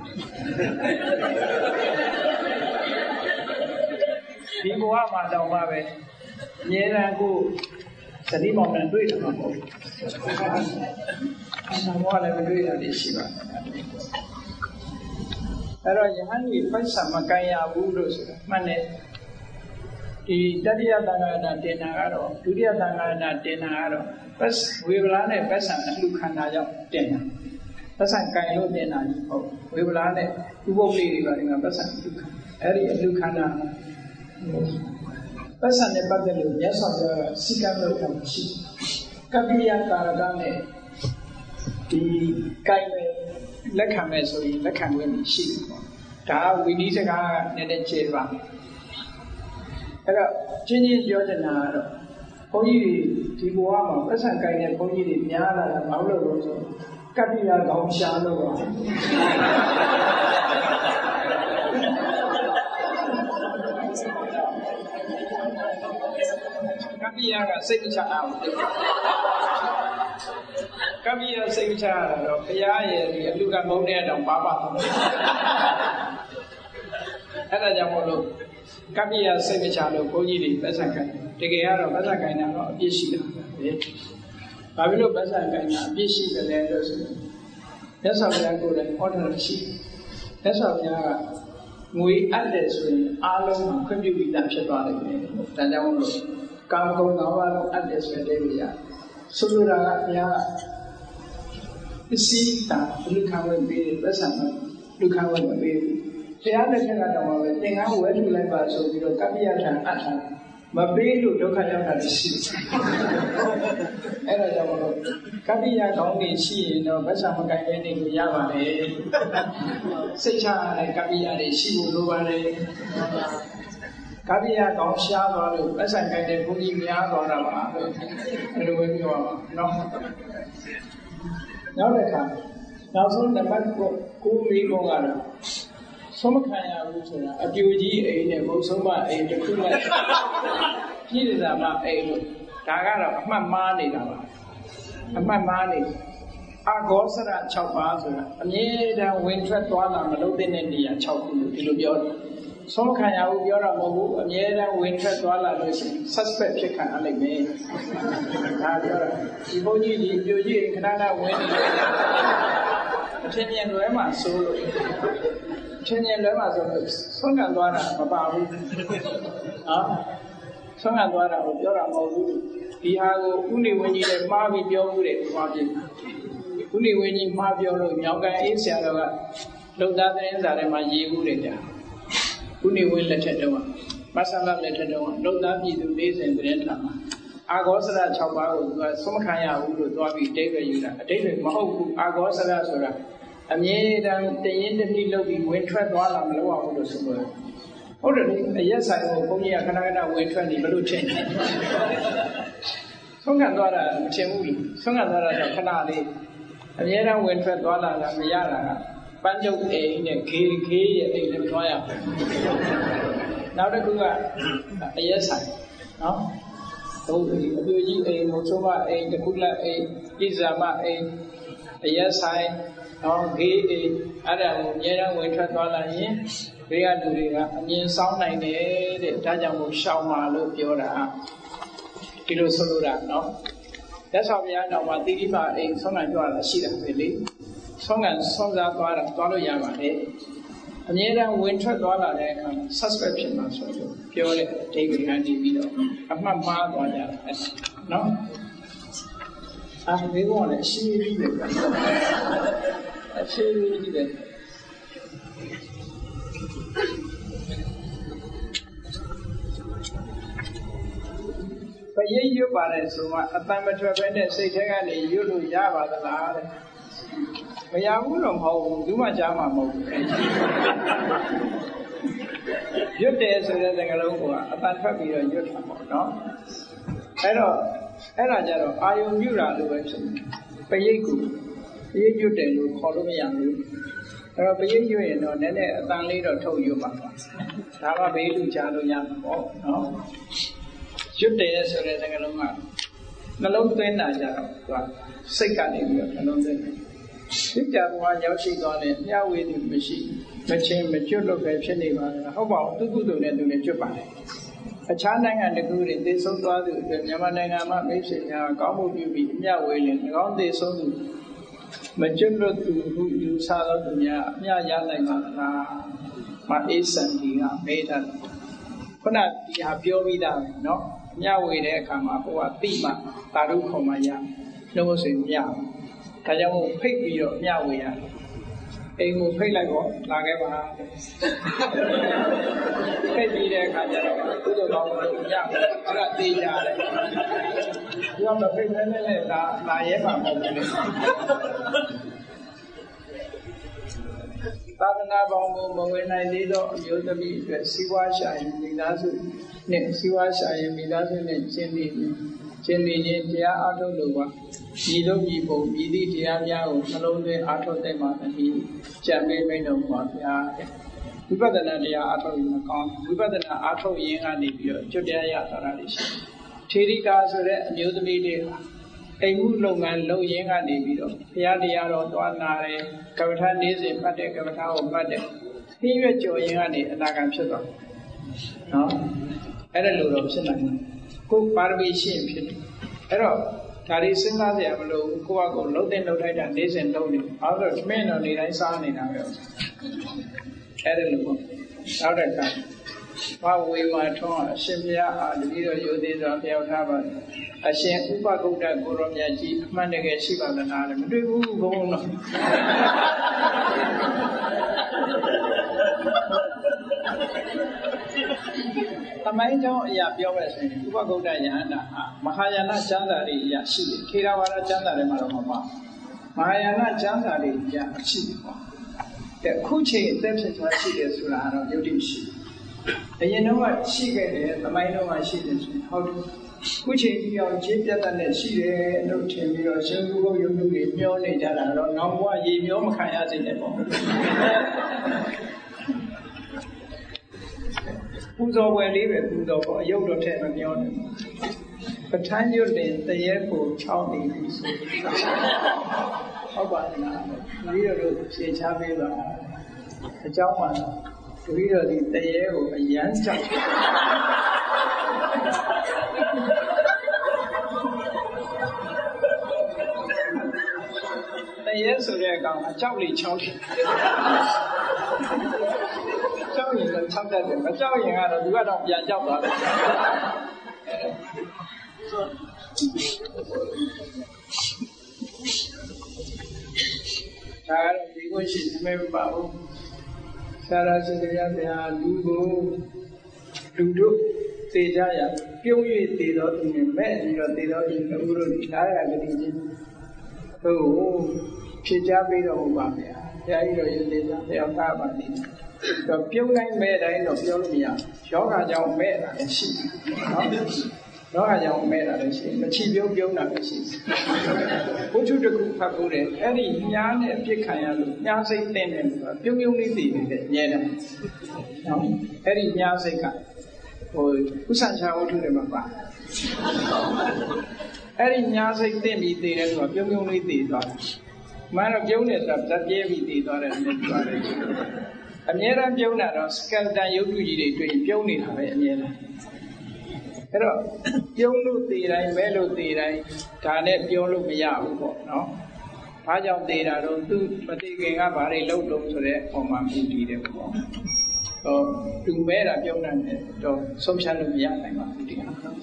ဒီဘဝမှာတော့မှပဲအမြဲတမ်းကိုသတိမောင်နဲ့တွေ့တယ်မှာမဟုတ်ဘူးအမှန်ဘဝလည်းမတွေ့တာရှိပါတယ်အဲ့တော့ယဟန်ကြီးပိုက်ဆံမကန်ရဘူးလို့ဆိုတာမှန်တယ်ဒီတတိယသံဃာနာတင်တာကတော့ဒုတိယသံဃာနာတင်တာကတော့ပတ်ဝေဗလာနဲ့ပတ်ဆံအလှခန္ဓာကြောင့်တင်တာပတ်ဆံကန်လို့တင်တာကြီးဟုတ်ဝေဗလာနဲ့ဥပုပ်လေးတွေပါဒီမှာပတ်ဆံအလှခန္ဓာအဲ့ဒီအလှခန္ဓာပတ်ဆံနဲ့ပတ်သက်လို့မြတ်စွာဘုရားကစိကံလို့တာရှိကပ္ပိယကာရကနဲ့ဒီကိုင်မဲ့လက်ခံမဲ့ဆိုရင်လက်ခံဝင်ရှိတယ်ပေါ့ဒါကဝိနည်းစကားကနည်းနည်းကျေပါအဲ့တော့ချင်းချင်းပြောချင်တာကတော့ဘုန်းကြီးတွေဒီဘဝမှာပတ်စံကိုင်တဲ့ဘုန်းကြီးတွေများလာတာဘာလို့လဲဆိုကပ္ပိယကောင်းရှာလို့ပါကပ္ပိယကစိတ်မချအောင်ကပ္ပိယစိတ်မချရတော့ဘုရားရဲ့ဒီအလူကမုန်းတဲ့တောင်ပါပါအဲ့ဒါကြောင့်မို့လို့ကပ္ပိယစိတ်မချလို့ဘုန်းကြီးတွေပတ်စံကိုင်တကယ်ကတော့ပတ်စံကိုင်တာတော့အပြစ်ရှိတာပဲဘာဖြစ်လို့ပတ်စံကိုင်တာအပြစ်ရှိတယ်လဲလို့ဆိုတော့မြတ်စွာဘုရားကိုယ်လည်းဟောတယ်ရှိမြတ်စွာဘုရားကငွေအပ်တယ်ဆိုရင်အားလုံးမှာခွင့်ပြုပြီးသားဖြစ်သွားတယ်ပဲဒါကြောင့်မို့လို့ကာမဂုဏ်၅ပါးလုံးအပ်တယ်ဆိုတဲ့နေရာဆိုလိုတာကဘုရားပစ္စည်းတာလူခံဝင်ပြီးပတ်စံလူခံဝင်ပြီးဘုရားလက်ထက်ကတော့ပဲသင်္ကန်းဝဲထူလိုက်ပါဆိုပြီးတော့ကပ္ပိယထံအပ်ထားမပေးလို့ဒုက္ခရောက်တာရှိတယ်အဲ့ဒါကြောင့်မလို့ကပ္ပိယကောင်းနေရှိရင်တော့ဗတ်စာမကိုင်တဲ့နေကိုရပါတယ်စိတ်ချရတဲ့ကပ္ပိယတွေရှိဖို့လိုပါတယ်ကပ္ပိယကောင်းရှားသွားလို့ဗတ်စာကိုင်တဲ့ဘုန်းကြီးများသွားတာပါလို့အဲ့လိုပဲပြောပါနော်နောက်တစ်ခါနောက်ဆုံးနံပါတ်ကိုလေးကောကတော့ဆုံးမခံရဘူးဆိုတာအပြူကြီးအိမ်နဲ့ဘုံဆုံးမအိမ်တစ်ခုနဲ့ပြည်ရတာမှအိမ်လို့ဒါကတော့အမှတ်မှားနေတာပါအမှတ်မှားနေအာဂောစရ၆ပါးဆိုတာအမြဲတမ်းဝင်ထွက်သွားလာမလုပ်တဲ့နေရာ၆ခုလို့ဒီလိုပြောတယ်ဆုံးခံရဘူးပြောတော့မဟုတ်ဘူးအမြဲတမ်းဝင်ထွက်သွားလာလို့ရှိရင် suspect ဖြစ်ခံရလိမ့်မယ်ဒါပြောတာဒီဘုန်းကြီးဒီပြိုကြီးခဏခဏဝင်နေတယ်အထင်မြင်လွဲမှာစိုးလို့အထင်မြင်လွဲမှာဆိုလို့ဆုံးခံသွားတာမပါဘူးနော်ဆုံးခံသွားတာကိုပြောတာမဟုတ်ဘူးဒီဟာကိုဥနေဝင်းကြီးလည်းမှားပြီးပြောမှုတယ်မှားပြီးဥနေဝင်းကြီးမှားပြောလို့မြောက်ကန်အေးဆရာတော်ကလုံသားသတင်းစာထဲမှာရေးမှုတယ်ကြာဥနေဝင်းလက်ထက်တော့မဆလာလက်ထက်တော့လုံသားပြည်သူလေးစဉ်သတင်းထားမှာအာဂောစရ၆ပါးကိုသူကသုံးခံရဘူးလို့သွားပြီးအတိတ်ပဲယူတာအတိတ်ပဲမဟုတ်ဘူးအာဂောစရဆိုတာအမြဲတမ်းတရင်တနည်းလုပ်ပြီးဝင်ထွက်သွားလာမလုပ်အောင်လို့ဆိုလို့ဟုတ်တယ်အရက်ဆိုင်ကိုဘုန်းကြီးကခဏခဏဝင်ထွက်နေဘလို့ထင်တယ်ဆုံးခံသွားတာမထင်ဘူးလေဆုံးခံသွားတာကခဏလေးအမြဲတမ်းဝင်ထွက်သွားလာတာမရတာကပန်းကျုပ်အိမ်နဲ့ခေးခေးရဲ့အိမ်လည်းသွားရဘူးနောက်တစ်ခုကအရက်ဆိုင်နော်ဟုတ်ပြီအပြိုကြီးအိမ်မို့ဆိုမအိမ်တခုလက်အိမ်ဣဇာမအိမ်အရက်ဆိုင်နော်ခေးအိမ်အဲ့ဒါကိုအမြဲတမ်းဝင်ထွက်သွားလာရင်ဘေးကလူတွေကအမြင်ဆောင်နိုင်တယ်တဲ့ဒါကြောင့်မို့ရှောင်ပါလို့ပြောတာဒီလိုဆိုလိုတာနော်လက်ဆောင်များတော့မှတိတိမအိမ်ဆုံးခံကြွတာရှိတယ်ပဲလေဆုံးခံဆုံးစားသွားတာသွားလို့ရပါတယ်အမြဲတမ်းဝင်ထွက်သွားလာတဲ့အခါ suspect ဖြစ်မှာဆိုတော့ပြောတဲ့အဓိပ္ပာယ်ကနေပြီးတော့အမှတ်မှားသွားကြတာနော်အဲဒီကောင်လည်းရှင်းပြီးတယ်အရှင်းပြီးတယ်ပရိတ်ရွတ်ပါတယ်ဆိုမှအတန်မထွက်ပဲနဲ့စိတ်ထဲကနေရွတ်လို့ရပါသလားတဲ့မရဘူးတော့မဟုတ်ဘူးဘူးမှကြားမှာမဟုတ်ဘူးရွတ်တယ်ဆိုတဲ့စကားလုံးကအတန်ထွက်ပြီးတော့ရွတ်တာပေါ့နော်အဲ့တော့အဲ့ဒါကြတော့အာယုံပြုတာလို့ပဲဖြစ်တယ်ပရိတ်ကိုပရိတ်ရွတ်တယ်လို့ခေါ်လို့မရဘူးအဲ့တော့ပရိတ်ရွတ်ရင်တော့နည်းနည်းအတန်လေးတော့ထုတ်ရွတ်ပါဒါမှဘေးလူကြားလို့ရမှာပေါ့နော်ရွတ်တယ်ဆိုတဲ့စကားလုံးကနှလုံးသွင်းတာကြတော့သူကစိတ်ကနေပြီးတော့နှလုံးသွင်းတယ်စိတ်ကြဘဝရောက်ရှိသွားတဲ့မျှဝေသူမရှိမချင်းမကျွတ်လို့ပဲဖြစ်နေပါလားဟုတ်ပါဘူးသူကုသိုလ်နဲ့သူလည်းကျွတ်ပါတယ်အခြားနိုင်ငံတကူတွေသိဆုံးသွားသူအတွက်မြန်မာနိုင်ငံမှာမိတ်ဆွေများကောင်းမှုပြုပြီးမျှဝေရင်၎င်းသိဆုံးသူမကျွတ်လို့သူဟုယူဆသောသူများအမျှရနိုင်ပါလားမအေးစံဒီကမေးတာခုနဒီဟာပြောပြီးသားပဲเนาะမျှဝေတဲ့အခါမှာဟိုကတိမှတာရုခုံမှရလို့ဆိုရင်မရဘူးဒါကြောင့်မို့ဖိတ်ပြီးတော့မျှဝေရတယ်အိမ်ကိုဖိတ်လိုက်တော့လာခဲ့ပါဖိတ်ပြီးတဲ့အခါကျတော့ကုသိုလ်ကောင်းလို့ရမယ်အဲ့ဒါသိကြတယ်ဒီတော့မဖိတ်နဲ့လည်းဒါလာရဲမှာမဟုတ်ဘူးလေသာသနာပေါင်းကိုမဝင်နိုင်သေးသောအမျိုးသမီးအတွက်စီးပွားရှာရင်မိသားစုနဲ့စီးပွားရှာရင်မိသားစုနဲ့ကျင့်ပြီးကျင့်ပြီးရင်တရားအားထုတ်လို့ပါဒီလိုဒီပုံဒီသည့်တရားများကိုနှလုံးသွင်းအားထုတ်တဲ့မှာဒီကြံပေးမိတ်တော်ပါဗျာဝိပဿနာတရားအားထုတ်ရင်မကောင်းဝိပဿနာအားထုတ်ရင်ကနေပြီးတော့ကျွတ်တရားရတာတွေရှိထေရိကာဆိုတဲ့အမျိုးသမီးတွေအိမ်မှုလုပ်ငန်းလုပ်ရင်းကနေပြီးတော့ဘုရားတရားတော်သွားနာတယ်ကမ္မထာနေ့စဉ်မှတ်တယ်ကမ္မထာကိုမှတ်တယ်ခင်းရွက်ကြော်ရင်းကနေအနာဂံဖြစ်သွားနော်အဲ့ဒါလိုတော့ဖြစ်နိုင်တယ်ကိုယ်ပါရမီရှိရင်ဖြစ်တယ်အဲ့တော့ဒါတွေစဉ်းစားကြရမလို့ကိုယ့်အကောလှုပ်တဲ့လှုပ်ထိုက်တာနေ့စဉ်လုပ်နေဘာလို့လဲမင်းတော်နေတိုင်းစားနေတာပဲအဲ့ဒါလိုပေါ့နောက်တဲ့အခါဘာဝေမာထွန်းအရှင်ဘုရားအားတတိတော်ရိုသေစွာပြောထားပါအရှင်ဥပဂုတ်တကိုရောမြတ်ကြီးအမှန်တကယ်ရှိပါသလားလဲမတွေ့ဘူးဘုန်းတော်သမိုင်းကြောင်းအရာပြောမယ်ဆိုရင်ဥပဂုတ်တယဟန္တာဟာမဟာယာနကျမ်းစာတွေအရာရှိတယ်ထေရဝါဒကျမ်းစာတွေမှာတော့မပါမဟာယာနကျမ်းစာတွေအရာရှိတယ်ပေါ့တဲ့ခုချိန်အသက်ဖြစ်သွားရှိတယ်ဆိုတာတော့ယုတ်တိရှိအရင်တော့ရှိခဲ့တယ်သမိုင်းတော့မှရှိတယ်ဆိုဟုတ်တယ်ခုချိန်ကြီးအောင်ခြေပြတ်တဲ့ရှိတယ်လို့ထင်ပြီးတော့ရှင်ဘုရားယုံကြည်တွေမျောနေကြတာတော့နောက်ဘဝရေမျောမခံရစေနဲ့ပေါ့ပူဇော်ဝယ်လေးပဲပူဇော်ဖို့အယုတ်တော့ထည့်မမျောနဲ့ပဋ္ဌာန်းရွတ်တင်တရေကိုချောင်းနေပြီဆိုဟုတ်ပါလားဒီလိုတို့ဖြေချပေးပါအကြောင်းပါပြီးတော့ဒီတရေကိုအရန်ကြောက်တရေဆိုတဲ့အကောင်အကြောက်လေချောင်းတယ်ကြောက်ရင်တော့ချောက်တတ်တယ်မကြောက်ရင်ကတော့သူကတော့ပြန်ကြောက်သွားတယ်ဒါကတော့ဒီကိုရှိနေမပါဘူးဆရာရှင်တရားများလူကိုလူတို့သေကြရပြုံး၍သေတော်သူနဲ့မဲ့ပြီးတော့သေတော်သူတို့တို့လာရကတိချင်းတို့ဖြစ်ကြပြီးတော့ဟုတ်ပါဗျာဘုရားကြီးတော်ရေသေးတာတယောက်သားပါလိမ့်တော့ပြုံးတိုင်းမဲ့တိုင်းတော့ပြောလို့မရယောဂကြောင့်မဲ့တာလည်းရှိနော်ယောဂကြောင့်မဲ့တာလည်းရှိမချီပြုံးပြုံးတာလည်းရှိဘုထုတခုဖတ်ဖို့တဲ့အဲ့ဒီညားနဲ့အပြစ်ခံရလို့ညားစိတ်သိနေလို့ပြုံးပြုံးလေးသိနေတဲ့ညဲတယ်နော်အဲ့ဒီညားစိတ်ကဟိုဥစ္စာချဝတ္ထုတွေမှာပါအဲ့ဒီညားစိတ်သိပြီးသိတယ်ဆိုတာပြုံးပြုံးလေးသိသွားတယ်မှန်တော့ပြုံးနေဆိုတာဇက်ပြဲပြီးသိသွားတယ်လည်းပြောတယ်အမြဲတမ်းပြုံးတာတော့စကယ်တန်ရုပ်တုကြီးတွေတွေ့ပြုံးနေတာပဲအမြဲတမ်းအဲ့တော့ပြုံးလို့သေတိုင်းမဲလို့သေတိုင်းဒါနဲ့ပြောလို့မရဘူးပေါ့နော်။ဘာကြောင့်သေတာတော့သူမသေခင်ကဘာတွေလုပ်တော့ဆိုတဲ့ပုံမှန်မှုတည်တယ်ပေါ့။ဟောသူမဲတာပြုံးတာနဲ့တော့ဆုံးဖြတ်လို့မရနိုင်ပါဘူးဒီက။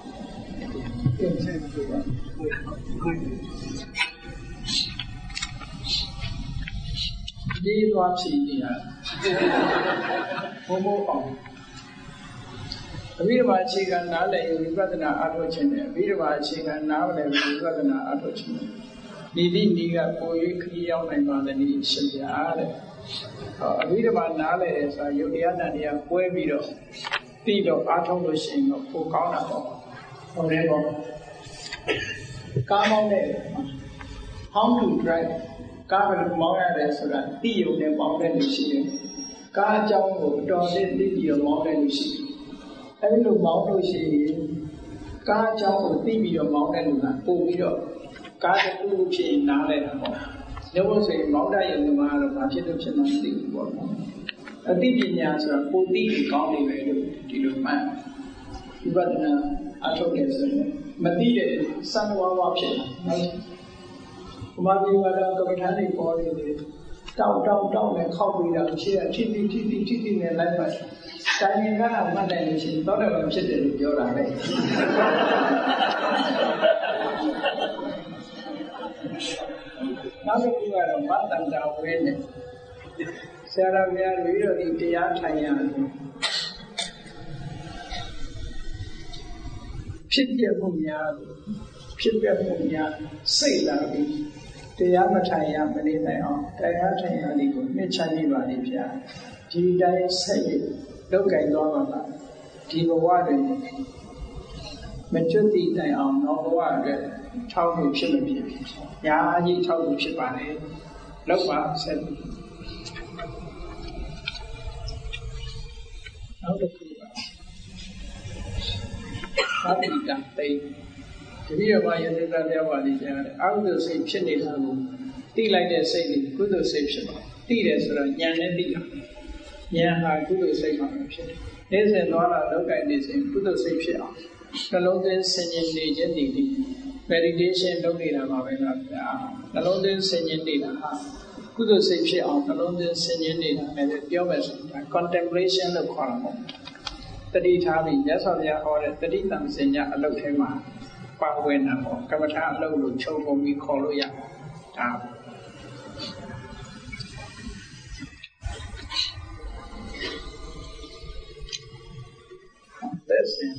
ဒီသွားဖြေနေတာဘုံဘုံအောင်အဘိဓမ္မာအခြေခံနားလည်ဝိပဿနာအားထုတ်ခြင်းနဲ့အဘိဓမ္မာအခြေခံနားလည်ဝိပဿနာအားထုတ်ခြင်းဤသည့်ဤကကိုယ်၍ခရီးရောက်နိုင်ပါသနည်းရှင်ပြားတဲ့ဟောအဘိဓမ္မာနားလည်တယ်ဆိုတာယုတ်တရားနဲ့တရားကွဲပြီးတော့ပြီးတော့အားထုတ်လို့ရှိရင်တော့ပိုကောင်းတာပေါ့ဟုတ်တယ်ပေါ့ကားမောင်းတဲ့ how to drive ကားဘယ်လိုမောင်းရတယ်ဆိုတာသိရုံနဲ့မောင်းတဲ့လူရှိတယ်ကားအကြောင်းကိုတော်လေးသိပြီးတော့မောင်းတဲ့လူရှိတယ်အဲ့လိုမောင်းလို့ရှိရင်ကားအကြောင်းကိုသိပြီးတော့မောင်းတဲ့လူကပို့ပြီးတော့ကားတစ်ခုဖြစ်နားလဲတာပေါ့။ရုပ်လို့ဆိုရင်မောင်းတတ်ရင်ဒီမှာတော့ဘာဖြစ်လို့ဖြစ်မှမသိဘူးပေါ့နော်။အသိပညာဆိုတာပိုသိကောင်းနေပဲလို့ဒီလိုမှတ်ဝိပဿနာအထုတ်တယ်ဆိုရင်မသိတဲ့စံဝါဝဖြစ်တာနော်။ဘုမာဒီဝါဒကပ္ပဋ္ဌာန်းတွေပေါ်နေတယ်တောက်တောက်တောက်နဲ့ခောက်ပြီးတော့ရှေ့ကထိတိထိတိထိတိနဲ့လိုက်ပါတိုင်းရင်ကတော့မှတ်တယ်လို့ရှိရင်တော့တယ်ဖြစ်တယ်လို့ပြောတာပဲနောက်တစ်ခုကတော့မတ္တန္တဝဲနဲ့ဆရာတော်များတွေတော့ဒီတရားထိုင်ရတယ်ဖြစ်ပြမှုများဖြစ်ပြမှုများစိတ်လာပြီးတရားမထိုင်ရမနေနိုင်အောင်တရားထိုင်ရလေးကိုမြင့်ချမ်းပါလိမ့်ဗျာဒီတိုင်းဆက်ရလောက်ကင်သွားမှာပါဒီဘဝတွင်မကျွတ်တည်တိုင်အောင်တော့ဘဝအတွက်ထောက်လို့ဖြစ်မဖြစ်ညာအကြီးထောက်လို့ဖြစ်ပါလေလောက်ပါဆက်နောက်တစ်ခုပါသာတိတံသိတတိယဘာယသေတပြောပါလိမ့်မယ်အကုသိုလ်စိတ်ဖြစ်နေတာကိုသိလိုက်တဲ့စိတ်ကိုကုသိုလ်စိတ်ဖြစ်ပါသိတယ်ဆိုတော့ဉာဏ်နဲ့သိတာဉာဏ်ဟာကုသိုလ်စိတ်မှဖြစ်တယ်နေ့စဉ်သွားလာလောက်ကင်နေစဉ်ကုသိုလ်စိတ်ဖြစ်အောင်နှလုံးသွင်းဆင်ခြင်နေခြင်းဒီဒီ meditation လုပ်နေတာပါပဲလားဗျာနှလုံးသွင်းဆင်ခြင်နေတာဟာကုသိုလ်စိတ်ဖြစ်အောင်နှလုံးသွင်းဆင်ခြင်နေတာလည်းပြောမယ်ဆိုရင် contemplation လို့ခေါ်တာပေါ့တတိထားပြီးမြတ်စွာဘုရားဟောတဲ့တတိတံစင်ညာအလုပ်ထဲမှာပါဝင်တာပေါ့ကမ္မထာအလုပ်လို့ခြုံပုံပြီးခေါ်လို့ရတာသက်ရှင်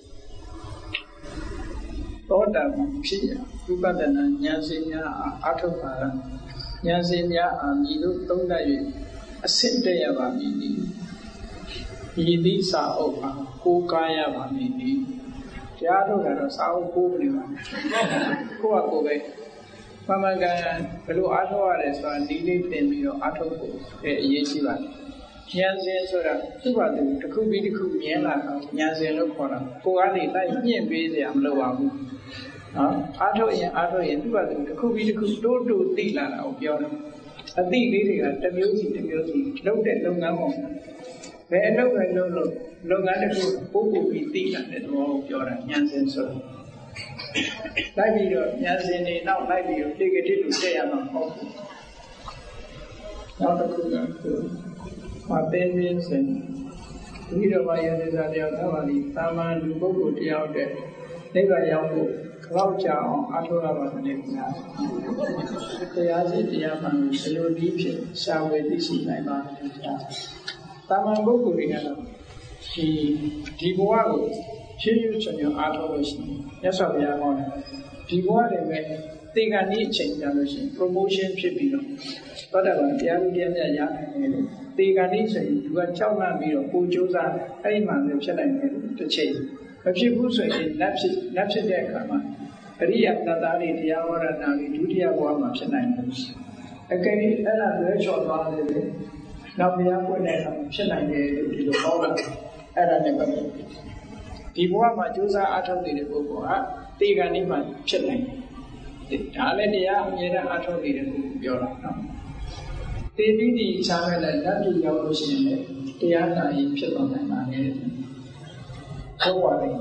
သောတာပန်ဖြစ်ရဝိပဿနာဉာဏ်စဉ်များအာထုတ်ပါရဉာဏ်စဉ်များအာမြည်လို့သုံးတတ်၍အဆင့်တက်ရပါမည်ဤသည့်စာအုပ်မှာကိုးကားရပါမည်တရားထုတ်တာတော့စာအုပ်ကိုးနေပါကိုယ့်ဟာကိုယ်ပဲမှန်မှန်ကန်ဘယ်လိုအားထုတ်ရလဲဆိုတာဒီလေးသင်ပြီးတော့အားထုတ်ဖို့အရေးကြီးပါတယ်ဉာဏ်စဉ်ဆိုတာသူ့ဘာသူတစ်ခုပြီးတစ်ခုမြင်လာတာဉာဏ်စဉ်လို့ခေါ်တာကိုယ်ကနေလိုက်ညှင့်ပေးစရာမလိုပါဘူးနော်အားထုတ်ရင်အားထုတ်ရင်သူ့ဘာသူတစ်ခုပြီးတစ်ခုတိုးတိုးသိလာတာကိုပြောတယ်အသိလေးတွေကတစ်မျိုးစီတစ်မျိုးစီလုပ်တဲ့လုပ်ငန်းပေါ်ဘယ်အလုပ်ပဲလုပ်လို့လုပ်ငန်းတစ်ခုပို့ပို့ပြီးသိတာတဲ့သဘောကိုပြောတာဉာဏ်စဉ်ဆိုလိုက်ပြီးတော့ဉာဏ်စဉ်တွေနောက်လိုက်ပြီးတော့ဒီကတိလို့တက်ရမှာမဟုတ်ဘူးနောက်တစ်ခုကမသိသိစဉ်ဒီတော့ဘာရတဲ့စားတရားသာပါလိတာမန်လူပုဂ္ဂိုလ်တယောက်တဲ့နိဗ္ဗာန်ရောက်ဖို့လောက်ကြအောင်အထောက်အပံ့နဲ့များတရားစီတရားမှန်ကိုဘယ်လိုဒီဖြစ်ရှာဝယ်သိရှိနိုင်ပါလဲဗျာတာမန်ပုဂ္ဂိုလ်တွေကတော့ဒီဒီဘဝကိုရှင်းရချင်အောင်အားထုတ်လို့ရှိရင်မြတ်စွာဘုရားဟောတယ်ဒီဘဝတွေပဲသေကံဤအချိန်ကြလို့ရှိရင် promotion ဖြစ်ပြီးတော့သောတာပန်တရားဥတရားမြတ်ရနိုင်တယ်လို့သေကံဤဆိုရင်သူကကြောက်လန့်ပြီးတော့ကိုကြိုးစားအဲ့ဒီမှလည်းဖြစ်နိုင်တယ်တစ်ချိန်မဖြစ်ဘူးဆိုရင်လက်ဖြစ်လက်ဖြစ်တဲ့အခါမှာအရိယတတ္တာတွေတရားဟောရတာတွေဒုတိယဘဝမှာဖြစ်နိုင်တယ်အကယ်၍အဲ့ဒါလွဲချော်သွားတယ်လေနောက်ဘုရားပွင့်တဲ့အခါမှာဖြစ်နိုင်တယ်လို့ဒီလိုဟောတာအဲ့ဒါနဲ့ပတ်သက်ဒီဘဝမှာကြိုးစားအားထုတ်နေတဲ့ပုဂ္ဂိုလ်ဟာတေကံဤမှာဖြစ်နိုင်တယ်ဒါလည်းတရားအမြဲတမ်းအားထုတ်နေတဲ့ပုဂ္ဂိုလ်ပြောတာနော်တေပြီးဒီချားမဲ့လက်တူရောက်လို့ရှိရင်လည်းတရားနာရင်ဖြစ်သွားနိုင်ပါတယ်ဟုတ်ပါတယ်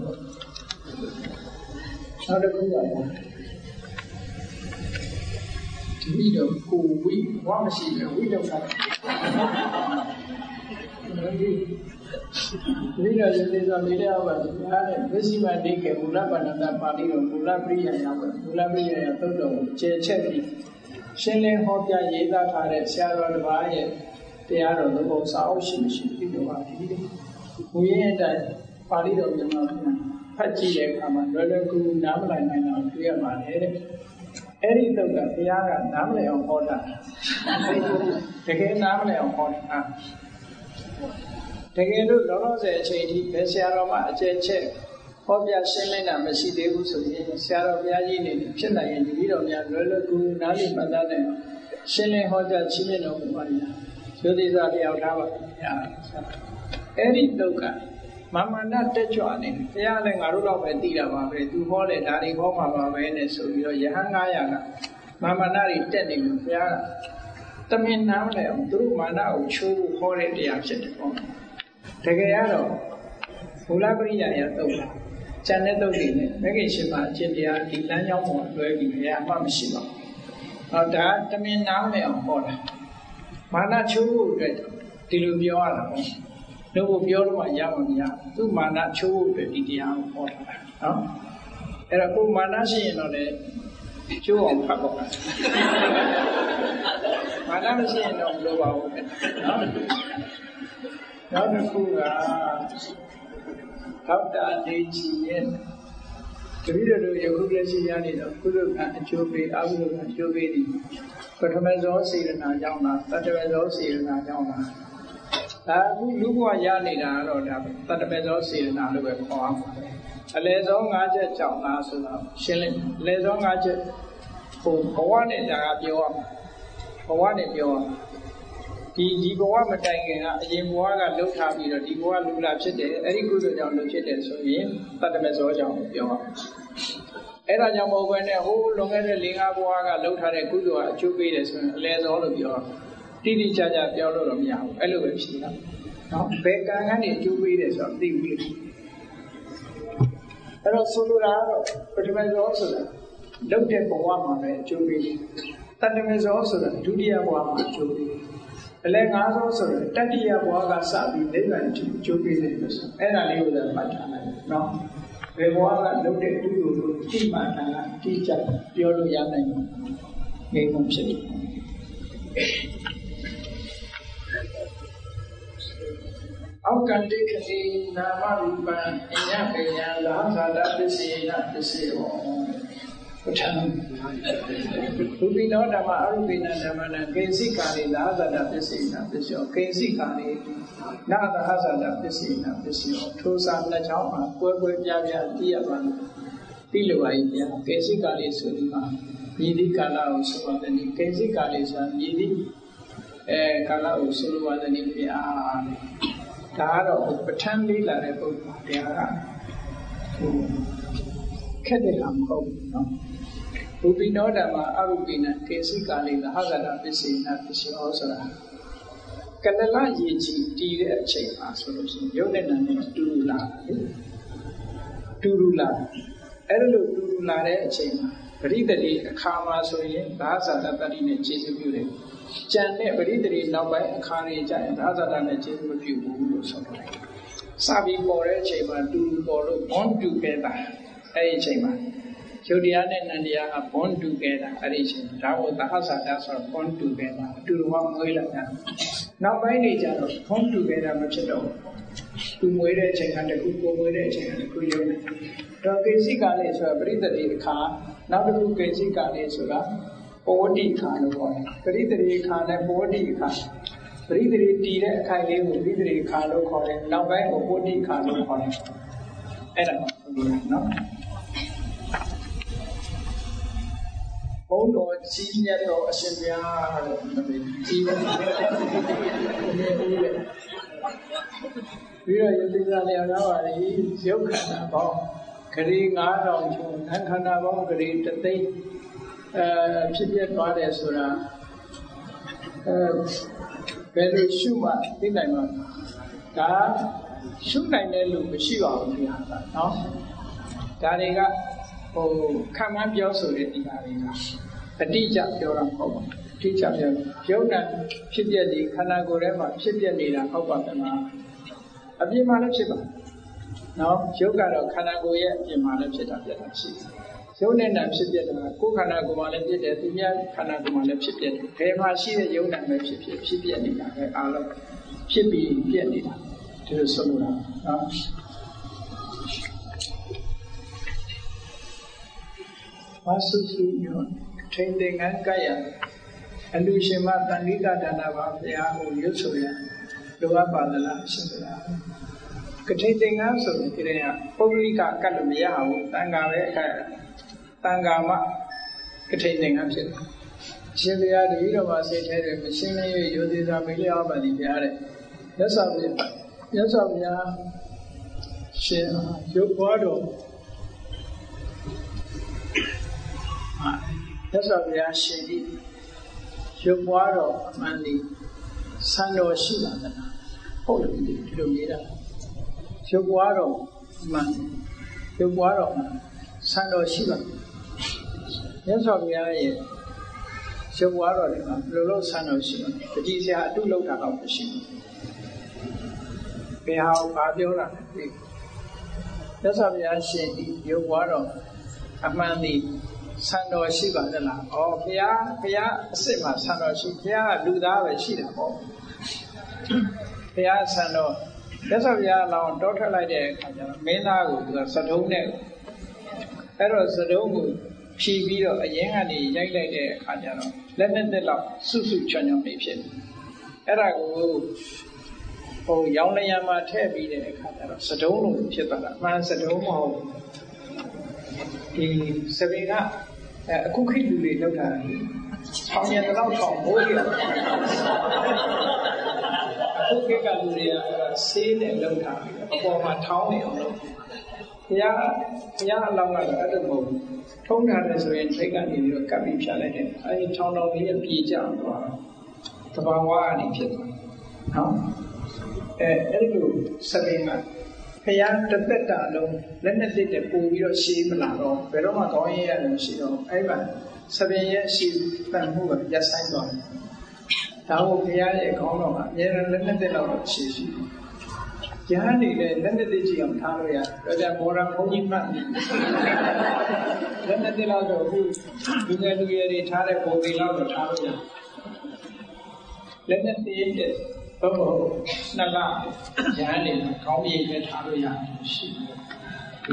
နောက်တစ်ခုကဒီတော့ကိုဝိဝါမရှိပဲဝိလောက်တာဒီတော့ဒီလိုဆိုနေရပါဘူး။ဒါနဲ့ဝိစီမတိကေမူလပါဏတပါဠိတော်မူလပရိယယဝမူလပရိယယသုတ်တော်ကိုကျယ်ချက်ပြီးရှင်းလင်းဟောပြရေးသားထားတဲ့ဆရာတော်တစ်ပါးရဲ့တရားတော်သဘောစာအုပ်ရှိမရှိပြီးတော့ပါဒီ။ဘုရင်အတိုင်းပါဠိတော်မြန်မာပြန်ဖတ်ကြည့်တဲ့အခါမှာလွယ်လွယ်ကူကူနားမလည်နိုင်အောင်တွေ့ရပါတယ်တဲ့။အဲ့ဒီသုတ်ကဘုရားကနားမလည်အောင်ဟောတာ။တကယ်နားမလည်အောင်ဟောတာ။တကယ်လို့လောလောဆယ်အချိန်ကြီးဘယ်ဆရာတော်မှအကျဉ်းချက်ဟောပြရှင်းလင်းတာမရှိသေးဘူးဆိုရင်ဆရာတော်ဘုရားကြီးနေဖြစ်နိုင်ရင်ဒီလိုတော့များလွယ်လွယ်ကူကူနားလည်မှတ်သားနိုင်ရှင်းလင်းဟောကြားချင်းမြတ်တော်မူပါလိမ့်ရိုသေစာလျောက်ထားပါဗျာအဲ့ဒီတုတ်ကမမနာတက်ကြွနေဘုရားလည်းငါတို့တော့ပဲသိတာပါပဲသူဟောတယ်ဒါတွေဟောမှာပါပဲနဲ့ဆိုပြီးတော့ယဟန်ငါးရာကမမနာတွေတက်နေလို့ဘုရားတမင်နားမလဲအောင်သူတို့မာနကိုချိုးဖို့ဟောတဲ့တရားဖြစ်တယ်ပေါ့တကယ်ကတော့မူလပရိယယသုတ်လားကျန်တဲ့သုတ်တွေနဲ့မဂ္ဂင်ရှင်မှာအကျင့်တရားဒီလမ်းကြောင်းပေါ်လွဲပြီးဘယ်အမှမရှိပါဘူး။ဟောဒါတမင်နားမလဲအောင်ဟောတာမာနချိုးဖို့အတွက်ဒီလိုပြောရတာပေါ့။တို့ကိုပြောလို့မှရမှာမရ။သူ့မာနချိုးဖို့အတွက်ဒီတရားကိုဟောတာနော်။အဲ့တော့ကိုမာနရှိရင်တော့လေချိုးအောင်ဖတ်ပေါ့။မာနမရှိရင်တော့မလိုပါဘူးနော်။နောက်တစ်ခုကသောတာဒေချီရဲ့တပည့်တော်တို့ယခုလက်ရှိရနေတော့ကုသိုလ်ကအကျိုးပေးအကုသိုလ်ကအကျိုးပေးသည်ပထမဇောစေရနာကြောင့်လားတတ္တဝဇောစေရနာကြောင့်လားဒါအခုလူဘဝရနေတာတော့ဒါတတ္တဝဇောစေရနာလို့ပဲခေါ်အောင်အလေဇော၅ချက်ကြောင့်လားဆိုတော့ရှင်းလင်းအလေဇော၅ချက်ဟိုဘဝနဲ့ဒါကပြောရမှာဘဝနဲ့ပြောရမှာဒီဒီဘဝမတိုင်ခင်ကအရင်ဘဝကလှုပ်ထားပြီးတော့ဒီဘဝလူလာဖြစ်တယ်အဲ့ဒီကုသိုလ်ကြောင့်လှုပ်ဖြစ်တယ်ဆိုရင်တတ္တမေဇောကြောင့်ပြောရမယ်အဲ့ဒါကြောင့်မဟုတ်ဘဲနဲ့ဟိုလွန်ခဲ့တဲ့၄-၅ဘဝကလှုပ်ထားတဲ့ကုသိုလ်ကအကျိုးပေးတယ်ဆိုရင်အလယ်ဇောလို့ပြောတိတိကျကျပြောလို့တော့မရဘူးအဲ့လိုပဲဖြစ်တာနော်ဘယ်ကံကနေအကျိုးပေးတယ်ဆိုတော့သိဘူးလေအဲ့တော့ဆိုလိုတာကတော့ပထမဇောဆိုတာလှုပ်တဲ့ဘဝမှာပဲအကျိုးပေးတယ်တတ္တမေဇောဆိုတာဒုတိယဘဝမှာအကျိုးပေးတယ်အလဲငါးဆုံးဆိုတော့တတိယဘဝကစပြီးနိဗ္ဗာန်အထိကျိုးပေးနေလို့ဆိုအဲ့ဒါလေးကိုလည်းမှတ်ထားလိုက်နော်ဘယ်ဘဝကလုပ်တဲ့ကုသိုလ်ကိုတိမှန်တာအတိအကျပြောလို့ရနိုင်မှာနေကုန်ဖြစ်တယ်အောက်ကတိခတိနာမရူပံအညပေယံလာသာတပစ္စေနပစ္စေဝပဋ္ဌာန်းရူပိနောဓမ္မအရူပိနဓမ္မနကေစိကာလေလာသတပစ္စေနပစ္စယောကေစိကာလေနာသဟသတပစ္စေနပစ္စယောထိုစာနှစ်ချောင်းမှာပွဲပွဲပြပြတည်ရပါလို့ပြီးလိုပါ၏ဗျာကေစိကာလေဆိုဒီမှာမြည်သည့်ကာလကိုဆိုပါတယ်ကေစိကာလေဆိုတာမြည်သည့်အဲကာလကိုဆိုလိုပါတယ်ဗျာဒါကတော့ပဋ္ဌာန်းလေးလာတဲ့ပုဂ္ဂိုလ်တရားကဟိုခက်တယ်လားမဟုတ်ဘူးနော်ရူပိနောဓမ္မအရူပိနကေစိကာလေလဟဂတပစ္စေနပစ္စယောဆိုတာကနလရေကြီးတည်တဲ့အချိန်မှာဆိုလို့ရှိရင်ရုပ်နဲ့နာမ်နဲ့တူတူလာတယ်တူတူလာအဲ့လိုတူတူလာတဲ့အချိန်မှာပရိသေတိအခါမှာဆိုရင်သာသတတတိနဲ့ခြေစွပြုတယ်ကြံတဲ့ပရိသေတိနောက်ပိုင်းအခါတွေကြရင်သာသတနဲ့ခြေစွမပြုဘူးလို့ဆိုတယ်စပြီးပေါ်တဲ့အချိန်မှာတူတူပေါ်လို့ bond together အဲ့ဒီအချိန်မှာယုတ်တရားနဲ့နန္တရားက bond together အဲ့ဒီအချိန်ဒါကိုသာသတဆိုတော့ bond together အတူတူကမွေးလာတာနောက်ပိုင်းနေကြတော့ bond together မဖြစ်တော့သူမွေးတဲ့အချိန်ကတခုကိုမွေးတဲ့အချိန်ကတခုရုပ်တယ်တော့ကိစ္စကလေးဆိုတာပရိသေတိအခါနောက်တစ်ခုကိစ္စကလေးဆိုတာပဝတိခါလို့ခေါ်တယ်ပရိသေတိခါနဲ့ပဝတိခါပရိသေတိတည်တဲ့အခိုင်လေးကိုပရိသေတိခါလို့ခေါ်တယ်နောက်ပိုင်းကိုပဝတိခါလို့ခေါ်တယ်အဲ့ဒါကိုပြောရအောင်နော်ဘုံတော်ကြီးမြတ်တော်အရှင်ဘုရားလို့ကြီးတယ်ပြီးတော့ယတိကလည်းရောက်ပါလေရုပ်ခန္ဓာပေါင်းဂရေငါးထောင်ကျော်ခန္ဓာပေါင်းဂရေတသိန်းအဲဖြစ်ပြသွားတယ်ဆိုတာအဲဘယ်လိုရှုမှသိနိုင်မှာဒါရှုနိုင်တဲ့လူမရှိပါဘူးခင်ဗျာနော်ဒါတွေကဟိုခံမှန်းပြောဆိုတဲ့ဒီဟာတွေကအတိအကျပြောတာမဟုတ်ပါဘူးအတိအကျပြောရုပ်နာဖြစ်ပြတဲ့ခန္ဓာကိုယ်ထဲမှာဖြစ်ပြနေတာဟုတ်ပါ့မလားအပြင်မှာလည်းဖြစ်ပါနော်ရုပ်ကတော့ခန္ဓာကိုယ်ရဲ့အပြင်မှာလည်းဖြစ်တာပြတာရှိတယ်ရုပ်နဲ့နာဖြစ်ပြတာကိုယ်ခန္ဓာကိုယ်မှာလည်းဖြစ်တယ်သူများခန္ဓာကိုယ်မှာလည်းဖြစ်ပြတယ်ဘယ်မှာရှိတဲ့ရုပ်နာပဲဖြစ်ဖြစ်ဖြစ်ပြနေတာပဲအားလုံးဖြစ်ပြီးပြက်နေတာဒီလိုဆိုလိုတာနော်ဘာစုစုညောထိန်တဲ့ငန်းကြရအလူရှင်မတန်လိကဒါနာပါဘုရားကိုရွတ်ဆိုရလိုအပ်ပါသလားရှင်ဘုရားကထိန်တဲ့ငန်းဆိုတဲ့ကြတဲ့ပုဂ္ဂလိကကတ်လို့မရဘူးတန်ခါပဲအခါတန်ခါမှကထိန်တဲ့ငန်းဖြစ်တယ်ရှင်ဘုရားတပည့်တော်မှာစိတ်ထဲတွေမရှင်းလင်းရရိုသေစွာမေးလျောက်ပါသည်ဘုရားတဲ့မြတ်စွာဘုရားမြတ်စွာဘုရားရှင်ရုပ်ပွားတော်မြတ်စွာဘုရားရှင်ဤရုပ်ပွားတော်အမှန်ဒီဆံတော်ရှိပါသလားဟုတ်တယ်ဒီလိုရေးတာရုပ်ပွားတော်အမှန်ရုပ်ပွားတော်ဆံတော်ရှိပါမြတ်စွာဘုရားရဲ့ရုပ်ပွားတော်တွေကဘယ်လိုလုပ်ဆံတော်ရှိပါတတိဆရာအတုလောက်တာတော့မရှိဘူးဘယ်ဟာကိုပြောတာလဲမြတ်စွာဘုရားရှင်ဤရုပ်ပွားတော်အမှန်ဒီဆံတော်ရှိပါသလား။ဩဘုရားဘုရားအစ်စ်မှာဆံတော်ရှိဘုရားကလူသားပဲရှိတာပေါ့။ဘုရားဆံတော်မြတ်စွာဘုရားလောင်းတောထွက်လိုက်တဲ့အခါကျတော့မင်းသားကိုသူကစတုံးနဲ့အဲ့တော့စတုံးကိုဖြီးပြီးတော့အရင်ကနေရိုက်လိုက်တဲ့အခါကျတော့လက်နဲ့တက်လောက်စွတ်စွတ်ချွန်ချွန်နေဖြစ်တယ်။အဲ့ဒါကိုဟိုရောင်လျံမှာထည့်ပြီးတဲ့အခါကျတော့စတုံးလိုဖြစ်သွားတာ။အမှန်စတုံးမဟုတ်ဘူး။ဒီစပင်ကအခုခေတ်လူတွေလောက်တာဆောင်းရံတော့ထောင်မိုးရအခုခေတ်ကလူတွေကဆေးနဲ့လောက်တာအပေါ်မှာထောင်းနေအောင်လုပ်ဘုရားဘုရားအလောင်းကတော့အဲ့လိုမဟုတ်ဘူးထုံးထားတယ်ဆိုရင်ထိတ်ကနေပြီးတော့ကပ်ပြီးဖြတ်လိုက်တယ်အဲဒီထောင်းတော်ကြီးအပြေကျသွားတဘာဝအနေဖြစ်သွားနော်အဲအဲ့လိုစပင်ကဘုရားတသက်တာလုံးလက်နဲ့တစ်တဲ့ပို့ပြီးတော့ရှည်မလာတော့ဘယ်တော့မှကောင်းရရတယ်မရှိတော့အဲ့မှာစပင်ရဲ့ရှည်တန်မှုကရပ်ဆိုင်သွားတယ်ဒါကိုဘုရားရဲ့ခေါင်းတော်ကအများနဲ့လက်နဲ့တစ်တော့ရှည်ရှိတယ်ကျမ်းနေလည်းလက်နဲ့တစ်ကြည့်အောင်ထားလို့ရတယ်ဒါကြောင့်မော်ရဘုန်းကြီးမှတ်နေလက်နဲ့တစ်တော့အခုလူငယ်လူရွယ်တွေထားတဲ့ပုံတွေတော့ထားလို့ရတယ်လက်နဲ့တစ်တဲ့ဟုတ်ဟုတ်နှစ်လရဟန်းနေကောင်းကြီးပဲထားလို့ရတယ်ရှိတယ်ဒီ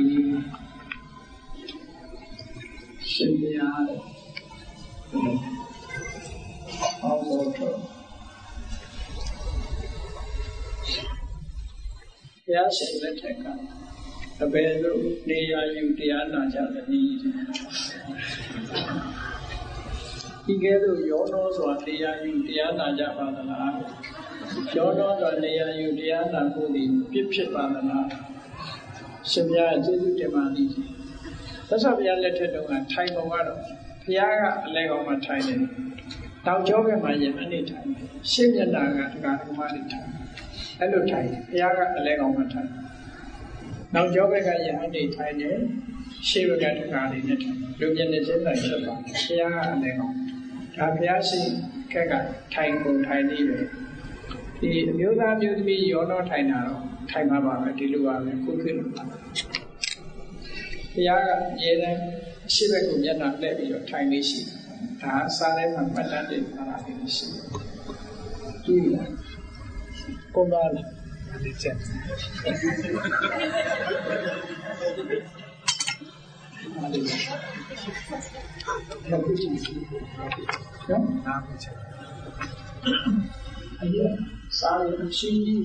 ရှင်ပြရတယ်ဟောလို့ဘုရားရှင်လက်ထက်ကအဘယ်လိုနေရာယူတရားနာကြသနည်းဒီကဲ့သို့ရောနှောစွာတရားယူတရားနာကြပါသလားရောနှောစွာနေရာယူတရားနာဖို့ဒီပြစ်ဖြစ်ပါသလားရှင်ပြကျေးဇူးတင်ပါသည်သစ္စာဘုရားလက်ထက်တုန်းကထိုင်ပုံကတော့ဘုရားကအလဲကောင်မှထိုင်တယ်နတောင်ကျောဘက်မှာယဟန်နေထိုင်ရှင်းမျက်နှာကတရားဓမ္မတွေထိုင်အဲ့လိုထိုင်ဘုရားကအလဲကောင်မှထိုင်နောက်ကျောဘက်ကယဟန်နေထိုင်တယ်ရှေ့ဘက်ကတရားတွေနဲ့ထိုင်လူပြည့်နေခြင်းတိုင်းဖြစ်ပါဘုရားကအလဲကောင်ဒါဘုရားရှိခက်ကထိုင်ကုန်ထိုင်နေတယ်ဒီအမျိုးသားမျိုးသမီးရောတော့ထိုင်တာတော့ထိုင်မှာပါပဲဒီလိုပါပဲခုခေတ်လိုပါဘုရားကရေတိုင်းရှေ့ဘက်ကိုမျက်နှာလှည့်ပြီးတော့ထိုင်နေရှိတယ်ဒါစားတဲ့မှာမှတ်တမ်းတင်ထားတာလေးရှိတယ်ကြည့်လားပုံပါလားဒီချက်အားလေးနောက်ကြည့်နော်နောက်ချက်အရင်စားရရှိကြီး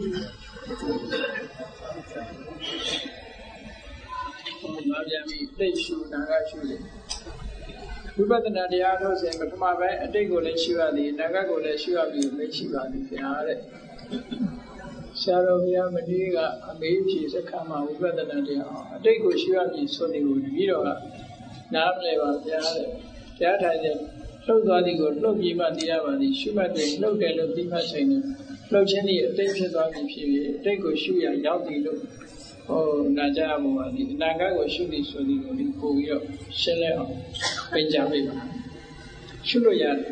ဘာပြန်ပြီးတိတ်ရှုနာကရှုတယ်ဝိပဿနာတရားလို့ဆိုရင်ပထမပိုင်းအတိတ်ကိုလည်းရှုရသည်နာဂတ်ကိုလည်းရှုရပြီးလည်းရှိပါသည်ခင်ဗျာတဲ့ဆရာတော်ဘုရားမကြီးကအမေးဖြေစခါမှာဝိပဿနာတရားအတိတ်ကိုရှုရပြီးဆိုနေကိုပြီးတော့ကနားမလဲပါဗျာတဲ့တရားထိုင်တဲ့လှုပ်သွားသည်ကိုလှုပ်ပြီးမှသိရပါသည်ရှုမှတ်တယ်လှုပ်တယ်လို့သိမှတ်ဆိုင်တယ်လှုပ်ခြင်းဤအတိတ်ဖြစ်သွားပြီဖြစ်ပြီးအတိတ်ကိုရှုရရောက်သည်လို့ဟောနာကြရမှာဒီအနာဂတ်ကိုရှုပြီးဆိုသည်ကိုဒီပို့ပြီးတော့ရှင်းလဲအောင်ပြင်ကြပေးပါရှုလို့ရတယ်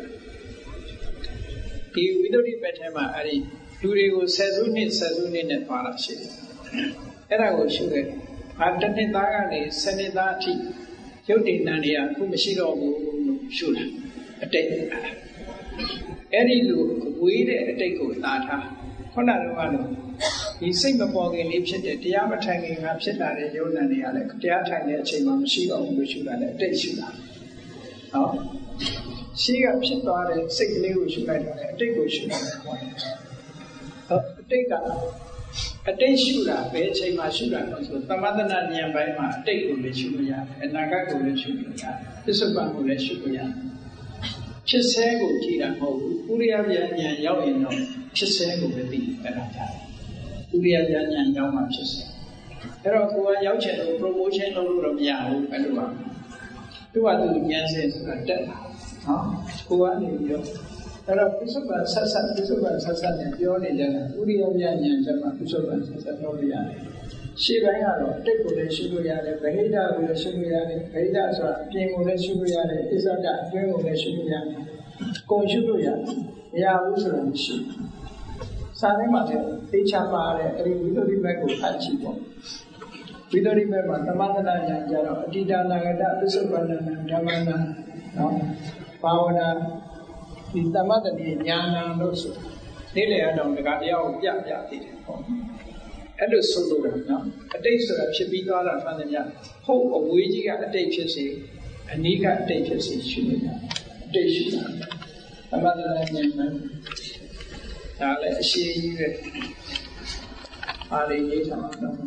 ဒီဝိသုဒ္ဓိပဋ္ဌာန်းမှာအဲ့ဒီလူတွေကိုဆယ်စုနှစ်ဆယ်စုနှစ်နဲ့ပါလာရှိတယ်အဲ့ဒါကိုရှုခဲ့အာတနှစ်သားကနေဆယ်နှစ်သားအထိရုပ်တည်နံတွေကအခုမရှိတော့ဘူးလို့ရှုတာအတိတ်အဲ့ဒီလိုဝေးတဲ့အတိတ်ကိုသာထားခုနကတော့ကတော့ဒီစိတ်မပေါ်ခင်လေးဖြစ်တဲ့တရားမထိုင်ခင်ကဖြစ်လာတဲ့ယုံနာတွေကလည်းတရားထိုင်တဲ့အချိန်မှာမရှိတော့ဘူးလို့ရှုတာလည်းအတိတ်ရှုတာနော်ရှိကဖြစ်သွားတဲ့စိတ်ကလေးကိုရှုလိုက်တာလည်းအတိတ်ကိုရှုတာလည်းဟုတ်အတိတ်ကအတိတ်ရှုတာဘယ်အချိန်မှာရှုတာလဲဆိုသမထနာဉာဏ်ပိုင်းမှာအတိတ်ကိုလည်းရှုလို့ရတယ်အနာဂတ်ကိုလည်းရှုလို့ရတယ်ပစ္စုပန်ကိုလည်းရှုလို့ရတယ်ဖြစ်ဆဲကိုကြည့်တာမဟုတ်ဘူးဥရိယဗျာဉာဏ်ရောက်ရင်တော့ဖြစ်ဆဲကိုပဲသိတယ်ဒါကြောင့်ဥရိယဗျာဉာဏ်ရောက်မှဖြစ်ဆဲအဲ့တော့ကိုယ်ကရောက်ချင်လို့ promotion လုပ်လို့တော့မရဘူးအဲ့လိုပါသူကသူဉာဏ်စင်ဆိုတာတက်လာနော်ကိုယ်ကနေပြီးတော့အဲ့တော့ပစ္စုပန်ဆက်ဆက်ပစ္စုပန်ဆက်ဆက်နဲ့ပြောနေကြတာဥရိယဗျာဉာဏ်ချက်မှာပစ္စုပန်ဆက်ဆက်ပြောလို့ရတယ်ရှေ့ပိုင်းကတော့အတိတ်ကိုလည်းရှုလို့ရတယ်ဗဟိတကိုလည်းရှုလို့ရတယ်ဗဟိတဆိုတာအပြင်ကိုလည်းရှုလို့ရတယ်အစ္ဆဒအတွင်းကိုလည်းရှုလို့ရတယ်ကိုယ်ရှုလို့ရတယ်မရဘူးဆိုတာမရှိဘူးစာထဲမှာလည်းသိချပါတယ်အဲ့ဒီဝိသုဒ္ဓိဘက်ကိုဖတ်ကြည့်ပေါ့ဝိသုဒ္ဓိဘက်မှာသမထနာဉာဏ်ကြတော့အတ္တနာဂတပစ္စုပ္ပန္နဓမ္မနာနော်ဘာဝနာဒီသမထတိဉာဏ်လို့ဆိုနေ့လေအတော်တကတရားကိုပြပြသိတယ်ပေါ့အဲ့လိုဆိုလို့တော့နော်အတိတ်ဆိုတာဖြစ်ပြီးသွားတာမှန်တယ်များဟုတ်အဝေးကြီးကအတိတ်ဖြစ်စေအနီးကအတိတ်ဖြစ်စေရှိနေတာအတိတ်ရှိတာသမထနာဉာဏ်နဲ့ဒါလည်းအရှိကြီးပဲအားလေးရေးထားမှာတော့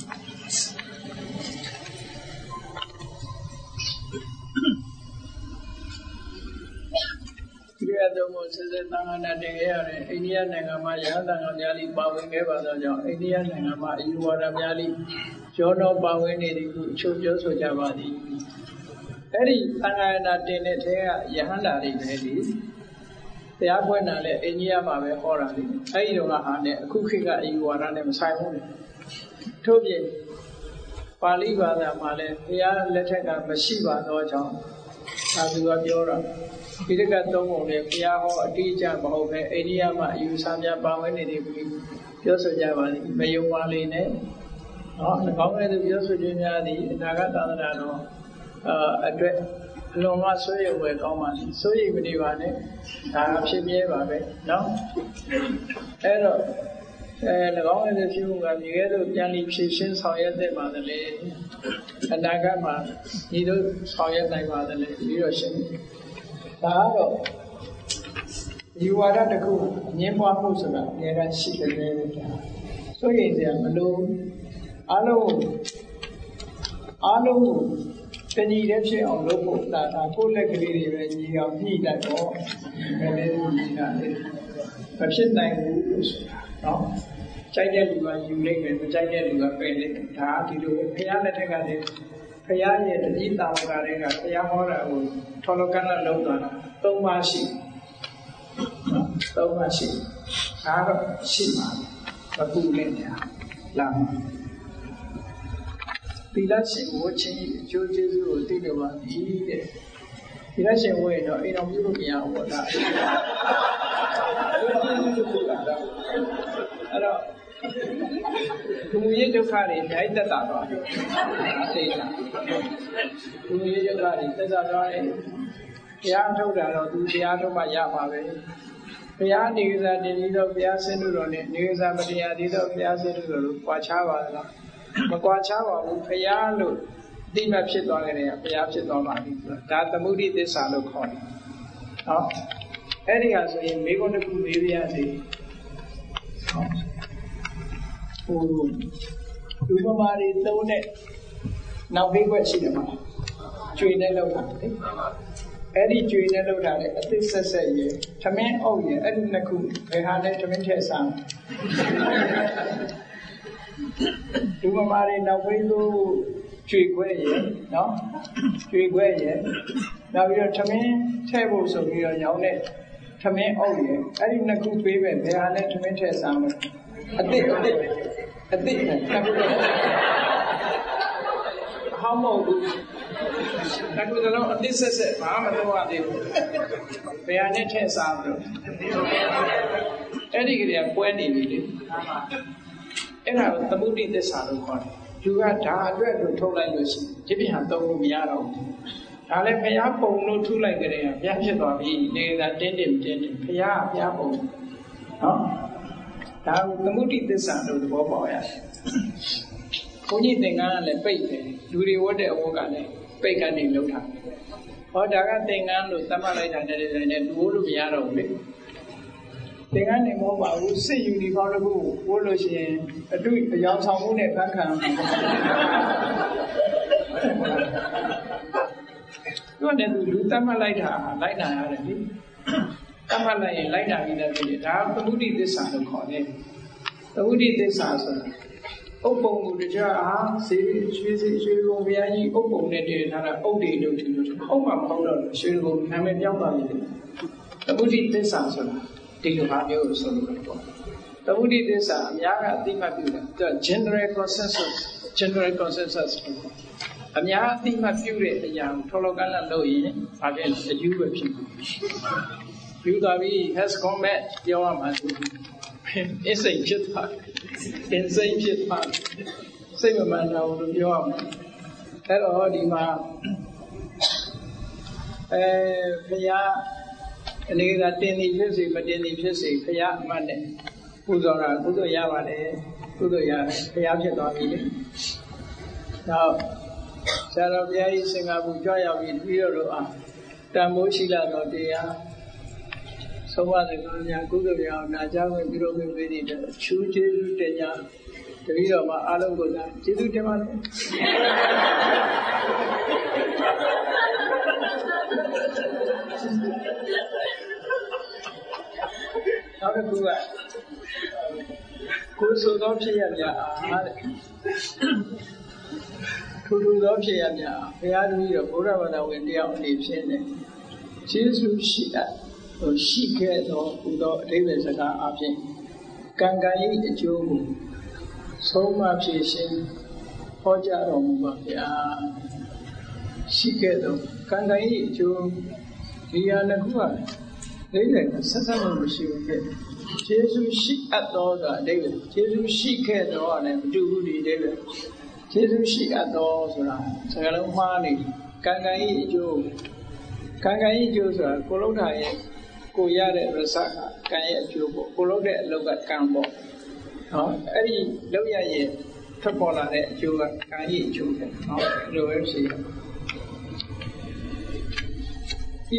ဒီရတော့မို့ဆက်ဆက်သံဃာနာတင်ခဲ့ရတယ်အိန္ဒိယနိုင်ငံမှာရဟန်းသံဃာများလိပါဝင်ခဲ့ပါသောကြောင့်အိန္ဒိယနိုင်ငံမှာအယူဝါဒများလိကျော်တော်ပါဝင်နေသည်ဟုအချို့ပြောဆိုကြပါသည်အဲ့ဒီသံဃာနာတင်တဲ့ထဲကယဟန္တာတွေလည်းဒီတရားဖွင့်တာလည်းအိန္ဒိယမှာပဲဟောတာလေအဲ့ဒီတော့ကဟာနဲ့အခုခေတ်ကအယူဝါဒနဲ့မဆိုင်ဘူးလေထို့ပြင်ပါဠိဘာသာမှာလည်းဘုရားလက်ထက်ကမရှိပါသောကြောင့်သာသူကပြောတာဒီကသုံးပုံနဲ့ဘုရားဟောအတိအကျမဟုတ်ပဲအိန္ဒိယမှာအယူဆများပါဝင်နေတယ်ပြီးပြောဆိုကြပါလိမ့်မယုံပါလိမ့်နဲ့နော်၎င်းရဲ့ပြောဆိုခြင်းများသည်အနာဂတ်သာသနာတော်အာအတွက်အလွန်မှဆွေးရုံပဲကောင်းပါလိမ့်ဆွေးရိမ်မနေပါနဲ့ဒါဖြစ်မြဲပါပဲနော်အဲ့တော့အဲ၎င်းရဲ့ဖြစ်မှုကမြေကဲသို့ပြန်ပြီးဖြည့်ရှင်းဆောင်ရွက်တဲ့ပါတယ်လေအနာဂတ်မှာဒီလိုဆောင်ရွက်နိုင်ပါတယ်လေပြီးတော့ရှင်းဒါကတော့ဒီဝါဒတစ်ခုအငင်းပွားမှုဆိုတာအများကြီးရှိတယ်လေဆိုရင်စရာမလိုအားလုံးအားလုံးကိုတဏှီတဲ့ဖြစ်အောင်လုပ်ဖို့ဒါဒါကိုယ့်လက်ကလေးတွေပဲညီအောင်ညှိလိုက်တော့ဘယ်လိုညီတာလဲမဖြစ်နိုင်ဘူးလို့ဆိုတာနော်ကြိုက်တဲ့လူကယူလိုက်မယ်မကြိုက်တဲ့လူကပယ်လိုက်တယ်ဒါဒီလိုဘုရားလက်ထက်ကလည်းဘုရားရဲ့တတိတာဝကတွေကဘုရားဟောတာကိုထောလကနလုံးသွားတာသုံးပါးရှိသုံးပါရှိဒါတော့ရှိမှာမပူနဲ့ညာလာမှာသီလရှင်ဝတ်ခြင်းအကျိုးကျေးဇူးကိုသိလို့ပါပြီတဲ့သီလရှင်ဝတ်ရင်တော့အိမ်တော်ပြုလို့မရဘူးပေါ့ဒါအကျိုးကျေးဇူးကိုသိတာအဲ့တော့သူရဲ့ဒုက္ခတွေအများကြီးသက်သာသွားတယ်အသိတာသူရဲ့ဒုက္ခတွေသက်သာသွားတယ်တရားထုတ်တာတော့သူတရားထုတ်မှရပါပဲဘုရားနေသာတင်ပြီးတော့ဘုရားဆင်းလို့တော့ ਨੇ နေသာမတရားသေးတော့ဘုရားဆင်းလို့တော့ကွာခြားပါလားမကွာခြားပါဘူးဘုရားလို့အတိမတ်ဖြစ်သွားတယ်ကဘုရားဖြစ်သွားပါပြီဆိုတာဒါသမုဒိသစ္စာလို့ခေါ်တယ်ဟောအဲ့ဒီကဆိုရင်မိဂုဏ်တစ်ခုမေးပြရစီဟိုလူပမာတွေသုံးတဲ့နောက်ဘေးကွက်ရှိတယ်မှာကျွေနဲ့လောက်တာလေအဲ့ဒီကျွေနဲ့လောက်တာလေအသစ်ဆက်ဆက်ရထမင်းအုပ်ရအဲ့ဒီနှစ်ခုဘယ်ဟာလဲထမင်းထည့်စားလူပမာတွေနောက်ဘေးသို့ကျွေခွဲရနော်ကျွေခွဲရနောက်ပြီးတော့ထမင်းထည့်ဖို့ဆိုပြီးတော့ရောင်းတဲ့ထမင်းအုပ်ရအဲ့ဒီနှစ်ခုပေးပဲဘယ်ဟာလဲထမင်းထည့်စားမယ်အသစ်အသစ်အသစ်နဲ့ဟောင်းမဟုတ်ဘူးအခုတော့အသစ်ဆက်ဆက်ဘာမှမလုပ်ရသေးဘူးဘယ်ဟာနဲ့ထည့်စားမလို့အဲ့ဒီကလေးကပွဲနေပြီလေအဲ့ဒါကိုသမုဒိသစ္စာလို့ခေါ်တယ်သူကဒါအတွက်ကိုထုတ်လိုက်လို့ရှိရင်ဒီပြင်ဟာသုံးလို့မရတော့ဘူးဒါလည်းဘုရားပုံလို့ထုလိုက်ကြတယ်ဘုရားဖြစ်သွားပြီနေတာတင်းတင်းတင်းတင်းဘုရားဘုရားပုံနော်ဒါကိုသမုဒိသစ္စာလို့သဘောပေါက်ရတယ်ဘုန်းကြီးသင်္ကန်းကလည်းပိတ်တယ်လူတွေဝတ်တဲ့အဝတ်ကလည်းပိတ်ကနေလှုပ်တာဟောဒါကသင်္ကန်းလို့သတ်မှတ်လိုက်တာနဲ့လည်းနဲ့လူဝတ်လို့မရတော့ဘူးလေသင်္ကန်းနေမဟုတ်ပါဘူးစစ်ယူနီဖောင်းတစ်ခုဝတ်လို့ရှိရင်အတူအယောင်ဆောင်မှုနဲ့ဖန်ခံအောင်တို့နဲ့သူလူသတ်မှတ်လိုက်တာလိုက်နာရတယ်လေသတ်မှတ်လိုက်ရင်လိုက်နာပြီးလည်းဖြစ်တယ်ဒါကသမုဒိသစ္စာလို့ခေါ်တယ်သမုဒိသစ္စာဆိုတာဥပ္ပုံကိုတရားအားစေရွှေစေရွှေဘုံဘုရားကြီးဥပ္ပုံနဲ့တည်ထားတာဥဒ္ဒေတို့တူလို့ဥပ္ပမဟုတ်တော့ရွှေဘုံနာမည်ပြောင်းသွားပြီသမုဒိသစ္စာဆိုတာဒီလိုဟာမျိုးကိုဆိုလို့ပေါ့သမုဒိသစ္စာအများကအသိမှတ်ပြုတယ် general consensus general consensus အများအသိမှတ်ပြုတဲ့အရာကိုထောလောကလလို့ရင်ဘာဖြစ်လဲအယူပဲဖြစ်ပြုသွားပြီး has combat ပြောရမှာဆိုအစိတ်ဖြစ်သွားအင်းစိတ်ဖြစ်သွားစိတ်မမှန်တော့လို့ပြောရမှာအဲ့တော့ဒီမှာအဲဘုရားအနေကတင်သည်ဖြစ်စေမတင်သည်ဖြစ်စေဘုရားအမှတ်နဲ့ပူဇော်တာကုသိုလ်ရပါတယ်ကုသိုလ်ရတယ်ဘုရားဖြစ်သွားပြီလေနောက်ဆရာတော်ဘုရားကြီးစင်္ကာပူကြွရောက်ပြီးပြီးတော့လို့အားတန်မိုးရှိလာတော့တရားသုံးပါးတဲ့ကောင်းများကုသိုလ်ရအောင်နာကြားဝင်ပြုလုပ်ပေးတဲ့ချူးကျေးဇူးတင်ကြတပည့်တော်မှာအားလုံးကိုသာကျေးဇူးတင်ပါတယ်နောက်တစ်ခုကကိုယ်ဆိုသောဖြစ်ရမြတ်အားတဲ့ထူထူသောဖြစ်ရမြတ်ဘုရားတပည့်တော်ဘုရားဘာသာဝင်တယောက်အနေဖြင့်နဲ့ကျေးဇူးရှိအပ်ရှိခဲ့သောဟူသောအဓိပ္ပာယ်စကားအပြင်ကံကံ၏အကျိုးကိုဆုံးမဖြစ်ရှင်ဟောကြားတော်မူပါဗျာရှိခဲ့သောကံကံ၏အကျိုးဒီဟာနှစ်ခုကအိဗယ်ဆက်ဆက်လို့မရှိဘူးဖြစ်ကျေးဇူးရှိအပ်သောဆိုတာအိဗယ်ကျေးဇူးရှိခဲ့သောနဲ့မတူဘူးဒီအိဗယ်ကျေးဇူးရှိအပ်သောဆိုတာစကားလုံးမှားနေကံကံ၏အကျိုးကံကံ၏အကျိုးဆိုတာကိုလုံးထားရဲ့ကိုရတဲ့ရစကကံရဲ့အကျိုးပေါ့ကိုလုပ်တဲ့အလုပ်ကကံပေါ့နော်အဲ့ဒီလုပ်ရရဲ့ထွက်ပေါ်လာတဲ့အကျိုးကကံရဲ့အကျိုးပဲနော်ဒီလိုပဲရှိတယ်ပြီ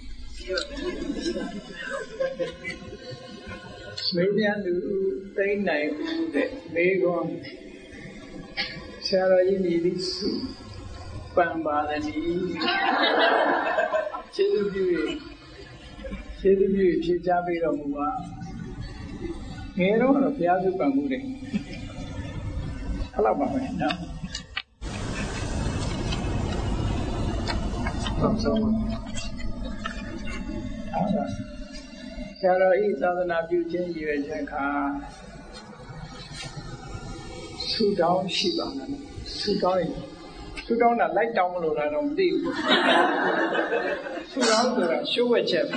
မေးပြန်သူသိနိုင်ဦးတဲ့မေးခွန်းဆရာတော်ကြီးမြည်ပြီးစုပန်ပါလေဒီကျေးဇူးပြုကျေးဇူးပြုဖြေချပေးတော်မူပါငယ်တော့ဘုရားစုပန်မှုတယ်အဲ့လောက်ပါပဲနော်ဆောင်းဆောင်းပါအဲ့ဒါဆရာတော်ဤသာသနာပြုခြင်းရည်ရွယ်ချက်ခါဆူတောင်းရှိပါမယ်ဆူတောင်းရင်ဆူတောင်းတာလိုက်တောင်းမလို့လားတော့မသိဘူးဆူတောင်းဆိုတာရှိုးဝက်ချက်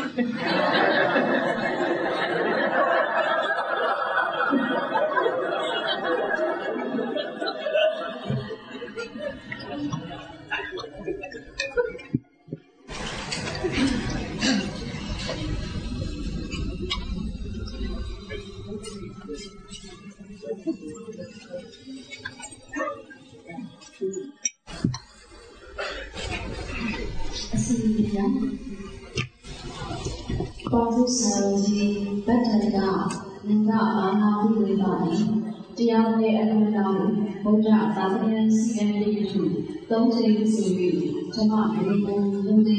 ပါဠိစာကြီးဗတ္တကနန္ဒအာနာဝိဝေပါတိတရားရဲ့အလုံးတော်ဘုရားသာသနာ့စီမံကိန်းထုသုံးချိန်စီပြီးဓမ္မဂရုကိုယုံကြည်